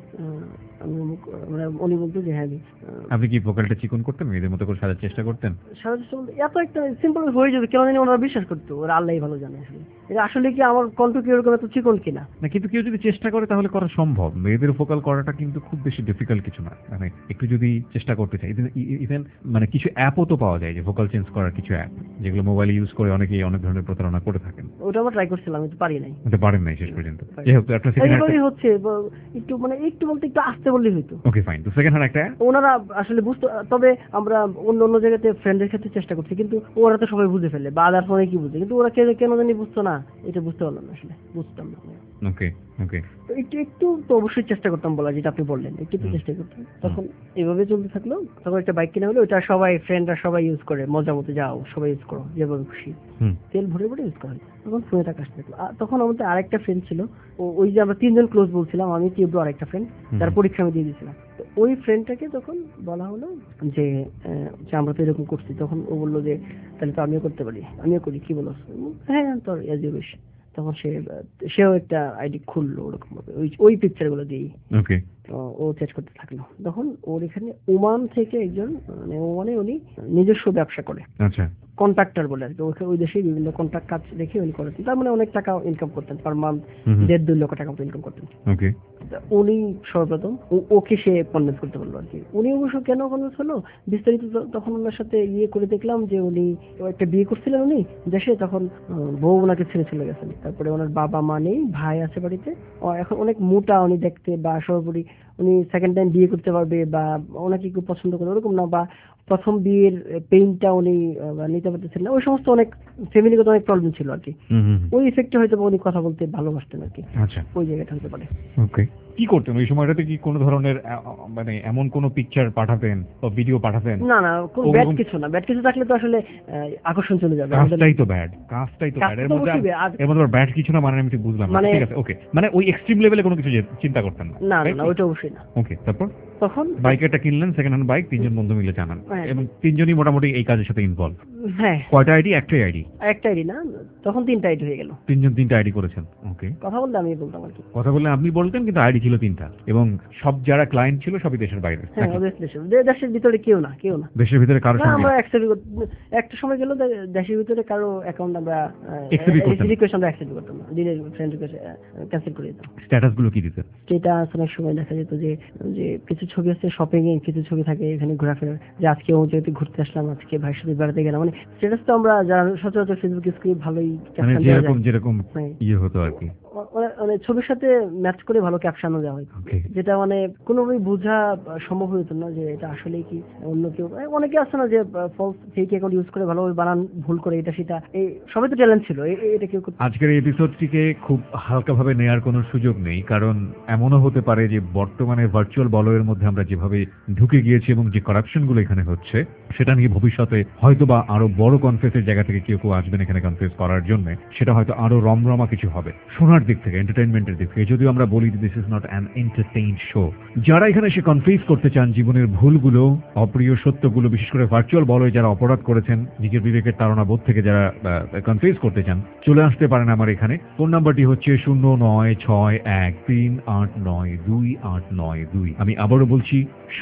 [SPEAKER 4] উনি বলতো যে হ্যাঁ।
[SPEAKER 5] আপনি কি ভোকালটা চিকন করতেন, মেয়েদের মতো করে সাজার চেষ্টা করতেন?
[SPEAKER 4] এত একটা সিম্পল হয়ে যাবে, কেন জানি ওনারা বিশ্বাস করতো, ওরা আল্লাহই ভালো জানে আসলে এটা আসলে কি আমার কণ্ঠ কি ওরকম এত চিকন কিনা।
[SPEAKER 5] না, কিন্তু কেউ যদি চেষ্টা করে তাহলে করা সম্ভব। মেয়েদের ভোকাল করাটা কিন্তু খুব বেশি ডিফিকাল্ট কিছু না, মানে একটু যদি চেষ্টা করতে চাই। ইভেন মানে কিছু অ্যাপও তো পাওয়া যায় যে ভোকাল চেঞ্জ করার কিছু অ্যাপ, যেগুলো মোবাইল ইউজ করে অনেকেই অনেক ধরনের প্রতারণা করে থাকেন।
[SPEAKER 4] ওটা আমরা ট্রাই করছিলাম, আমি তো পারি নাই।
[SPEAKER 5] পারেন নাই শেষ পর্যন্ত? যাই হোক, আপনার সেকেন্ড হ্যান্ড
[SPEAKER 4] হচ্ছে একটু মানে একটু বলতে একটু আসতে বললেই হইতো।
[SPEAKER 5] Okay fine. তো সেকেন্ড হ্যান্ড একটা
[SPEAKER 4] ওনারা আসলে বুঝতো, তবে আমরা অন্য জায়গাতে ফ্রেন্ডের ক্ষেত্রে চেষ্টা করছি, কিন্তু ওরা তো সবাই বুঝে ফেলে বা আদার ফোনে কি বুঝে, কিন্তু ওরা কেন জানি বুঝতো না, এটা বুঝতে পারলাম না, আসলে বুঝতাম না।
[SPEAKER 5] ওকে ওকে
[SPEAKER 4] তো একটু তো অবশ্যই চেষ্টা করতাম, বলা যেটা আপনি বললেন, একটু তো চেষ্টা করতাম। তখন এভাবে চলতে থাকলো। তখন একটা বাইক কিনা হলো, ওটা সবাই ফ্রেন্ডরা সবাই ইউজ করে, মজা মতো যাও সবাই ইউজ করো যেভাবে খুশি, তেল ভরে ভরে ইউজ করা হয়। তখন ফোনে টাকা আসতে থাকলো। তখন আমাদের আরেকটা ফ্রেন্ড ছিল, ওই যে আমরা 3 জন ক্লোজ বলছিলাম, আমি তীব্র আরেকটা ফ্রেন্ড, তার পরীক্ষা আমি দিয়ে দিয়েছিলাম। ওই ফ্রেন্ডটাকে তখন বলা হলো যে আমরা তো এরকম করছি। তখন ও বললো যে তাহলে তো আমিও করতে পারি, আমিও করি, কি বলো? হ্যাঁ তোর এজ ইউ উইশ। তখন সেও একটা আইডি খুললো ওরকম ভাবে, ওই পিকচার গুলো দিয়েই।
[SPEAKER 5] ওকে।
[SPEAKER 4] ও চেঞ্জ করতে থাকলো। তখন ওর এখানে ওমান থেকে একজন, মানে ওমানে উনি নিজস্ব ব্যবসা করে,
[SPEAKER 5] আচ্ছা,
[SPEAKER 4] কন্ট্রাক্টর বলে আর কি, ওই দেশে বিভিন্ন কন্ট্রাক্ট কাজ রেখে উনি করেছেন। তার মানে অনেক টাকা ইনকাম করতেন, পার মান্থ 1.5-2 লক্ষ টাকা মতো ইনকাম করতেন।
[SPEAKER 5] ওকে।
[SPEAKER 4] উনি সর্বপ্রথম ওকে সে কনভিন্স করতে পারলো আর কি। উনি অবশ্য কেন কনভিন্স হলো বিস্তারিত তখন ওনার সাথে করে দেখলাম যে উনি একটা বিয়ে করছিলেন উনি দেশে, তখন বউ ওনাকে ছেড়ে চলে গেছেন। তারপরে ওনার বাবা মা নেই, ভাই আছে বাড়িতে, এখন অনেক মোটা উনি দেখতে, বা সর্বোপরি উনি সেকেন্ড টাইম বিয়ে করতে পারবে বা ওনাকে কেউ পছন্দ করে ওরকম না, বা প্রথম বিয়ের পেইনটা উনি নিতে পারতেছিলেন না, ওই সমস্ত অনেক ফ্যামিলিগত অনেক প্রবলেম ছিল আর কি। ওই ইফেক্টে হয়তো উনি কথা বলতে ভালোবাসতেন আর কি।
[SPEAKER 5] আচ্ছা,
[SPEAKER 4] ওই জায়গাটা হতে পারে।
[SPEAKER 5] ওকে। কি করতেন ওই সময়টাতে? কি কোনো ধরনের মানে এমন কোনো পিকচার পাঠাতেন বা ভিডিও পাঠাতেন?
[SPEAKER 4] না না, কোনো ব্যাড কিছু না, ব্যাড কিছু থাকলে তো আসলে আকর্ষণ চলে যাবে।
[SPEAKER 5] কাজটাই তো ব্যাড, কাজটাই তো ব্যাড।
[SPEAKER 4] কাজটা তো অবশ্যই bad।
[SPEAKER 5] এর মধ্যে ব্যাড কিছু না মানে আমি ঠিক বুঝলাম না।
[SPEAKER 4] মানে-
[SPEAKER 5] ঠিক আছে, ওকে, মানে ওই এক্সট্রিম লেভেলে কোনো কিছু চিন্তা করতেন না?
[SPEAKER 4] না না না, ওইটা অবশ্যই না।
[SPEAKER 5] ওকে, তারপর
[SPEAKER 4] তখন
[SPEAKER 5] বাইক একটা কিনলেন, সেকেন্ড হ্যান্ড বাইক, 3 জন বন্ধু মিলে চালান,
[SPEAKER 4] হ্যাঁ।
[SPEAKER 5] এবং 3 জনই মোটামুটি এই কাজের সাথে ইনভলভ।
[SPEAKER 4] হ্যাঁ,
[SPEAKER 5] কয়টা আইডি? একটাই আইডি?
[SPEAKER 4] একটা আইডি না, তখন 3টা আইডি হয়ে গেল।
[SPEAKER 5] 3 জন 3টা আইডি করেছেন, ওকে।
[SPEAKER 4] কথা বললে আমি বলতাম আর কি।
[SPEAKER 5] কথা বললে আপনি বলতেন, কিন্তু আইডি ছিল 3টা, এবং সব যারা ক্লায়েন্ট ছিল সবই দেশের বাইরে।
[SPEAKER 4] হ্যাঁ, ওদের দেশের ভিতরে কেউ না।
[SPEAKER 5] দেশের ভিতরে কারোর
[SPEAKER 4] না,
[SPEAKER 5] সঙ্গে
[SPEAKER 4] আমরা অ্যাকসেপ্ট একটা সময় গেল দেশের ভিতরে কারো অ্যাকাউন্ট আমরা
[SPEAKER 5] Accept করতেন না।
[SPEAKER 4] রিকোয়েস্ট আমরা অ্যাকসেপ্ট করতাম না, দিনের ফ্রেন্ড রিকোয়েস্ট ক্যান্সেল করে দিতাম।
[SPEAKER 5] স্ট্যাটাস গুলো কি দিতেন?
[SPEAKER 4] যেটা অনেক সময় দেখা যেত যে যে কিছু ছবি আছে শপিং এ, কিছু ছবি থাকে এখানে ঘোরাফেরা, যে আজকে ও যেহেতু ঘুরতে আসলাম, আজকে ভাইয়ের সাথে বেড়াতে গেলাম, মানে স্ট্যাটাস তো আমরা যারা সচরাচর ফেসবুক ইউজ করি ভালোই
[SPEAKER 5] মানে
[SPEAKER 4] ক্যাপশন দেওয়া
[SPEAKER 5] যেরকম
[SPEAKER 4] যায়।
[SPEAKER 5] যেরকম
[SPEAKER 4] হ্যাঁ।
[SPEAKER 5] ইয়ে হতো আর কি।
[SPEAKER 4] মানে ছবির সাথে ম্যাচ করে ভালো ক্যাপশনও দেওয়া হয়,
[SPEAKER 5] Okay.
[SPEAKER 4] যেটা মানে কোনোভাবেই বোঝা সম্ভব হতো না যে এটা আসলে কি অন্য কেউ। অনেকে আছে না যে ফলস ফেক অ্যাকাউন্ট ইউজ করে ভালোভাবে বানান ভুল করে, এটা সেটা, এই সবাই তো ট্যালেন্ট ছিল, এটা কেউ
[SPEAKER 5] আজকের এই এপিসোডটিকে খুব হালকাভাবে নেয়ার কোনো সুযোগ নেই, কারণ এমনও হতে পারে যে বর্তমানে ভার্চুয়াল বলয়ের মধ্যে আমরা যেভাবে ঢুকে গিয়েছি এবং যে কারাপশন গুলো এখানে হচ্ছে, সেটা নিয়ে ভবিষ্যতে হয়তোবা আরো বড় কনফেসের জায়গা থেকে কেউ কেউ আসবেন এখানে কনফেস করার জন্য। সেটা হয়তো আরো রমরমা কিছু হবে শোনার দিক থেকে, এন্টারটেইনমেন্টের দিক থেকে। যদিও আমরা বলি this is not an entertain show. যারা এখানে এসে কনফেস করতে চান জীবনের ভুলগুলো, অপ্রিয় সত্যগুলো, বিশেষ করে ভার্চুয়াল বলয়ে যারা অপরাধ করেছেন, নিজের বিবেকের তাড়না বোধ থেকে যারা কনফেস করতে চান, চলে আসতে পারেন আমার এখানে। ফোন নাম্বারটি হচ্ছে 0961389282। আমি আবারও বলছি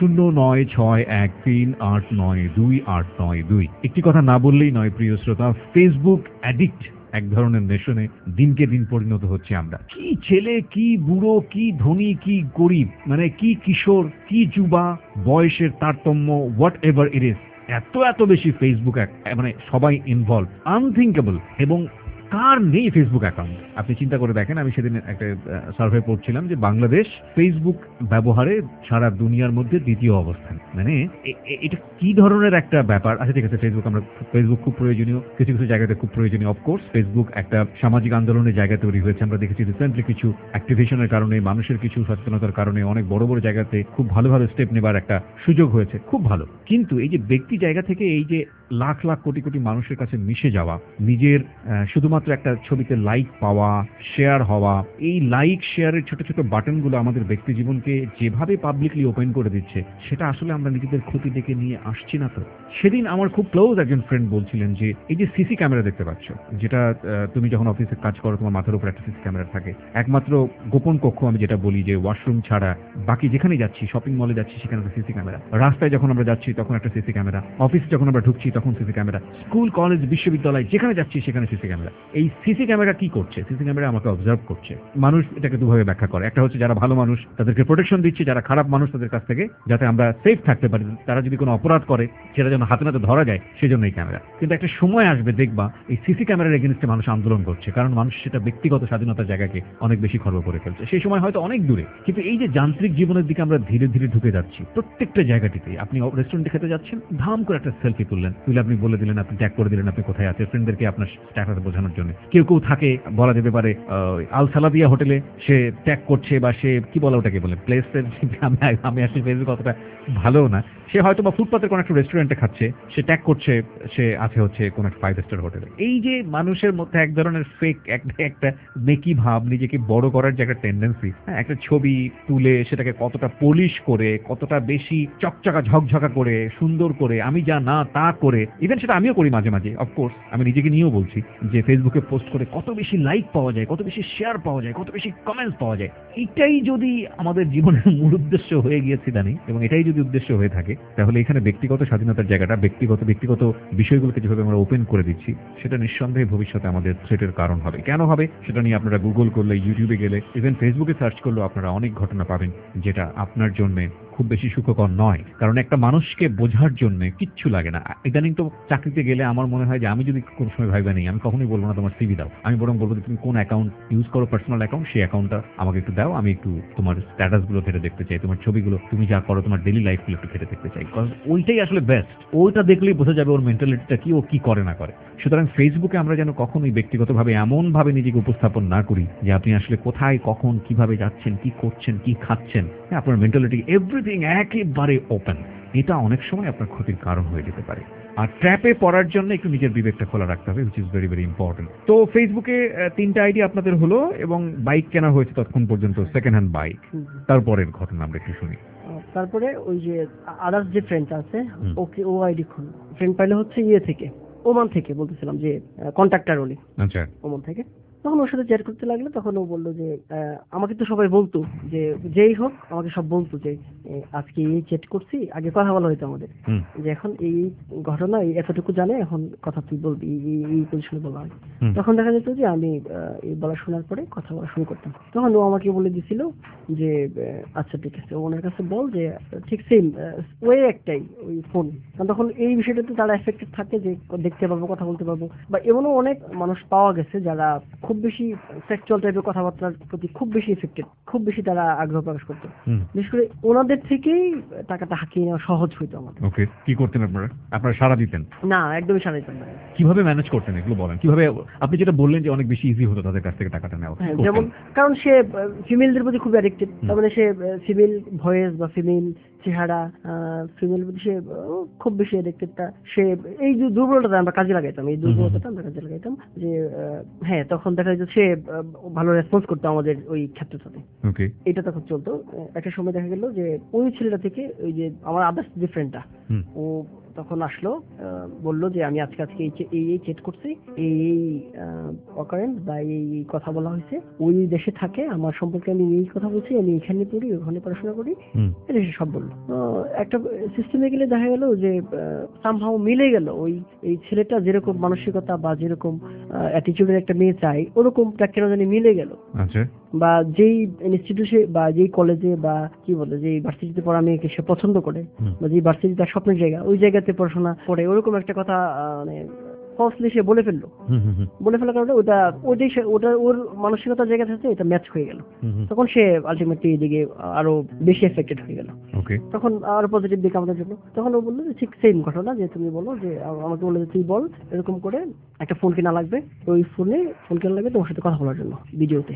[SPEAKER 5] 0961389282। একটি কথা না বললেই নয় প্রিয় শ্রোতা, ফেসবুক অ্যাডিক্ট এক ধরনের নেশনে দিনকে দিন পরিণত হচ্ছে আমরা। কি ছেলে, কি বুড়ো, কি ধনী, কি গরিব, মানে কি কিশোর, কি যুবা, বয়সের তারতম্য, হোয়াট এভার ইট ইজ, এত এত বেশি ফেসবুক মানে সবাই ইনভলভ, আনথিঙ্কেবল। এবং কার নেই ফেসবুক অ্যাকাউন্ট? আপনি চিন্তা করে দেখেন, আমি সেদিন একটা সার্ভে পড়ছিলাম যে বাংলাদেশ ফেসবুক ব্যবহারে সারা দুনিয়ার মধ্যে 2য় অবস্থান। মানে এটা কি ধরনের একটা ব্যাপার? আচ্ছা ঠিক আছে, ফেসবুক খুব প্রয়োজনীয়, কিছু কিছু জায়গাতে খুব প্রয়োজনীয়। অফকোর্স ফেসবুক একটা সামাজিক আন্দোলনের জায়গা তৈরি হয়েছে। আমরা দেখেছি রিসেন্টলি কিছু অ্যাক্টিভেশনের কারণে, মানুষের কিছু সচেতনতার কারণে অনেক বড় বড় জায়গাতে খুব ভালো ভালো স্টেপ নেবার একটা সুযোগ হয়েছে, খুব ভালো। কিন্তু এই যে ব্যক্তি জায়গা থেকে এই যে লাখ লাখ কোটি কোটি মানুষের কাছে মিশে যাওয়া, নিজের শুধুমাত্র একটা ছবিতে লাইক পাওয়া, শেয়ার হওয়া, এই লাইক শেয়ারের ছোট ছোট বাটনগুলো আমাদের ব্যক্তি জীবনকে যেভাবে পাবলিকলি ওপেন করে দিচ্ছে, সেটা আসলে আমরা নিজেদের ক্ষতি ডেকে নিয়ে আসছি না তো? সেদিন আমার খুব ক্লোজ একজন ফ্রেন্ড বলছিলেন যে এই যে সিসি ক্যামেরা দেখতে পাচ্ছ, যেটা তুমি যখন অফিসে কাজ করো তোমার মাথার উপর একটা সিসি ক্যামেরা থাকে, একমাত্র গোপন কক্ষ আমি যেটা বলি যে ওয়াশরুম ছাড়া বাকি যেখানে যাচ্ছি, শপিং মলে যাচ্ছি সেখানে একটা সিসি ক্যামেরা, রাস্তায় যখন আমরা যাচ্ছি তখন একটা সিসি ক্যামেরা, অফিসে যখন আমরা ঢুকছি তখন সিসি ক্যামেরা, স্কুল কলেজ বিশ্ববিদ্যালয় যেখানে যাচ্ছি সেখানে সিসি ক্যামেরা। এই সিসি ক্যামেরা কি করছে? সিসি ক্যামেরা আমাকে অবজার্ভ করছে। মানুষ এটাকে দুভাবে ব্যাখ্যা করে। একটা হচ্ছে যারা ভালো মানুষ তাদেরকে প্রোটেকশন দিচ্ছে, যারা খারাপ মানুষ তাদের কাছ থেকে যাতে আমরা সেফ থাকতে পারি, তারা যদি কোনো অপরাধ করে সেটা যেন হাতে নাতে ধরা যায় সেজন্য এই ক্যামেরা। কিন্তু একটা সময় আসবে দেখবা এই সিসি ক্যামেরার এগেইনস্টে মানুষ আন্দোলন করছে, কারণ মানুষ সেটা ব্যক্তিগত স্বাধীনতার জায়গাকে অনেক বেশি খর্ব করে ফেলছে। সেই সময় হয়তো অনেক দূরে, কিন্তু এই যে যান্ত্রিক জীবনের দিকে আমরা ধীরে ধীরে ঢুকে যাচ্ছি, প্রত্যেকটা জায়গাটিতে আপনি রেস্টুরেন্টে খেতে যাচ্ছেন, ধাম করে একটা সেলফি তুললেন, তুলে আপনি বলে দিলেন, আপনি ট্যাগ করে দিলেন আপনি কোথায় আছেন, ফ্রেন্ডদেরকে আপনার স্ট্যাটাস বোঝানোর জন্য। কেউ কেউ থাকে বলা যেতে পারে আল সালাদিয়া হোটেলে সে ট্যাগ করছে, বা সে কি বলে ওটাকে বলে প্লেসের, আমি আসলে ফেসবুক অতটা ভালো না, সে হয়তো বা ফুটপাতের কোনো একটা রেস্টুরেন্টে খাচ্ছে, সে ট্যাগ করছে সে আছে হচ্ছে কোন একটা 5 স্টার হোটেলে। এই যে মানুষের মধ্যে এক ধরনের ফেক একটা মেকি ভাব, নিজেকে বড় করার যে একটা টেন্ডেন্সি, একটা ছবি তুলে সেটাকে কতটা পলিশ করে, কতটা বেশি চকচকা ঝকঝকা করে, সুন্দর করে, আমি যা না তা করে, ইভেন সেটা আমিও করি মাঝে মাঝে, অফকোর্স আমি নিজেকে নিয়েও বলছি যে ফেসবুকে পোস্ট করে কত বেশি লাইক পাওয়া যায়, কত বেশি শেয়ার পাওয়া যায়, কত বেশি কমেন্টস পাওয়া যায়। এটাই যদি আমাদের জীবনের মূল উদ্দেশ্য হয়ে গিয়েছে ইদানিং, এবং এটাই যদি উদ্দেশ্য হয়ে থাকে, তাহলে এখানে ব্যক্তিগত স্বাধীনতার জায়গাটা, ব্যক্তিগত বিষয়গুলোকে যেভাবে আমরা ওপেন করে দিচ্ছি, সেটা নিঃসন্দেহে ভবিষ্যতে আমাদের থ্রেটের কারণ হবে। কেন হবে সেটা নিয়ে আপনারা গুগল করলে, ইউটিউবে গেলে, ইভেন ফেসবুকে সার্চ করলেও আপনারা অনেক ঘটনা পাবেন যেটা আপনার জন্য খুব বেশি সুখকর নয়। কারণ একটা মানুষকে বোঝার জন্য কিচ্ছু লাগে না। ইদানিং তো চাকরিতে গেলে আমার মনে হয় যে আমি যদি কোন সময় ভাইবা নেই, আমি কখনোই বলবো না তোমার সিভি দাও, আমি বরং বলবো যে তুমি কোন অ্যাকাউন্ট ইউজ করো, পার্সোনাল অ্যাকাউন্ট, সেই অ্যাকাউন্টটা আমাকে একটু দাও, আমি একটু তোমার স্ট্যাটাস গুলো ঘেটে দেখতে চাই, তোমার ছবিগুলো, তুমি যা করো, তোমার ডেইলি লাইফগুলো একটু ঘেটে দেখতে চাই। কারণ ওইটাই আসলে বেস্ট। ওইটা দেখলেই বোঝা যাবে ওর মেন্টালিটিটা কি, ও কি করে না করে। সুতরাং ফেসবুকে আমরা যেন কখনোই ব্যক্তিগতভাবে এমনভাবে নিজেকে উপস্থাপন না করি যে আপনি আসলে কোথায় কখন কিভাবে যাচ্ছেন, কি করছেন, কি খাচ্ছেন, হ্যাঁ, আপনার মেন্টালিটি এভরিথিং একেবারে ওপেন। এটা অনেক সময় আপনার ক্ষতির কারণ হয়ে যেতে পারে। আর ট্র্যাপে পড়ার জন্য একটু নিজের বিবেকটা খোলা রাখতে হবে, which is very very important. তো ফেসবুকে 3টা আইডি আপনাদের হলো এবং বাইক কেনা হয়েছে ততক্ষণ পর্যন্ত, সেকেন্ড হ্যান্ড বাইক। তারপরের ঘটনা আমরা একটু শুনি।
[SPEAKER 4] তারপরে ওই যে আদার্স যে ফ্রেন্ড আছে ওকে ও আইডি খুললো। ফ্রেন্ড পাইলে হচ্ছে ইয়ে থেকে, ওমান থেকে, বলতেছিলাম যে কন্ট্রাক্টর উনি,
[SPEAKER 5] আচ্ছা,
[SPEAKER 4] ওমান থেকে। তখন ওর সাথে চ্যাট করতে লাগলো। তখন ও বললো যে আমাকে তো সবাই বলতো যে যেই হোক আমাকে সব বলতো যে আজকে এই চ্যাট করছি, আগে কথা বলা হইতো আমাদের যে এখন এই ঘটনা এতটুকু জানে, এখন কথা তুই বলবি, এই পজিশনে বলা হয়। তখন দেখা যেত যে আমি এই বলা শোনার পরে কথা বলা শুরু করতাম। তখন ও আমাকে বলে দিছিল যে আচ্ছা ঠিক আছে, ওনার কাছে বল যে ঠিক সেম ওয়ে একটাই ওই ফোন। কারণ তখন এই বিষয়টাতে তারা এফেক্টেড থাকে যে দেখতে পাবো, কথা বলতে পারবো। বা এমনও অনেক মানুষ পাওয়া গেছে যারা খুব বেশি সেক্সুয়াল টাইপের কথাবার্তার প্রতি খুব বেশি এফেক্টেড, খুব বেশি তারা আগ্রহ প্রকাশ করতো। বিশেষ করে ওনাদের থেকেই টাকাটা হাঁকিয়ে নেওয়া সহজ হইতো আমাদের।
[SPEAKER 5] ওকে, কি করতেন আপনারা? আপনারা সাড়া দিতেন?
[SPEAKER 4] না, একদমই সাড়া দিতাম না।
[SPEAKER 5] কিভাবে ম্যানেজ করতেন এগুলো বলেন? কিভাবে আপনি যেটা বললেন যে অনেক বেশি ইজি হতো তাদের কাছ থেকে টাকাটা নেওয়া?
[SPEAKER 4] হ্যাঁ, যেমন কারণ সে ফিমেলদের প্রতি খুব অ্যাডিক্টেড। তার মানে সে ফিমেল ভয়েস বা ফিমেল চেহারা, ফিমেল প্রতি সে খুব বেশি অ্যাডিক্টেড। সে এই যে দুর্বলতা আমরা কাজে লাগাইতাম, এই দুর্বলতাটা আমরা কাজে লাগাইতাম যে হ্যাঁ, তখন দেখা যায় সে ভালো রেসপন্স করতো আমাদের ওই ক্ষেত্রটাতে।
[SPEAKER 5] ওকে,
[SPEAKER 4] এটা তখন চলতো। একটা সময় দেখা গেল যে ওই ছেলেটা থেকে ওই যে আমার আদার্স যে ফ্রেন্ডটা, ও তখন আসলো, বললো যে আমি আজকে এই চেট করছি, এই অকারেন্স বা এই কথা বলা হয়েছে, ওই দেশে থাকে, আমার সম্পর্কে আমি এই কথা বলছি, আমি এখানে পড়ি, ওখানে পড়াশোনা করি, এটা সে সব বললো। একটা সিস্টেমে গেলে দেখা গেল যে সামহাও মিলে গেল ওই এই ছেলেটা যেরকম মানসিকতা বা যেরকম অ্যাটিটিউডের একটা মেয়ে চাই, ওরকমটা কেন জানি মিলে গেল।
[SPEAKER 5] আচ্ছা,
[SPEAKER 4] বা যেই ইনস্টিটিউশনে বা যেই কলেজে বা কি বলে যে ভার্সিটিতে পড়া মেয়েকে সে পছন্দ করে, বা যে ভার্সিটি তার স্বপ্নের জায়গা, ওই জায়গাতে পড়াশোনা করে, ওরকম একটা কথা মানে ফলসলি সে বলে ফেললো। বলে ফেলার কারণে ওটা ওর মানসিকতার জায়গা থেকে এটা ম্যাচ হয়ে গেল। তখন সে আলটিমেটলি এদিকে আরো বেশি এফেক্টেড হয়ে গেল। তখন আরো পজিটিভ দিক আমাদের জন্য। তখন ও বললো যে ঠিক সেম ঘটনা, যে তুমি বলো যে আমাকে বললো যে তুই বল এরকম করে একটা ফোন কেনা লাগবে, ওই ফোন কেনা লাগবে তোমার সাথে কথা বলার জন্য ভিডিওতে।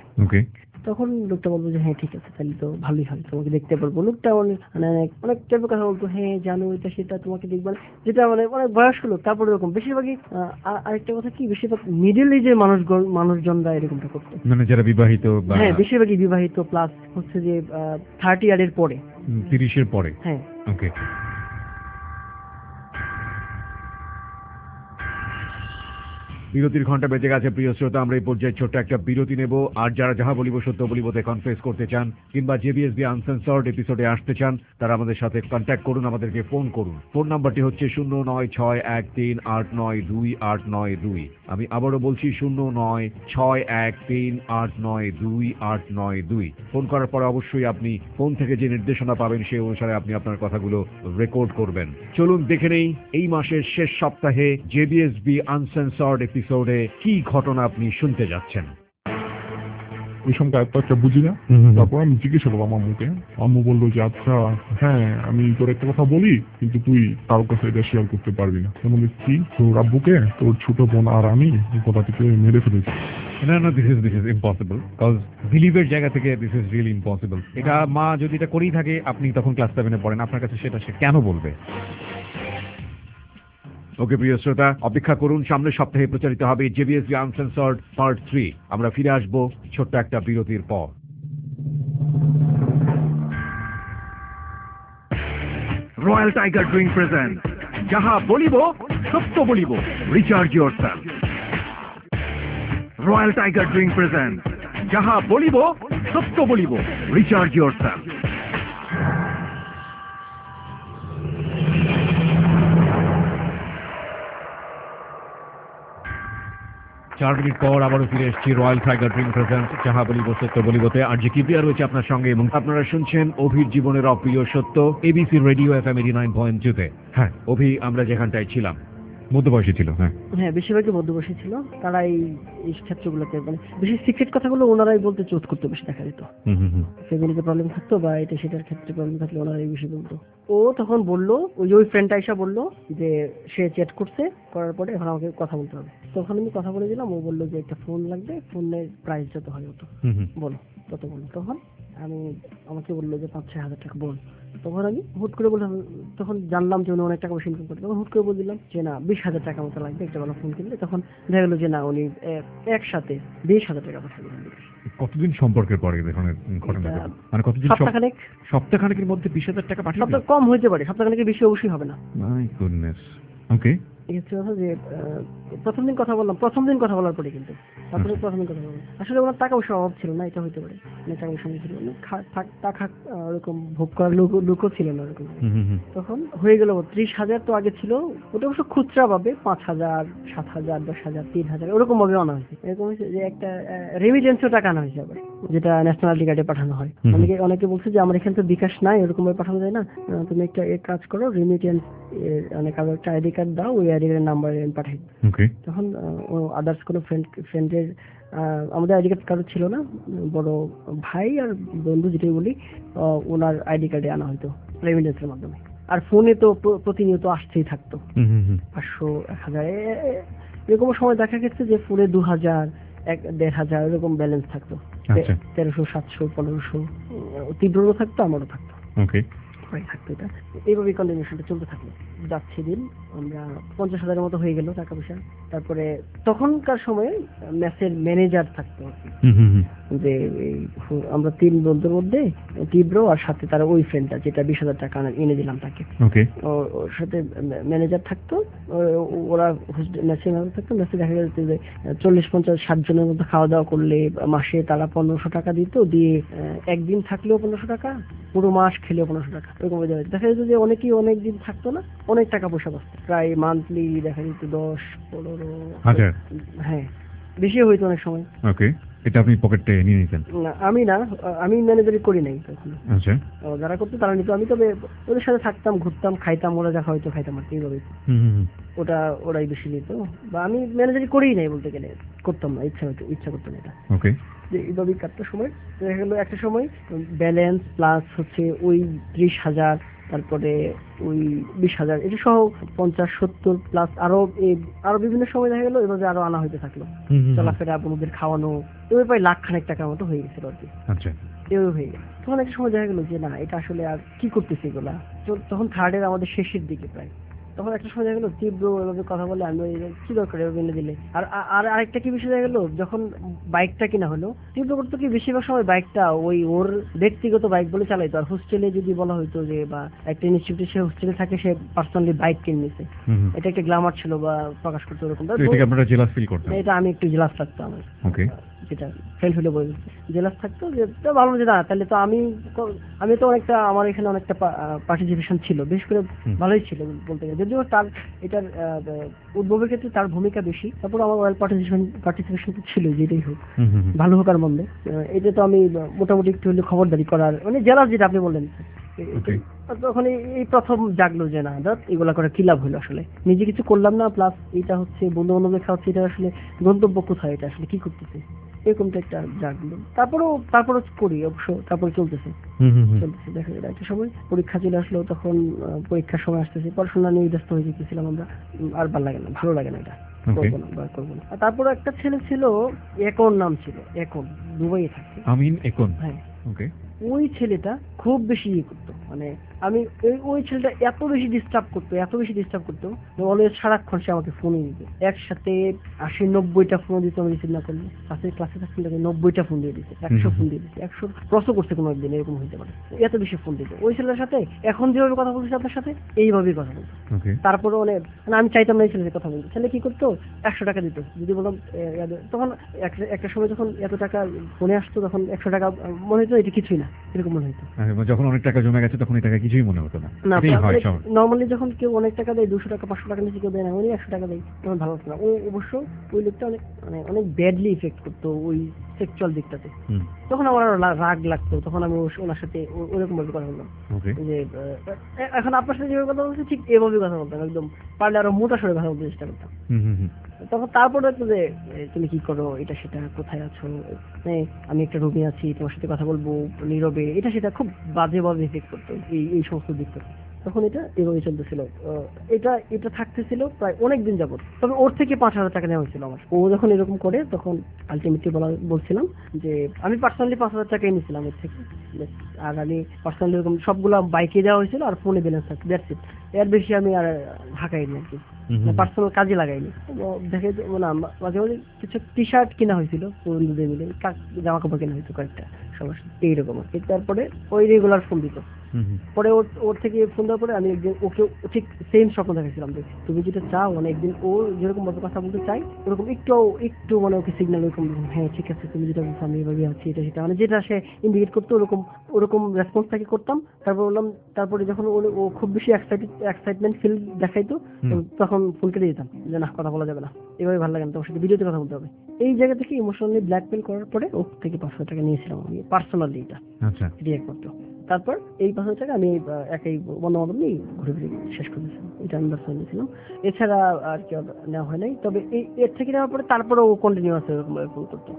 [SPEAKER 4] তখন লোকটা বলবো যে হ্যাঁ ঠিক আছে, তাহলে তো ভালোই হয়, তোমাকে দেখতে পারবো। লোকটা অনেক টাইপের কথা বলতো, হ্যাঁ জানো এটা সেটা তোমাকে দেখবো, যেটা মানে অনেক বয়স্ক লোক। তারপরে এরকম বেশিরভাগই আরেকটা কথা কি, বেশিরভাগ মিডল এজের মানুষজনরা এরকমটা করতো, মানে যারা বিবাহিত। হ্যাঁ, বেশিরভাগই বিবাহিত, প্লাস হচ্ছে যে 30 ইয়ারের পরে, 30-এর পরে। হ্যাঁ, ওকে।
[SPEAKER 5] বিরতির ঘন্টা বেজে গেছে প্রিয় শ্রোতা, আমরা এই পর্যায়ে ছোট্ট একটা বিরতি নেব। আর যারা যাহা বলিব সত্য বলিবতে কনফেস করতে চান কিংবা জেবিএসবি আনসেন্সর্ড এপিসোডে আসতে চান, তারা আমাদের সাথে কন্ট্যাক্ট করুন, আমাদেরকে ফোন করুন। ফোন নাম্বারটি হচ্ছে 0961389289 আমি আবারও বলছি 0961389289। ফোন করার পর অবশ্যই আপনি ফোন থেকে যে নির্দেশনা পাবেন সেই অনুসারে আপনি আপনার কথাগুলো রেকর্ড করবেন। চলুন দেখে নেই এই মাসের শেষ সপ্তাহে জেবিএসবি আনসেন্সর্ড এপিসোডে কি ঘটনা আপনি শুনতে যাচ্ছেন।
[SPEAKER 6] ওই সময় এত একটা বুঝি না। তারপর আমি জিজ্ঞেস করলাম আম্মুকে। আম্মু বললো যে আচ্ছা হ্যাঁ, আমি তোর একটা কথা বলি, কিন্তু তুই কারোর কাছে এটা শেয়ার করতে পারবি না। মানে কি, তোর আব্বুকে তোর ছোট বোন আর আমি কোথা থেকে মেরে ফেলেছি।
[SPEAKER 5] না, দিস ইজ ইম্পসিবল, কজ বিলিভের জায়গা থেকে দিস ইজ রিয়েলি ইম্পসিবল। এটা মা যদি এটা করেই থাকে, আপনি তখন ক্লাস 7-এ পড়েন, আপনার কাছে সেটা সে কেন বলবে? ওকে প্রিয় শ্রোতা, অপেক্ষা করুন, সামনের সপ্তাহে প্রচারিত হবে জেবিএসবি আনসেন্সর্ড পার্ট 3। আমরা ফিরে আসবো ছোট্ট একটা বিরতির পর।
[SPEAKER 2] রয়্যাল টাইগার ড্রিঙ্ক প্রেজেন্ট যাহা বলিব সত্য বলিব, recharge yourself. Royal tiger drink present যাহা বলিব সত্য বলিব, রিচার্জ ইয়োরসেলফ।
[SPEAKER 5] 4 মিনিট পর আবারও ফিরে এসেছি রয়্যাল টাইগার ড্রিঙ্ক প্রেজেন্ট যাহা বলিব সত্য বলিবতে। আর যে কিপ্রিয়া রয়েছে আপনার সঙ্গে এবং আপনারা শুনছেন অভির জীবনের অপ্রিয় সত্য, এবিসি রেডিও FM 89.2-তে। হ্যাঁ অভি, আমরা যেখানটায় ছিলাম মধ্যবয়সী ছিল, হ্যাঁ।
[SPEAKER 4] হ্যাঁ, বেশিরভাগই মধ্যবয়সী ছিল। তারা এই এই ক্ষেত্রগুলোতে মানে বেশি সিক্রেট কথাগুলো ওনারাই বলতে চুজ করতে বেশি দেখা যেত। ফ্যামিলিতে প্রবলেম থাকতো বা এটা সেটার ক্ষেত্রে প্রবলেম থাকলে ওনারাই বেশি বলতো। ও তখন বললো, ওই ফ্রেন্ডটা এসে বললো যে সে চ্যাট করছে, করার পরে এখন আমাকে কথা বলতে হবে। তখন আমি কথা বলে দিলাম। ও বললো যে একটা ফোন লাগবে, ফোনের প্রাইস যত হয় তত বলো, তত বলো। তখন আমাকে বললো যে 5-6 হাজার টাকা বল। তখন আমি হুট করে বললাম, তখন জানলাম যে উনি অনেক টাকা পয়সা ইনকাম করতে, তখন হুট করে বললাম যে না 20,000 টাকা মতো লাগবে একটা ভালো ফোন কিনলে। তখন দেখা গেলো যে না, উনি একসাথে 20,000 টাকা পাঠিয়ে দিলেন।
[SPEAKER 5] কতদিন সম্পর্কের পরে দেখুন ঘটনা, মানে কতদিন? সপ্তাহখানেকের মধ্যে 20,000 টাকা পাঠিয়ে দিলেন?
[SPEAKER 4] সপ্তাহ কম হইতে পারে, সপ্তাহখানেকের বেশি অবশ্যই হবে না।
[SPEAKER 5] My goodness. ওকে,
[SPEAKER 4] যে প্রথম দিন কথা বলার পরে কিন্তু প্রথম দিন কথা বললাম, আসলে ওনার টাকা পয়সার অভাব ছিল না, এটা হইতে পারে। টাকা পয়সা ছিল না, টাকা ওরকম ভোগ করার লোকও ছিল না ওরকম। তখন হয়ে গেল 30,000 তো আগে ছিল, ওটা অবশ্য খুচরা পাবে 5,000, 7,000, 10,000, 3,000 ওরকম ভাবে আনা হয়েছে। এরকম হয়েছে যে একটা রেমিটেন্সের টাকা আনা হয়েছে আবার, যেটা ন্যাশনালিটি কার্ডে পাঠানো হয়। অনেকে বলছে যে আমার এখানে তো বিকাশ নাই, ওরকম ভাবে পাঠানো যায় না, তুমি একটা কাজ করো, রেমিটেন্স অনেক একটা আইডি কার্ড দাও, ওই আইডি কার্ডের নাম্বার পাঠাই। তখন আদার্স কোনো ফ্রেন্ডের, আমাদের আইডি কার্ড কারো ছিল না, বড় ভাই আর বন্ধু যেটাই বলি, ওনার আইডি কার্ডে আনা হয়তো রেমিটেন্সের মাধ্যমে। আর ফোনে তো প্রতিনিয়ত আসতেই থাকতো 500, 1,000 এরকম সময় দেখা গেছে যে ফোনে 2,000, 1,500 এরকম ব্যালেন্স থাকতো। 1300, 700, 1500 তীব্রও থাকতো, আমারও থাকতো। থাকতো এটা এইভাবে কন্টিনিউশনটা চলতে থাকলো। যাচ্ছে দিন, আমরা 50,000-এর মতো হয়ে গেল টাকা পয়সা। তারপরে তখনকার সময়ে ম্যাচের ম্যানেজার থাকতো, যে আমরা 3 বন্ধুর মধ্যে তীব্র আর সাথে তার ওই ফ্রেন্ডটা, যেটা 20,000 টাকা এনে দিলাম তাকে, ওর সাথে ম্যানেজার থাকতো। ওরা ম্যাচের ম্যানেজার থাকতো। ম্যাচে দেখা যাচ্ছে যে 40-50-60 জনের মতো খাওয়া দাওয়া করলে মাসে তারা 1,500 টাকা দিত, দিয়ে একদিন থাকলেও 1,500 টাকা, পুরো মাস খেলেও 1,500 টাকা, এরকম দেখা যেত যে অনেকেই অনেক দিন থাকতো না, অনেক টাকা পয়সা বাঁচতো। প্রায় মান্থলি দেখা যেত 10-15,000, হ্যাঁ বেশি হইতো অনেক সময়।
[SPEAKER 5] এটা আপনি পকেটে নিয়ে নিতেন? না,
[SPEAKER 4] আমি ম্যানেজারি করি নাই তখন। আচ্ছা, যারা করতো তারা নিত। আমি তবে ওদের সাথে থাকতাম, ঘুরতাম, খাইতাম, ওরা যা হয়তো খাইতাম আর কি, এইভাবে। ওরাই বেশি নিত, বা আমি ম্যানেজারি করিই নাই বলতে গেলে, করতাম না, ইচ্ছা করতাম এটা। যে এইভাবেই কাটতো সময়। দেখা গেলো একটা সময় ব্যালেন্স প্লাস হচ্ছে ওই 30,000, তারপরে ওই 20,000, এটা সহ 50-70 প্লাস আরো বিভিন্ন সময় দেখা গেলো এভাবে আরো আনা হইতে থাকলো। চলাফেরা, বন্ধুদের খাওয়ানো, এভাবে প্রায় 1,00,000 টাকার মতো হয়ে গেছিল আর কি। এভাবে হয়ে গেল। তখন একটা সময় দেখা গেলো যে না, এটা আসলে আর কি করতেছে এগুলা। তখন থার্ডের আমাদের শেষের দিকে প্রায়, তখন একটা সময় দেখা গেলো তীব্র এভাবে কথা বলে, আমি কি দরকার এভাবে এনে দিলে। আর আরেকটা কি বিষয় দেখা গেলো, যখন বাইকটা কিনা হলো, তীব্র করতো কি বেশিরভাগ সময় বাইকটা ওর ব্যক্তিগত বাইক বলে চালাইতো। আর হোস্টেলে যদি বলা হইতো যে, বা একটা ইনস্টিটিউটে সে হোস্টেলে থাকে, সে পার্সোনালি বাইক কিনে নিছে, এটা একটা গ্ল্যামার ছিল বা প্রকাশ করতো ওরকম। এটা আমি একটু জেলাস লাগতো আমার, যেটা ফেল হলে বলে জেলাস থাকতো, যে ভালো যে না, তাহলে তো আমি তো অনেকটা, আমার এখানে অনেকটা পার্টিসিপেশন ছিল, বেশ করে ভালোই ছিল বলতে গেলে। যদিও তার এটার উদ্ভবের ক্ষেত্রে তার ভূমিকা বেশি, তারপর আমার ওয়েল পার্টিসিপেশন তো ছিল, যেটাই হোক, ভালো হোক আর মন্দ, এটা তো আমি মোটামুটি একটু হলে খবরদারি করার, মানে জেলাস যেটা আপনি বললেন। তখন এই প্রথম জাগলো যে না, এগুলা করে কি লাভ হলো, আসলে নিজে কিছু করলাম না, প্লাস এটা হচ্ছে বন্ধু বান্ধবের খাওয়াচ্ছে, এটা আসলে গন্তব্য কোথায়, এটা আসলে কি করতেছে, এরকমটা একটা জাগলো। তারপরও করি অবশ্য, তারপরে চলতেছে। দেখা যায় একটা সময় পরীক্ষা চলে আসলো, তখন পরীক্ষার সময় আসতেছে, পড়াশোনা নিয়ে ব্যস্ত হয়ে যেতেছিলাম আমরা, আর ভালো লাগে না এটা, করবো না। তারপর একটা ছেলে ছিল, একন নাম ছিল, একন, দুবাইয়ে থাকে। হ্যাঁ, ওই ছেলেটা খুব বেশি করতো, মানে আমি ওই ছেলেটা এত বেশি ডিস্টার্ব করতো, অলওয়েজ সারাক্ষণ সে আমাকে ফোনে দিত। একসাথে 80-90টা ফোন দিত, আমি রিসিভ না করলে। ক্লাসে থাকতে 90টা ফোন দিয়ে দিচ্ছে, 100 ফোন দিয়ে দিচ্ছে, 100 ক্রসও করছে কোনো একদিন, এরকম হইতে পারে। এত বেশি ফোন দিত ওই ছেলেটার সাথে। এখন যেভাবে কথা বলছে আপনার সাথে, এইভাবেই কথা বলতো। তারপরে আমি চাইতাম না এই ছেলের কথা বলতে। ছেলে কি করতো, 100 টাকা দিত, যদি বললাম তখন একটা সময় যখন এত টাকা ফোনে আসতো, তখন 100 টাকা মনে হতো এটা কিছুই না, এরকম মনে হতো।
[SPEAKER 5] যখন অনেক টাকা জমে গেছে তখন এই টাকা কিছুই মনে হতো না।
[SPEAKER 4] নর্মালি যখন কেউ অনেক টাকা দেয়, 200 টাকা 500 টাকা নিচে কেউ দেয় না, উনি 100 টাকা দেয়, তখন ভালো হতো না। অবশ্য ওই লোকটা অনেক ব্যাডলি ইফেক্ট করতো ওই সেক্সুয়াল দিকটাতে।
[SPEAKER 5] হুম,
[SPEAKER 4] তখন আমার আরো রাগ লাগতো, তখন আমি ওনার সাথে ওরকম ভাবে কথা বললাম
[SPEAKER 5] ওকে,
[SPEAKER 4] যে এখন আপনার সাথে যেভাবে কথা বলছি ঠিক এভাবে কথা বলতাম, একদম পারলে আরো মোটা সরে কথা বলতে চেষ্টা করতাম।
[SPEAKER 5] হুম হুম হুম,
[SPEAKER 4] তখন তারপরে একটু যে তুমি কি করো, এটা সেটা, কোথায় আছো, আমি একটা রুমে আছি, তোমার সাথে কথা বলবো নীরবে, এটা সেটা খুব বাজেভাবে এফেক্ট করতো এই সমস্ত দিক থেকে। তখন এটা এভাবে চলতেছিল। এটা এটা থাকতেছিল প্রায় অনেক দিন যাবত। তবে ওর থেকে 5,000 টাকা নেওয়া হয়েছিল আমার। ও যখন এরকম করে তখন আলটিমেটলি বলছিলাম যে আমি পার্সোনালি 5,000 টাকাই নিয়েছিলাম এর থেকে। আর আমি পার্সোনালি এরকম সবগুলো বাইকে দেওয়া হয়েছিল আর ফোনে ব্যালেন্স থাকতো, দ্যাটস ইট। এর বেশি আমি আর ঢাকাইনি আর কি, পার্সোনাল কাজে লাগাইনি। দেখে মানে মাঝে মাঝে কিছু টি শার্ট কেনা হয়েছিল বন্ধুদের মিলে, জামা কাপড় কেনা হয়েছিল কয়েকটা সমস্যা এইরকম আর কি। তারপরে ওই রেগুলার ফোন দিত। পরে ওর থেকে ফোন দেওয়ার পরে আমি একদিন ওকে ঠিক সেম স্বপ্ন দেখেছিলাম যে তুমি যেটা চাও, মানে একদিন ও যেরকম ভাবে কথা বলতে চাই ওরকম একটু মানে ওকে সিগন্যাল ওরকম, হ্যাঁ ঠিক আছে তুমি যেটা বলছো আমি এভাবে আছি, এটা সেটা, মানে যেটা সে ইন্ডিকেট করতো ওরকম রেসপন্স তাকে করতাম। তারপর বললাম, তারপরে যখন ও খুব বেশি এক্সাইটমেন্ট ফিল দেখাইতো তখন ফোন কেটে দিতাম যে না কথা বলা যাবে না, এভাবে ভালো লাগে না, তোমার সাথে ভিডিওতে কথা বলতে হবে। এই জায়গা থেকে ইমোশনালি ব্ল্যাকমেল করার পরে ওর থেকে 500 টাকা নিয়েছিলাম আমি পার্সোনালি, এটা
[SPEAKER 5] আচ্ছা,
[SPEAKER 4] রিয়েক্ট করতো। তারপর এই 500 টাকা আমি একই বন্ধ বান্ধব নিয়ে ঘুরে ফিরে শেষ করেছিলাম, এটা আমি ব্যবস্থা নিয়েছিলাম। এছাড়া আর কি নেওয়া হয় নাই। তবে এর থেকে নেওয়ার পরে তারপরে ও কন্টিনিউয়াস এরকম ফোন করতো।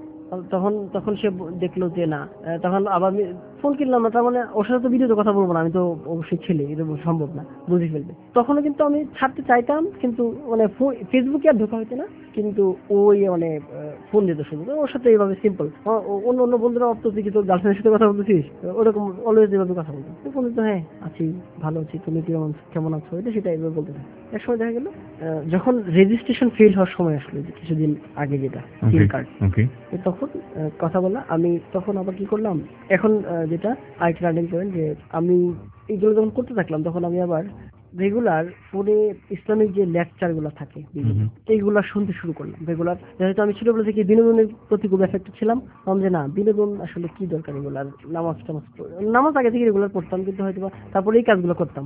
[SPEAKER 4] তখন সে দেখলো যে না, তখন আবার আমি ফোন কিনলাম না, তার মানে ওর সাথে তো ভিডিওতে কথা বলবো না, আমি তো অবশ্যই ছেলে, এটা সম্ভব না, বুঝে ফেলবে। তখনও কিন্তু আমি ছাড়তে চাইতাম, কিন্তু মানে ফেসবুকে আর ঢোকা হইতো না, কিন্তু ওই মানে ফোন দিত শুধু। ওর সাথে এইভাবে সিম্পল, অন্য বন্ধুরা ভাবতো কি তোর গার্লফ্রেন্ডের সাথে কথা বলতেছিস, ওরকম অলওয়েজ এইভাবে কথা বলতো। ফোন দিত, হ্যাঁ আছি, ভালো আছি, তুমি কেমন আছো, এটা সেটা এইভাবে বলতে থাকে। এক সময় দেখা গেল যখন রেজিস্ট্রেশন ফেল হওয়ার সময় আসলো, যে কিছুদিন আগে যেটা সিম কার্ড, তখন কথা বলা আমি তখন আবার কি করলাম, এখন যেটা আরেকটা টার্নিং পয়েন্ট, যে আমি এইগুলো যখন করতে থাকলাম তখন আমি আবার রেগুলার ফোনে ইসলামিক যে লেকচার গুলো থাকে এইগুলা শুনতে শুরু করলাম রেগুলার। যেহেতু আমি ছোটবেলা থেকে বিনোদনের প্রতি খুব এফেক্টেড ছিলাম, যে না বিনোদন আসলে কি দরকার, এগুলার নামাজ আগে থেকে রেগুলার পড়তাম, কিন্তু হয়তো তারপরে এই কাজগুলো করতাম।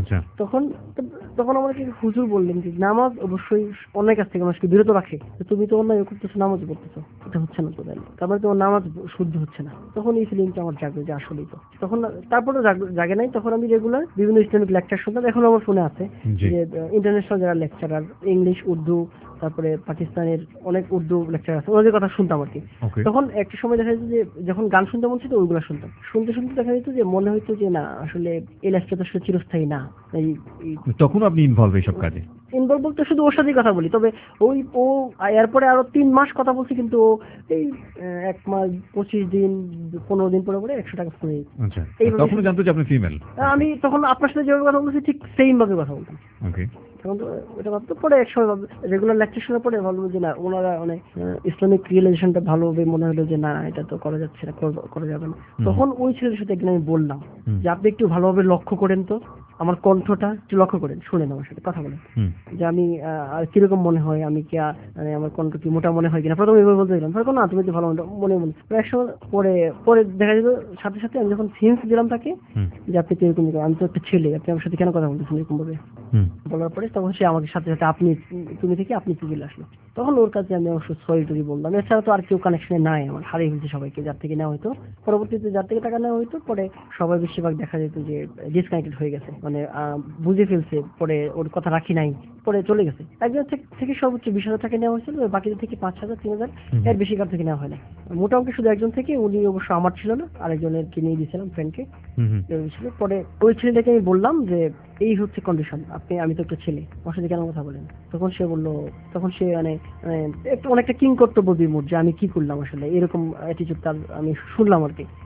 [SPEAKER 4] তখন আমাকে হুজুর বললেন যে নামাজ অবশ্যই অন্যায় কাছ থেকে মানুষকে বিরত রাখে, তুমি তো অন্যায় করতেছো, নামাজ পড়তেছো, এটা হচ্ছে না তো, তারপরে তোমার নামাজ শুদ্ধ হচ্ছে না। তখন এই ফিলিংটা আমার জাগে যে আসলেই তো। তখন তারপরে জাগে নাই, তখন আমি রেগুলার বিভিন্ন ইসলামিক লেকচার শুনতাম। এখন আমার ফোনে আছে যে ইন্টারন্যাশনাল যারা লেকচারার, ইংলিশ, উর্দু, তারপরে পাকিস্তানের অনেক উর্দু লেকচার আছে, ওদের কথা শুনতাম আর কি। তখন একটা সময় দেখা যেত যে যখন গান শুনতে মন ছিল ওইগুলো শুনতাম, শুনতে শুনতে দেখা যেত যে মনে হইতো যে না আসলে এই লাইফটা তো আসলে চিরস্থায়ী না।
[SPEAKER 5] তখন আপনি ইনভলভ এইসব কাজে?
[SPEAKER 4] ইনভলভ বলতে শুধু ওর সাথেই কথা বলি, তবে ও এরপরে আরো 3 মাস কথা বলছি, কিন্তু এই 1 মাস 25 দিন 15 দিন পরে 100 টাকা ফোনে।
[SPEAKER 5] আচ্ছা, তখন জানতো যে আপনি ফিমেল? আমি
[SPEAKER 4] তখন আপনার সাথে যেভাবে কথা বলছি ঠিক সেম ভাবে কথা বলতাম।
[SPEAKER 5] ওকে,
[SPEAKER 4] তখন তো এটা ভাবতো, পরে এক সময় রেগুলার লেকচার শোনার পরে ভাবলো যে না ওনারা অনেক ইসলামিক রিয়েলাইজেশনটা ভালোভাবে মনে হলো যে না এটা তো করা যাচ্ছে না, করা যাবে না। তখন ওই ছেলের সাথে একদিন আমি বললাম যে আপনি একটু ভালোভাবে লক্ষ্য করেন তো আমার কণ্ঠটা, একটু লক্ষ্য করেন, শুনেন আমার সাথে কথা বলেন, যে আমি কিরকম মনে হয়, আমি কি মানে আমার কণ্ঠ কি মোটা মনে হয় কিনা। প্রথমে এভাবে বলতে দিলাম, না তুমি তো ভালো মনে এক সময় পরে দেখা যেত সাথে সাথে আমি যখন সিন্স দিলাম তাকে যে আপনি তো এরকম, আমি তো একটা ছেলে, আপনি আমার সাথে কেন কথা বলতেছেন এরকম ভাবে বলার পরে তখন সে আমাকে সাথে সাথে তুমি থেকে আপনি চলে আসলো। তখন ওর কাছে আমি অবশ্য সরি টরি বললাম। এছাড়া তো আর কেউ কানেকশনে নাই, আমার হারিয়ে ফেলছে সবাইকে, যার থেকে নেওয়া হয়তো, পরবর্তীতে যার থেকে টাকা নেওয়া হয়তো পরে সবাই বেশিরভাগ দেখা যেত যে ডিসকানেক্টেড হয়ে গেছে, মানে বুঝে ফেলছে, পরে ওর কথা রাখি নাই, পরে চলে গেছে। একজন থেকে সর্বোচ্চ 20,000 টাকা নেওয়া হয়েছিল, বাকিদের থেকে 5,000 3,000 এর বেশি কার থেকে নেওয়া হয় না। মোটামুটি শুধু একজন থেকে, উনি অবশ্য আমার ছিল না, আরেকজনের কিনে দিয়েছিলাম ফ্রেন্ডকে। পরে ওই ছেলেটাকে আমি বললাম যে এই হচ্ছে কন্ডিশন, আমি তো একটা ছেলে, ওর সাথে কেন কথা বলেন। তখন সে বললো, তখন সে মানে একটু অনেকটা কিং কর্তব্য বিমূঢ় যে আমি কি করলাম আসলে, এরকম অ্যাটিটিউড তার আমি শুনলাম আর কি।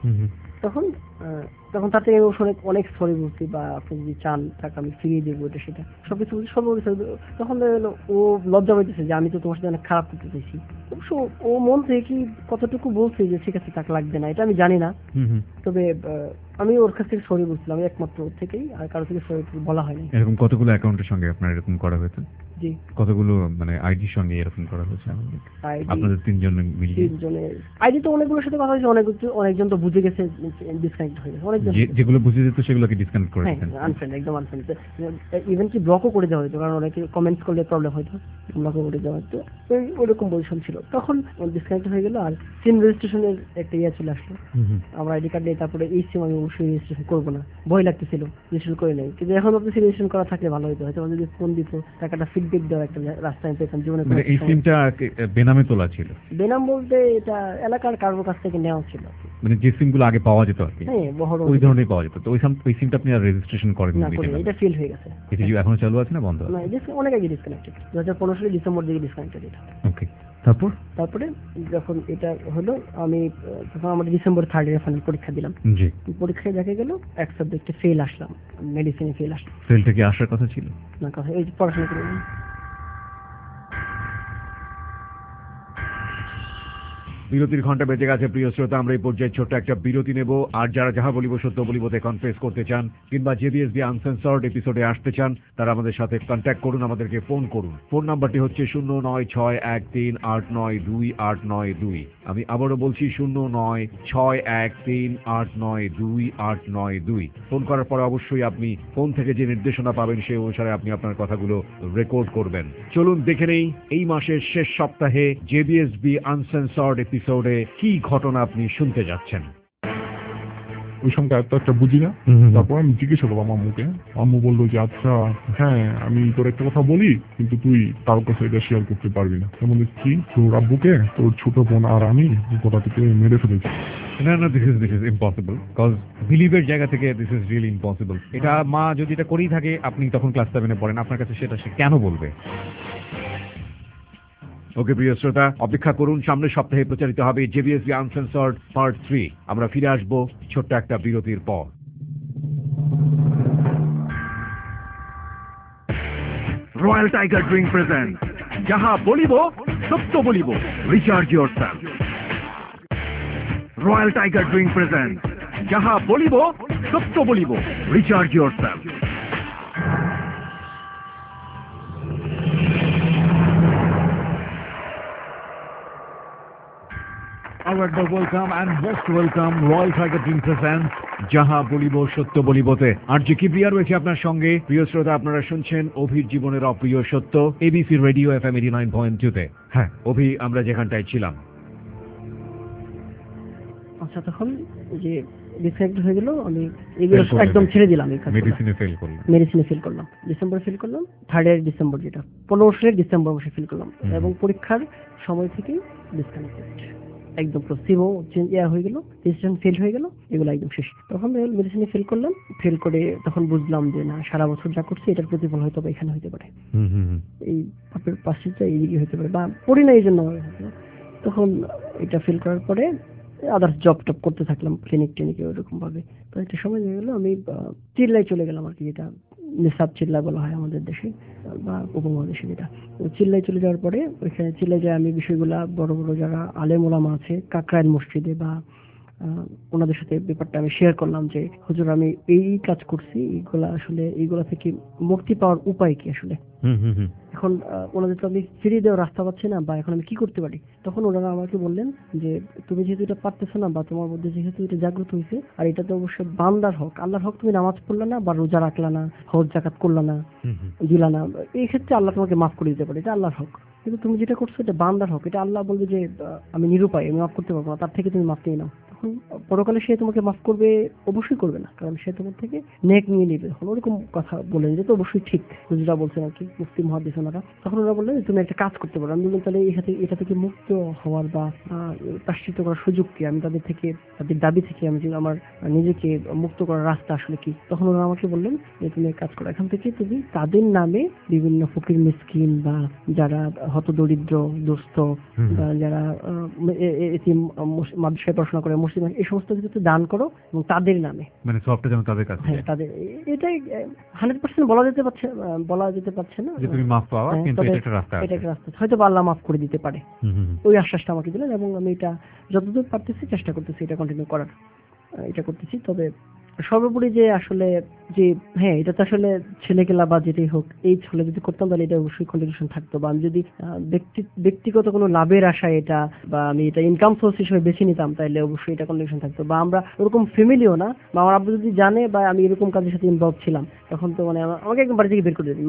[SPEAKER 4] তখন তার থেকে অনেক সরি বলছি, বা আপনি যদি চান টাকা আমি ফিরিয়ে দেবো, এটা সেটা সবকিছু তখন ও লজ্জা পাইতেছে যে আমি তো তোমার সাথে অনেক খারাপ করতে চাইছি। অবশ্য ও মন থেকে কি কতটুকু বলছে যে ঠিক আছে টাকা লাগবে না, এটা আমি জানি না। তবে আমি ওর কাছ থেকে সরি বলছিলাম, একমাত্র ওর থেকেই, আর কারো থেকে সরি বলা হয়নি।
[SPEAKER 5] এরকম কতগুলো অ্যাকাউন্টের সঙ্গে আপনার এরকম করা হয়েছে?
[SPEAKER 4] জি,
[SPEAKER 5] কতগুলো মানে আইডির সঙ্গে এরকম করা হয়েছে আপনাদের তিনজনের?
[SPEAKER 4] আইডি তো অনেকগুলোর সাথে কথা হয়েছে, অনেকজন তো বুঝে গেছে, ডিসকানেক্ট হয়ে গেছে অনেকজন।
[SPEAKER 5] যেগুলো বুঝে যেত সেগুলোকে ডিসকানেক্ট করে দিতেন?
[SPEAKER 4] আনফ্রেন্ড, একদম আনফ্রেন্ড, ইভেন কি ব্লকও করে দেওয়া হতো, কারণ অনেকে কমেন্টস করলে প্রবলেম হয়তো, ব্লকও করে দেওয়া হতো। ওইরকম পজিশন ছিল। তখন ডিসকানেক্ট হয়ে গেল। আর সিম রেজিস্ট্রেশনের একটা ইয়ে চলে আসলো, আমার আইডি কার্ড নিয়ে তারপরে এই সিম আমি অবশ্যই রেজিস্ট্রেশন করবো না, ভয় লাগতেছিল, রেজিস্ট্রেশন করে নেই। কিন্তু এখন আপনি রেজিস্ট্রেশন করা থাকলে ভালো হতো, হয়তো যদি ফোন দিত টাকাটা ফিডব্যাক দেওয়ার একটা রাস্তা আমি পেতাম জীবনে।
[SPEAKER 5] এই সিমটা বেনামে তোলা ছিল?
[SPEAKER 4] বেনাম বলতে এটা এলাকার কারোর কাছ থেকে নেওয়া ছিল,
[SPEAKER 5] মানে যে সিমগুলো আগে পাওয়া যেত আর কি,
[SPEAKER 4] হ্যাঁ বহর
[SPEAKER 5] ওই ধরনের পাওয়া যেত। তো ওই সিমটা আপনি আর রেজিস্ট্রেশন করেন
[SPEAKER 4] না করি, এটা ফেল হয়ে গেছে।
[SPEAKER 5] এটা কি এখনো চালু আছে না বন্ধ?
[SPEAKER 4] না, এটা অনেক আগে ডিসকানেক্টেড, 2015 সালে ডিসেম্বর দিকে ডিসকানেক্টেড এটা।
[SPEAKER 5] ওকে, তারপরে
[SPEAKER 4] যখন এটা হলো আমি তখন আমাদের ডিসেম্বর 3 এর ফাইনাল পরীক্ষা দিলাম।
[SPEAKER 5] জি,
[SPEAKER 4] পরীক্ষায় দেখা গেল এক সাবজেক্টে ফেল আসলাম, মেডিসিনে ফেল আসলাম।
[SPEAKER 5] ফেলটা কি আসার কথা ছিল?
[SPEAKER 4] না, কথা এই যে পড়াশোনা করে
[SPEAKER 5] বিরতির ঘন্টা বেজে গেছে প্রিয় শ্রোতা, আমরা এই পর্যায়ে ছোট্ট একটা বিরতি নেব। আর যারা যাহা বলিব সত্য বলিবতে কনফেস করতে চান কিংবা জেবিএসবি আনসেন্সর্ড এপিসোডে আসতে চান, তারা আমাদের সাথে কন্ট্যাক্ট করুন, আমাদেরকে ফোন করুন। ফোন নাম্বারটি হচ্ছে 096138928992। আমি আবারও বলছি 096138928992। ফোন করার পরে অবশ্যই আপনি ফোন থেকে যে নির্দেশনা পাবেন সেই অনুসারে আপনি আপনার কথাগুলো রেকর্ড করবেন। চলুন দেখে নেই এই মাসের শেষ সপ্তাহে জেবিএসবি আনসেন্সর্ড এপিসোডে কি ঘটনা আপনি শুনতে যাচ্ছেন।
[SPEAKER 6] ওই সময় এত একটা বুঝি না। তারপর আমি জিজ্ঞেস করলাম আম্মুকে, আম্মু বললো যে আচ্ছা হ্যাঁ আমি তোর একটা কথা বলি কিন্তু তুই কারোর কাছে এটা শেয়ার করতে পারবি না। তেমন কি তোর আব্বুকে তোর ছোট বোন আর আমি গোটা থেকে মেরে ফেলেছি।
[SPEAKER 5] না, দিস ইজ ইম্পসিবল, কজ বিলিভের জায়গা থেকে দিস ইজ রিয়েলি ইম্পসিবল। এটা মা যদি এটা করেই থাকে, আপনি তখন ক্লাস 7-এ পড়েন, আপনার কাছে সেটা সে কেন বলবে? ওকে প্রিয় শ্রোতা, অপেক্ষা করুন, সামনের সপ্তাহে প্রচারিত হবে জেবিএসবি আনসেন্সর্ড পার্ট 3। আমরা ফিরে আসবো ছোট্ট একটা বিরতির পর।
[SPEAKER 7] রয়্যাল টাইগার ড্রিঙ্ক প্রেজেন্ট যাহা বলিব সত্য বলিব, recharge yourself. Royal tiger drink present যাহা বলিব সত্য বলিব, recharge yourself.
[SPEAKER 5] Welcome and most welcome royal tiger drink presents যাহা বলিব সত্য বলিবতে। আর যে কিবরিয়া রয়েছে আপনার সঙ্গে। প্রিয় শ্রোতা, আপনারা শুনছেন অভির জীবনের অপ্রিয় সত্য, এবিসি রেডিও FM 89.2-তে। হ্যাঁ অভি, আমরা যেখানটায় ছিলাম।
[SPEAKER 4] আচ্ছা, তখন যে ডিসকানেক্ট হয়ে গেল, আমি এগুলো একদম ছেড়ে দিলাম।
[SPEAKER 5] মেডিসিনে ফেল করলাম,
[SPEAKER 4] ডিসেম্বরে ফেল করলাম, 3 ডিসেম্বর, যেটা 15 সালের ডিসেম্বর মাসে ফেল করলাম। এবং পরীক্ষার সময় থেকে ডিসকানেক্টেড, একদম সিমও হয়ে গেল, রেজিস্ট্রেশন ফেল হয়ে গেল, এগুলো একদম শেষ। তখন মেডিসিনে ফেল করলাম, ফেল করে তখন বুঝলাম যে না, সারা বছর যা করছি এটার প্রতিফল হয়তো এখানে হইতে পারে, এই পাপের পাশে এইদিকে হইতে পারে, বা পড়ি না এই জন্য। তখন এটা ফেল করার পরে আদার্স জব টপ করতে থাকলাম, ক্লিনিকে ওরকম ভাবে। তো একটা সময় হয়ে গেল, আমি চিল্লায় চলে গেলাম আর কি, যেটা নিসাব চিল্লা বলা হয় আমাদের দেশে বা উপমহাদেশে। যেটা চিল্লায় চলে যাওয়ার পরে ওইখানে চিল্লায় যায় আমি বিষয়গুলা বড় বড় যারা আলেম ওলামা আছে কাকরাইল মসজিদে বা ওনাদের সাথে ব্যাপারটা আমি শেয়ার করলাম যে হুজুর আমি এই কাজ করছি, এইগুলা থেকে মুক্তি পাওয়ার উপায় কি আসলে। এখন ওনাদের তো আমি ফিরিয়ে দেওয়ার রাস্তা পাচ্ছি না, বা এখন আমি কি করতে পারি। তখন ওনারা আমাকে বললেন যে তুমি যেহেতু এটা পারতেছো না, বা তোমার মধ্যে যেহেতু এটা জাগ্রত হয়েছে, আর এটা তো অবশ্যই বান্দার হক, আল্লাহর হক, তুমি নামাজ পড়লা না বা রোজা রাখলা না, হজ জাকাত করলা না, দিলা না, এই ক্ষেত্রে আল্লাহ তোমাকে মাফ করে দিতে পারে, এটা আল্লাহর হক। কিন্তু তুমি যেটা করছো এটা বান্দার হক, এটা আল্লাহ বলবে যে আমি নিরুপায়, আমি মাফ করতে পারবো না, তার থেকে তুমি মাফ নিয়ে নাও। পরকালে সে তোমাকে মাফ করবে? অবশ্যই করবে না, কারণ সে তোমার থেকে নেক নিয়ে নেবে। ওরকম কথা বলেন, যে তো অবশ্যই ঠিক হুজুরা বলছেন আর কি, মুফতি মুহাদ্দিস ওনারা। তখন ওরা বললেন তুমি একটা কাজ করতে পারো। আমি বললাম তাহলে এটা থেকে মুক্ত হওয়ার বা প্রায়শ্চিত্ত করার সুযোগ কি, আমি তাদের দাবি থেকে আমি আমার নিজেকে মুক্ত করার রাস্তা আসলে কি। তখন ওরা আমাকে বললেন যে তুমি কাজ করো, এখান থেকে তুমি তাদের নামে বিভিন্ন ফকির মিসকিন বা যারা হতদরিদ্র দুস্থ বা যারা মাদ্রাসায় পড়াশোনা করে, এই সমস্ত কিছু দান করো এবং তাদের নামে, মানে সবটা যেন তাদের কাছে। হ্যাঁ, তাদের। এটাই 100% বলা যেতে পারছে না যে তুমি মাফ পাওয়া, কিন্তু এটা একটা রাস্তা, হয়তো আল্লাহ মাফ করে দিতে পারে। ওই আশ্বাসটা আমাকে দিলেন, এবং আমি এটা যতদূর পারতেছি চেষ্টা করতেছি এটা কন্টিনিউ করার, এটা করতেছি। তবে সর্বোপরি যে আসলে যে হ্যাঁ, এটা তো আসলে ছেলে গেলা বা যেটাই হোক, এই ছেলে যদি করতাম তাহলে এটা অবশ্যই কন্টিনিউশন থাকতো, বা আমি যদি ব্যক্তিগত কোনো লাভের আশায় এটা, বা আমি এটা ইনকাম সোর্স হিসেবে বেছে নিতাম, তাহলে অবশ্যই এটা কন্টিনিউশন থাকতো। বা আমরা ওরকম ফ্যামিলিও না, বা আমার আব্বু যদি জানে বা আমি এরকম কাজের সাথে ইনভলভ ছিলাম, তখন তো মানে আমাকে একদম বাড়ি থেকে বের করে দিন মাস্ট।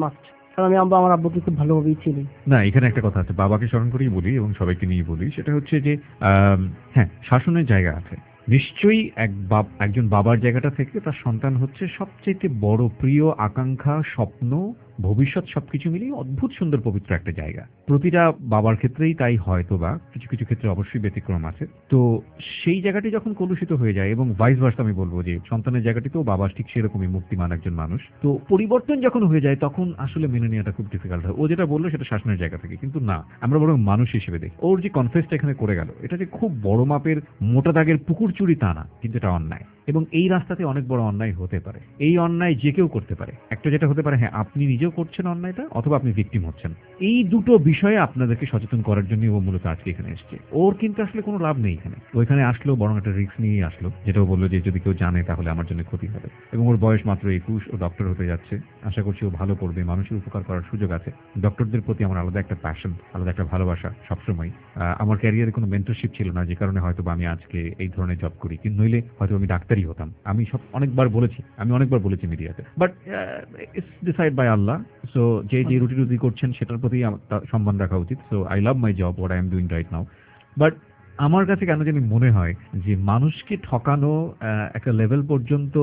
[SPEAKER 4] কারণ আমি আমার আব্বুকে খুব ভালোভাবেই চিনি।
[SPEAKER 5] না, এখানে একটা কথা আছে, বাবাকে স্মরণ করেই বলি এবং সবাইকে নিয়ে বলি, সেটা হচ্ছে যে হ্যাঁ, শাসনের জায়গা আছে নিশ্চয়ই। একজন বাবার জায়গাটা থেকে তার সন্তান হচ্ছে সবচেয়ে বড় প্রিয় আকাঙ্ক্ষা, স্বপ্ন, ভবিষ্যৎ সবকিছু মিলিয়ে অদ্ভুত সুন্দর পবিত্র একটা জায়গা। প্রতিটা বাবার ক্ষেত্রেই তাই, হয়তো বা কিছু কিছু ক্ষেত্রে অবশ্যই ব্যতিক্রম আছে। তো সেই জায়গাটি যখন কলুষিত হয়ে যায়, এবং ভাইস ভার্সা আমি বলবো যে সন্তানের জায়গাটিতেও বাবা ঠিক সেরকমই মূর্তিমান একজন মানুষ, তো পরিবর্তন যখন হয়ে যায় তখন আসলে মেনে নেওয়াটা খুব ডিফিকাল্ট হয়। ও যেটা বললো সেটা শাসনের জায়গা থেকে, কিন্তু না, আমরা বরং মানুষ হিসেবে দেখি। ওর যে কনফেসটা এখানে করে গেল, এটা যে খুব বড় মাপের মোটা দাগের পুকুর চুরি তা না, কিন্তু এটা অন্যায়, এবং এই রাস্তাতে অনেক বড় অন্যায় হতে পারে। এই অন্যায় যে কেউ করতে পারে। একটা যেটা হতে পারে, হ্যাঁ আপনি নিজেও করছেন অন্যায়টা, অথবা আপনি ভিকটিম হচ্ছেন। এই দুটো বিষয়ে আপনাদেরকে সচেতন করার জন্য ও মূলত আজকে এখানে এসছে। ওর কিন্তু আসলে কোনো লাভ নেই এখানে। ওইখানে আসলো বরং একটা রিস্ক নিয়েই আসলো, যেটা ও বললো যে যদি কেউ জানে তাহলে আমার জন্য ক্ষতি হবে। এবং ওর বয়স মাত্র 21, ও ডক্টর হতে যাচ্ছে। আশা করছি ও ভালো করবে, মানুষের উপকার করার সুযোগ আছে। ডক্টরদের প্রতি আমার আলাদা একটা প্যাশন, আলাদা একটা ভালোবাসা সবসময়। আমার ক্যারিয়ারে কোনো মেন্টরশিপ ছিল না, যে কারণে হয়তো আমি আজকে এই ধরনের জব করি, কিন্তু নইলে হয়তো আমি ডাক্তারই হতাম। আমি অনেকবার বলেছি মিডিয়াতে, but it's decide by Allah. So যে রুটি করছেন সেটার প্রতি সম্মান রাখা উচিত। So I love my job, what I am doing right now. But আমার কাছে কেন জানি মনে হয় যে মানুষকে ঠকানো একটা লেভেল পর্যন্ত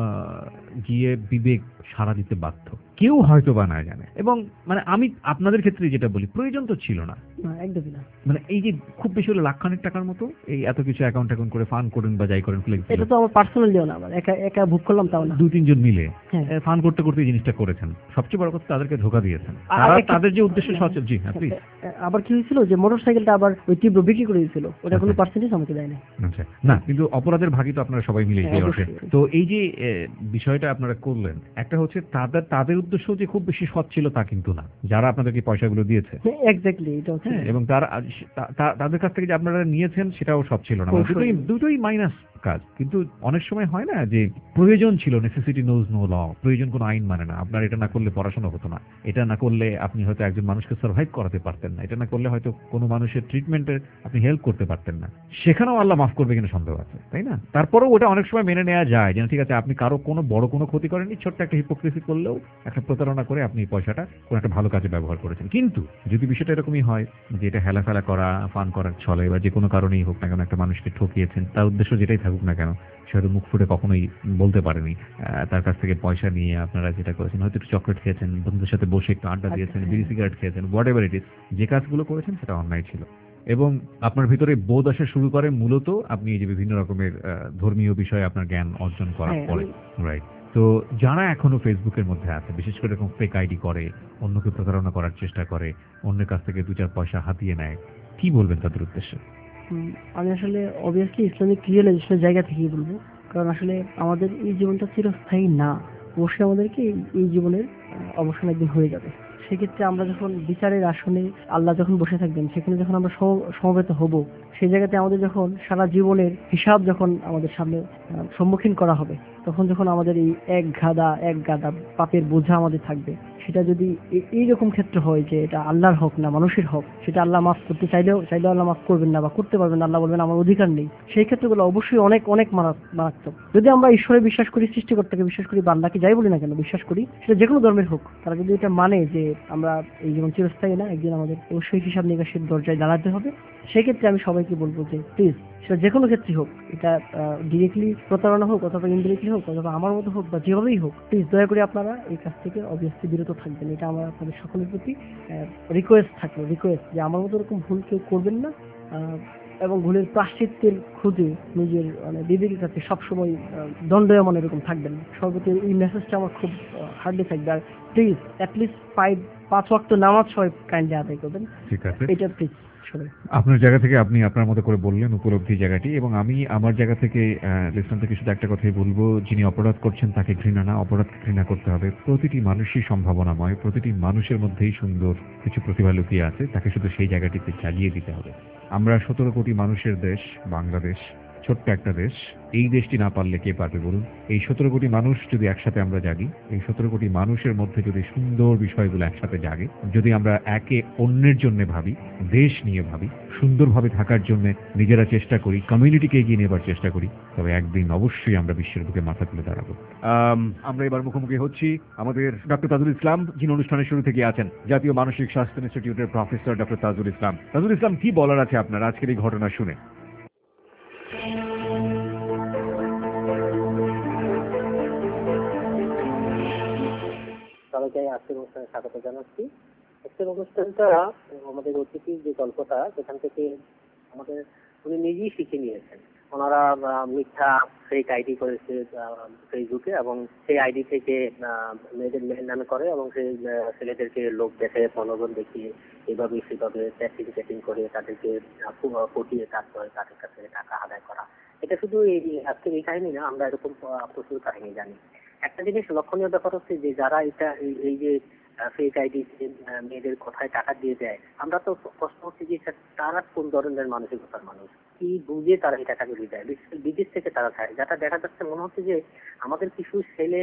[SPEAKER 5] গিয়ে বিবেক সাড়া দিতে বাধ্য। কেউ হয়তো বা না জানে, এবং মানে আমি আপনাদের ক্ষেত্রে যেটা বলি, প্রয়োজন তো ছিল না,
[SPEAKER 4] একদমই না।
[SPEAKER 5] মানে এই যে খুব বেশি হলে লাখখানেক টাকার মতো এই এত কিছু অ্যাকাউন্ট করে ফান করেন বা যাই করেন,
[SPEAKER 4] এটা তো আমার পার্সোনালিও না, আমার একা ভোগ করলাম তাও না,
[SPEAKER 5] 2-3 জন মিলে
[SPEAKER 4] হ্যাঁ।
[SPEAKER 5] ফান করতে এই জিনিসটা করেছেন। সবচেয়ে বড় কথা, তাদেরকে ধোকা দিয়েছেন। তাদের যে উদ্দেশ্য সচেতন। জি হ্যাঁ, প্লিজ।
[SPEAKER 4] আবার কি হয়েছিল যে মোটরসাইকেলটা আবার ওই তীব্র বিক্রি করে দিয়েছিল, ওটা কোনো পার্সেন্টেজ আমাকে দেয় না।
[SPEAKER 5] আচ্ছা, না কিন্তু অপরাধের ভাগই তো আপনারা সবাই মিলে
[SPEAKER 4] হ্যাঁ,
[SPEAKER 5] অর্থে। তো এই যে বিষয়টা আপনারা করলেন, একটা হচ্ছে তাদের উদ্দেশ্য যে খুব বেশি সৎ ছিল তা কিন্তু না, যারা আপনাদেরকে পয়সাগুলো দিয়েছে।
[SPEAKER 4] এক্স্যাক্টলি, এটা হচ্ছে।
[SPEAKER 5] এবং তাদের কাছ থেকে যে আপনারা নিয়েছেন সেটাও সৎ ছিল না। দুটোই মাইনাস কাজ। কিন্তু অনেক সময় হয় না যে প্রয়োজন ছিল, নেসেসিটি নোজ নো ল, প্রয়োজন কোনো আইন মানে না। আপনার এটা না করলে পড়াশোনা হতো না, এটা না করলে আপনি হয়তো একজন মানুষকে সার্ভাইভ করাতে পারতেন না, এটা না করলে হয়তো কোনো মানুষের ট্রিটমেন্টের আপনি হেল্প করতে পারতেন না। সেখানেও আল্লাহ মাফ করবে কিনা সন্দেহ আছে, তাই না? তারপরেও ওটা অনেক সময় মেনে নেওয়া যায় যে ঠিক আছে, আপনি কারো কোনো বড় কোনো ক্ষতি করেননি, ছোট্ট একটা হিপোক্রেসি করলেও, একটা প্রতারণা করে আপনি পয়সাটা কোনো একটা ভালো কাজে ব্যবহার করেছেন। কিন্তু যদি বিষয়টা এরকমই হয় যে এটা হেলাফেলা করা, ফান করার ছলে বা যে কোনো কারণেই হোক না কেন একটা মানুষকে ঠকিয়েছেন, তার উদ্দেশ্য যেটাই থাকুক না কেন, সে হয়তো মুখ ফুটে কখনোই বলতে পারেনি, তার কাছ থেকে পয়সা নিয়ে আপনারা যেটা করেছেন, হয়তো একটু চকলেট খেয়েছেন, বন্ধুদের সাথে বসে একটু আড্ডা দিয়েছেন, বিড়ি সিগারেট খেয়েছেন, হোয়াট এভার ইট ইজ, যে কাজগুলো করেছেন সেটা অন্যায় ছিল। এবং আপনার ভিতরে বোধ আসা শুরু করে মূলত আপনি এই যে বিভিন্ন রকমের ধর্মীয় বিষয়ে আপনার জ্ঞান অর্জন করার পরে, রাইট? তো যারা এখনো ফেসবুকের মধ্যে আছে, বিশেষ করে এরকম ফেক আইডি করে, অন্যকে প্রতারণা করার চেষ্টা করে, অন্যের কাছ থেকে 2-4 পয়সা হাতিয়ে নেয়, কি বলবেন তাদের উদ্দেশ্যে?
[SPEAKER 4] আমি আসলে অবভিয়াসলি ইসলামিক রিয়েলাইজেশনের জায়গা থেকেই বলবো, কারণ আসলে আমাদের এই জীবনটা চিরস্থায়ী না। অবশ্যই আমাদেরকে এই জীবনের অবসান একদিন হয়ে যাবে। সেক্ষেত্রে আমরা যখন বিচারের আসনে আল্লাহ যখন বসে থাকবেন, সেখানে যখন আমরা সমবেত হব, সেই জায়গাতে আমাদের যখন সারা জীবনের হিসাব যখন আমাদের সামনে সম্মুখীন করা হবে, তখন যখন আমাদের এই এক গাদা পাপের বোঝা আমাদের থাকবে, সেটা যদি এইরকম ক্ষেত্র হয় যে এটা আল্লাহর হক না মানুষের হক, সেটা আল্লাহ মাফ করতে চাইলেও আল্লাহ মাফ করবেন না বা করতে পারবেন না, আল্লাহ বলবেন আমার অধিকার নেই। সেই ক্ষেত্রগুলো অবশ্যই অনেক মারাত্মক। যদি আমরা ঈশ্বরে বিশ্বাস করি, সৃষ্টিকর্তাকে বিশ্বাস করি, বা আল্লাহকে যাই বলি না কেন বিশ্বাস করি, সেটা যে কোনো ধর্মের হোক, তারা যদি এটা মানে যে আমরা এই জীবন চিরস্থায়ী না, একদিন আমাদের অবশ্যই হিসাব নিকাশের দরজায় দাঁড়াতে হবে, সেক্ষেত্রে আমি সবাইকে বলবো যে প্লিজ, সেটা যে কোনো ক্ষেত্রে হোক, এটা ডিরেক্টলি প্রতারণা হোক অথবা ইনডিরেক্টলি হোক অথবা আমার মতো হোক বা যেভাবেই হোক, প্লিজ দয়া করে আপনারা এই কাজ থেকে অবভিয়াসলি বিরত থাকবেন। এটা আমার আপনাদের সকলের প্রতি রিকোয়েস্ট যে আমার মতো এরকম ভুল কেউ করবেন না, এবং ভুলের প্রায়শ্চিত্তের খুঁজে নিজের বিবেকের কাছে সবসময় দণ্ডায়মান এরকম থাকবেন। সর্বত এই মেসেজটা আমার খুব হার্ডলি থাকবে। আর প্লিজ অ্যাটলিস্ট 5 ওয়াক্ত নামাজ সবাই কাইন্ডলি আদায় করবেন।
[SPEAKER 5] ঠিক আছে,
[SPEAKER 4] এটা প্লিজ।
[SPEAKER 5] আপনার জায়গা থেকে আপনি আপনার মতো করে বললেন উপলব্ধি জায়গাটি, এবং আমি আমার জায়গা থেকে লিসন থেকে শুধু একটা কথাই বলবো, যিনি অপরাধ করছেন তাকে ঘৃণা না, অপরাধকে ঘৃণা করতে হবে। প্রতিটি মানুষই সম্ভাবনাময়, প্রতিটি মানুষের মধ্যেই সুন্দর কিছু প্রতিভা লুকিয়ে আছে, তাকে শুধু সেই জায়গাটিতে চালিয়ে দিতে হবে। আমরা 17 কোটি মানুষের দেশ বাংলাদেশ, ছোট্ট একটা দেশ, এই দেশটি না পারলে কে পারবে বলুন? এই 17 কোটি মানুষ যদি একসাথে আমরা জাগি, এই 17 কোটি মানুষের মধ্যে যদি সুন্দর বিষয়গুলো একসাথে জাগে, যদি আমরা একে অন্যের জন্য ভাবি, দেশ নিয়ে ভাবি, সুন্দরভাবে থাকার জন্য নিজেরা চেষ্টা করি, কমিউনিটিকে এগিয়ে নেবার চেষ্টা করি, তবে একদিন অবশ্যই আমরা বিশ্বের বুকে মাথা তুলে দাঁড়াবো। আমরা এবার মুখোমুখি হচ্ছি আমাদের ডক্টর তাজুল ইসলাম, যিনি অনুষ্ঠানের শুরু থেকে আছেন, জাতীয় মানসিক স্বাস্থ্য ইনস্টিটিউটের প্রফেসর ডক্টর তাজুল ইসলাম। তাজুল ইসলাম, কি বলার আছে আপনার আজকের এই ঘটনা শুনে?
[SPEAKER 8] সবাইকে আজকের অনুষ্ঠানে স্বাগত জানাচ্ছি। আজকের অনুষ্ঠানটা আমাদের অতিথির যে গল্পটা, সেখান থেকে আমাদের উনি নিজেই শিখে নিয়েছেন। ওনারা মিথ্যা ফেক আইডি করেছে ফেসবুকে, এবং সেই আইডি থেকে মেয়েদের মেয়ের নামে করে, এবং সেই ছেলেদেরকে লোক দেখে প্রলোভন দেখিয়ে এইভাবে সেভাবে চ্যাটিং করে তাদেরকে পটিয়ে তারপরে তাদের কাছে টাকা আদায় করা। এটা শুধু আজকের এই কাহিনী না, আমরা এরকম প্রচুর কাহিনী জানি। একটা জিনিস লক্ষণীয় ব্যাপার হচ্ছে যে যারা এটা এই যে ফেক আইডি মেয়েদের কথায় টাকা দিয়ে দেয়, আমরা তো প্রশ্ন হচ্ছে যে তারা কোন ধরনের মানসিকতার মানুষ, কি বুঝে তারা এই টাকাগুলি দেয়, বিদেশ থেকে তারা চায়। যেটা দেখা যাচ্ছে মনে হচ্ছে যে আমাদের কিছু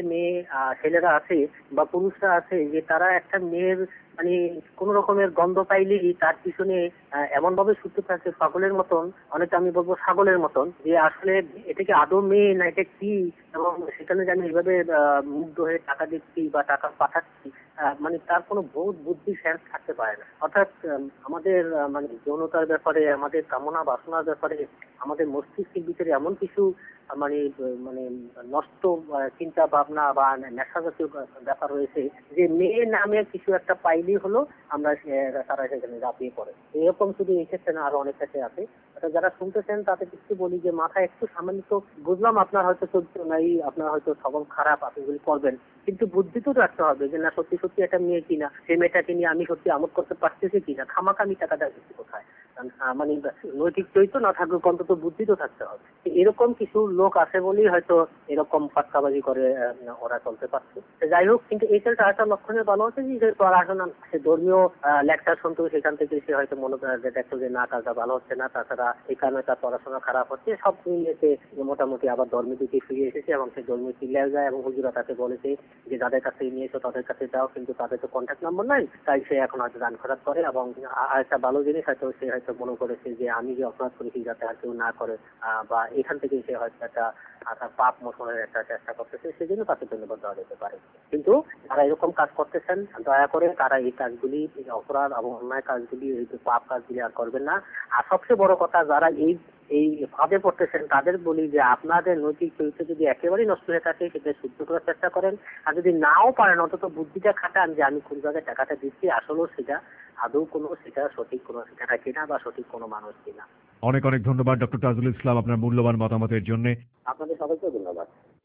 [SPEAKER 8] ছেলেরা আছে বা পুরুষরা আছে যে তারা একটা মেয়ের মানে কোন রকমের গন্ধ পাইলেই তার পিছনে এমন ভাবে ছুটতে থাকে পাগলের মতন, অনেকটা আমি বলবো ছাগলের মতন, যে আসলে এটা কি আদৌ মেয়ে না এটা কি, এবং সেখানে জানি এইভাবে মুগ্ধ হয়ে টাকা দিচ্ছি বা টাকা পাঠাচ্ছি, মানে তার কোনো বোধ বুদ্ধি সেন্স থাকতে পারে না। অর্থাৎ আমাদের মানে যৌনতার ব্যাপারে, আমাদের কামনা বাসনার ব্যাপারে, আমাদের মস্তিষ্কের ভিতরে এমন কিছু মানে মানে নষ্ট চিন্তা ভাবনা বা নেশা জাতীয় ব্যাপার রয়েছে যে মেয়ে নামে কিছু একটা পাইলেই হলো আমরা তারা সেখানে ঝাঁপিয়ে পড়ে। এরকম শুধু এই ক্ষেত্রে না, আরো অনেক ক্ষেত্রে আছে। যারা শুনতেছেন তাদের কিছু বলি যে মাথায় একটু সামান্য, বুঝলাম আপনার হয়তো চলছে নাই, আপনার হয়তো স্বভাব খারাপ, আপনি এগুলি করবেন, কিন্তু বুদ্ধি তো রাখতে হবে যে না সত্যি সত্যি একটা মেয়ে কিনা, সেই মেয়েটাকে নিয়ে আমি সত্যি আমোদ করতে পারতেছি কিনা, খামাখা আমি টাকাটা দিচ্ছি কোথায়, মানে নৈতিক চরিত্র না থাকুক অন্তত বুদ্ধি তো থাকতে হবে। এরকম কিছু লোক আছে বলেই হয়তো এরকম পাক্কাবাজি করে ওরা চলতে পারছে। যাই হোক, কিন্তু এই ছেলেটা একটা লক্ষণীয় ভালো হচ্ছে যে সে ধর্মীয় লেকচার শুনতো, সেখান থেকে সে হয়তো মনে দেখতো যে না কাজটা ভালো হচ্ছে না, তাছাড়া এই কারণে তার পড়াশোনা খারাপ হচ্ছে, সব মিলিয়ে মোটামুটি আবার ধর্মের দিকে ফিরে এসেছে, এবং সে ধর্মে ফিরে যায়, এবং হুজুরা তাকে বলেছে যে যাদের কাছে নিয়েছো তাদের কাছে যাও, কিন্তু তাদের তো কন্ট্যাক্ট নাম্বার নাই, তাই সে এখন হয়তো দান খরচ করে। এবং আরেকটা ভালো জিনিস হয়তো সে হয়তো মনে করেছে যে আমি যে অপরাধ করেছি যাতে আর কেউ না করে, বা এখান থেকে সে হয়তো একটা পাপ মোচনের একটা চেষ্টা করতেছে, সেজন্য তাকে ধন্যবাদ দেওয়া যেতে পারে। কিন্তু যারা এরকম কাজ করতেছেন, দয়া করে তারা এই কাজগুলি, অপরাধ এবং অন্যায় কাজগুলি, এই পাপ কাজগুলি আর করবেন না। আর সবচেয়ে বড় কথা, যারা এই ফাঁদে পড়তেছেন তাদের বলি যে আপনাদের নৈতিক চরিত্র যদি একেবারেই নষ্ট হয়ে থাকে সেটা শুদ্ধ করার চেষ্টা করেন, আর যদি নাও পারেন অন্তত বুদ্ধিটা খাটান যে আমি কোন জায়গায় টাকাটা দিচ্ছি, আসলেও সেটা আদৌ সেটা সঠিক কোনো ঠিকানা কিনা বা সঠিক কোনো মানুষ কিনা।
[SPEAKER 5] অনেক অনেক ধন্যবাদ ডক্টর তাজুল ইসলাম আপনার মূল্যবান মতামতের জন্য।
[SPEAKER 8] আপনাদের সবাইকে ধন্যবাদ।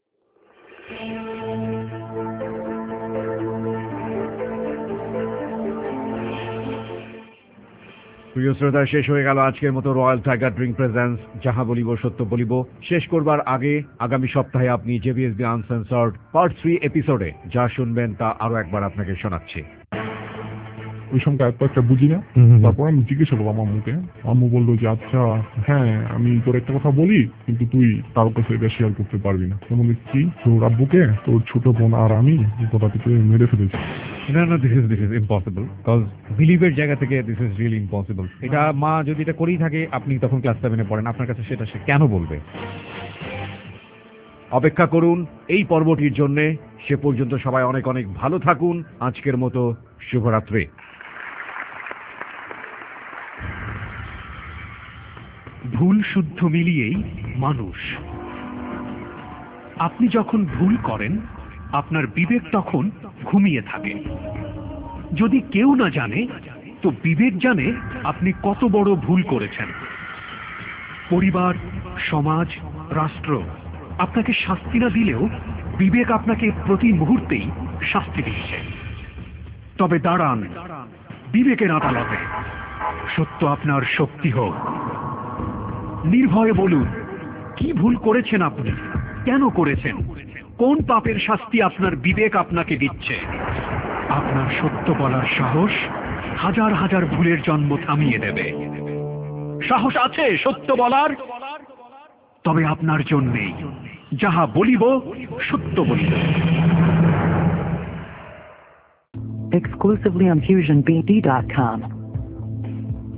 [SPEAKER 5] প্রিয় শ্রোতা, শেষ হয়ে গেল আজকের মতো রয়্যাল টাইগার ড্রিঙ্ক প্রেজেন্স যাহা বলিব সত্য বলিব। শেষ করবার আগে আগামী সপ্তাহে আপনি জেবিএসবি আনসেন্সর্ড পার্ট 3 এপিসোডে যা শুনবেন তা আরো একবার আপনাকে শোনাচ্ছি।
[SPEAKER 6] ওই সময় এত একটা বুঝি না, তারপর আমি জিজ্ঞেস করবো আমার মুখে, আম্মু বললো যে আচ্ছা হ্যাঁ আমি তোর একটা কথা বলি, কিন্তু তুই তার কাছে এটা শেয়ার করতে পারবি না। তেমন কি তোর আব্বুকে তোর ছোট বোন আর আমি কথা থেকে মেরে ফেলেছি।
[SPEAKER 5] No, this is impossible. Because বিলিভের জায়গা থেকে this is really impossible. এটা মা যদি এটা করেই থাকে, আপনি তখন ক্লাস 7-এ পড়েন, আপনার কাছে সেটা সে কেন বলবে? অপেক্ষা করুন এই পর্বটির জন্য। সে পর্যন্ত সবাই অনেক অনেক ভালো থাকুন। আজকের মতো শুভরাত্রি।
[SPEAKER 2] ভুল শুদ্ধ মিলিয়েই মানুষ। আপনি যখন ভুল করেন, আপনার বিবেক তখন ঘুমিয়ে থাকে। যদি কেউ না জানে, তো বিবেক জানে আপনি কত বড় ভুল করেছেন। পরিবার, সমাজ, রাষ্ট্র আপনাকে শাস্তি না দিলেও বিবেক আপনাকে প্রতি মুহূর্তেই শাস্তি দিচ্ছে। তবে দাঁড়ান বিবেকের আদালতে, সত্য আপনার শক্তি হোক। নির্ভয়ে বলুন কি ভুল করেছেন আপনি, কেন করেছেন, কোন পাপের শাস্তি আপনার বিবেক আপনাকে দিচ্ছে। আপনার সত্য বলার সাহস হাজার হাজার ভুলের জন্ম থামিয়ে দেবে। সাহস আছে সত্য বলার? তবে আপনার জন্যেই। যাহা বলিব সত্য বলিব।
[SPEAKER 1] Exclusively on FusionBD.com.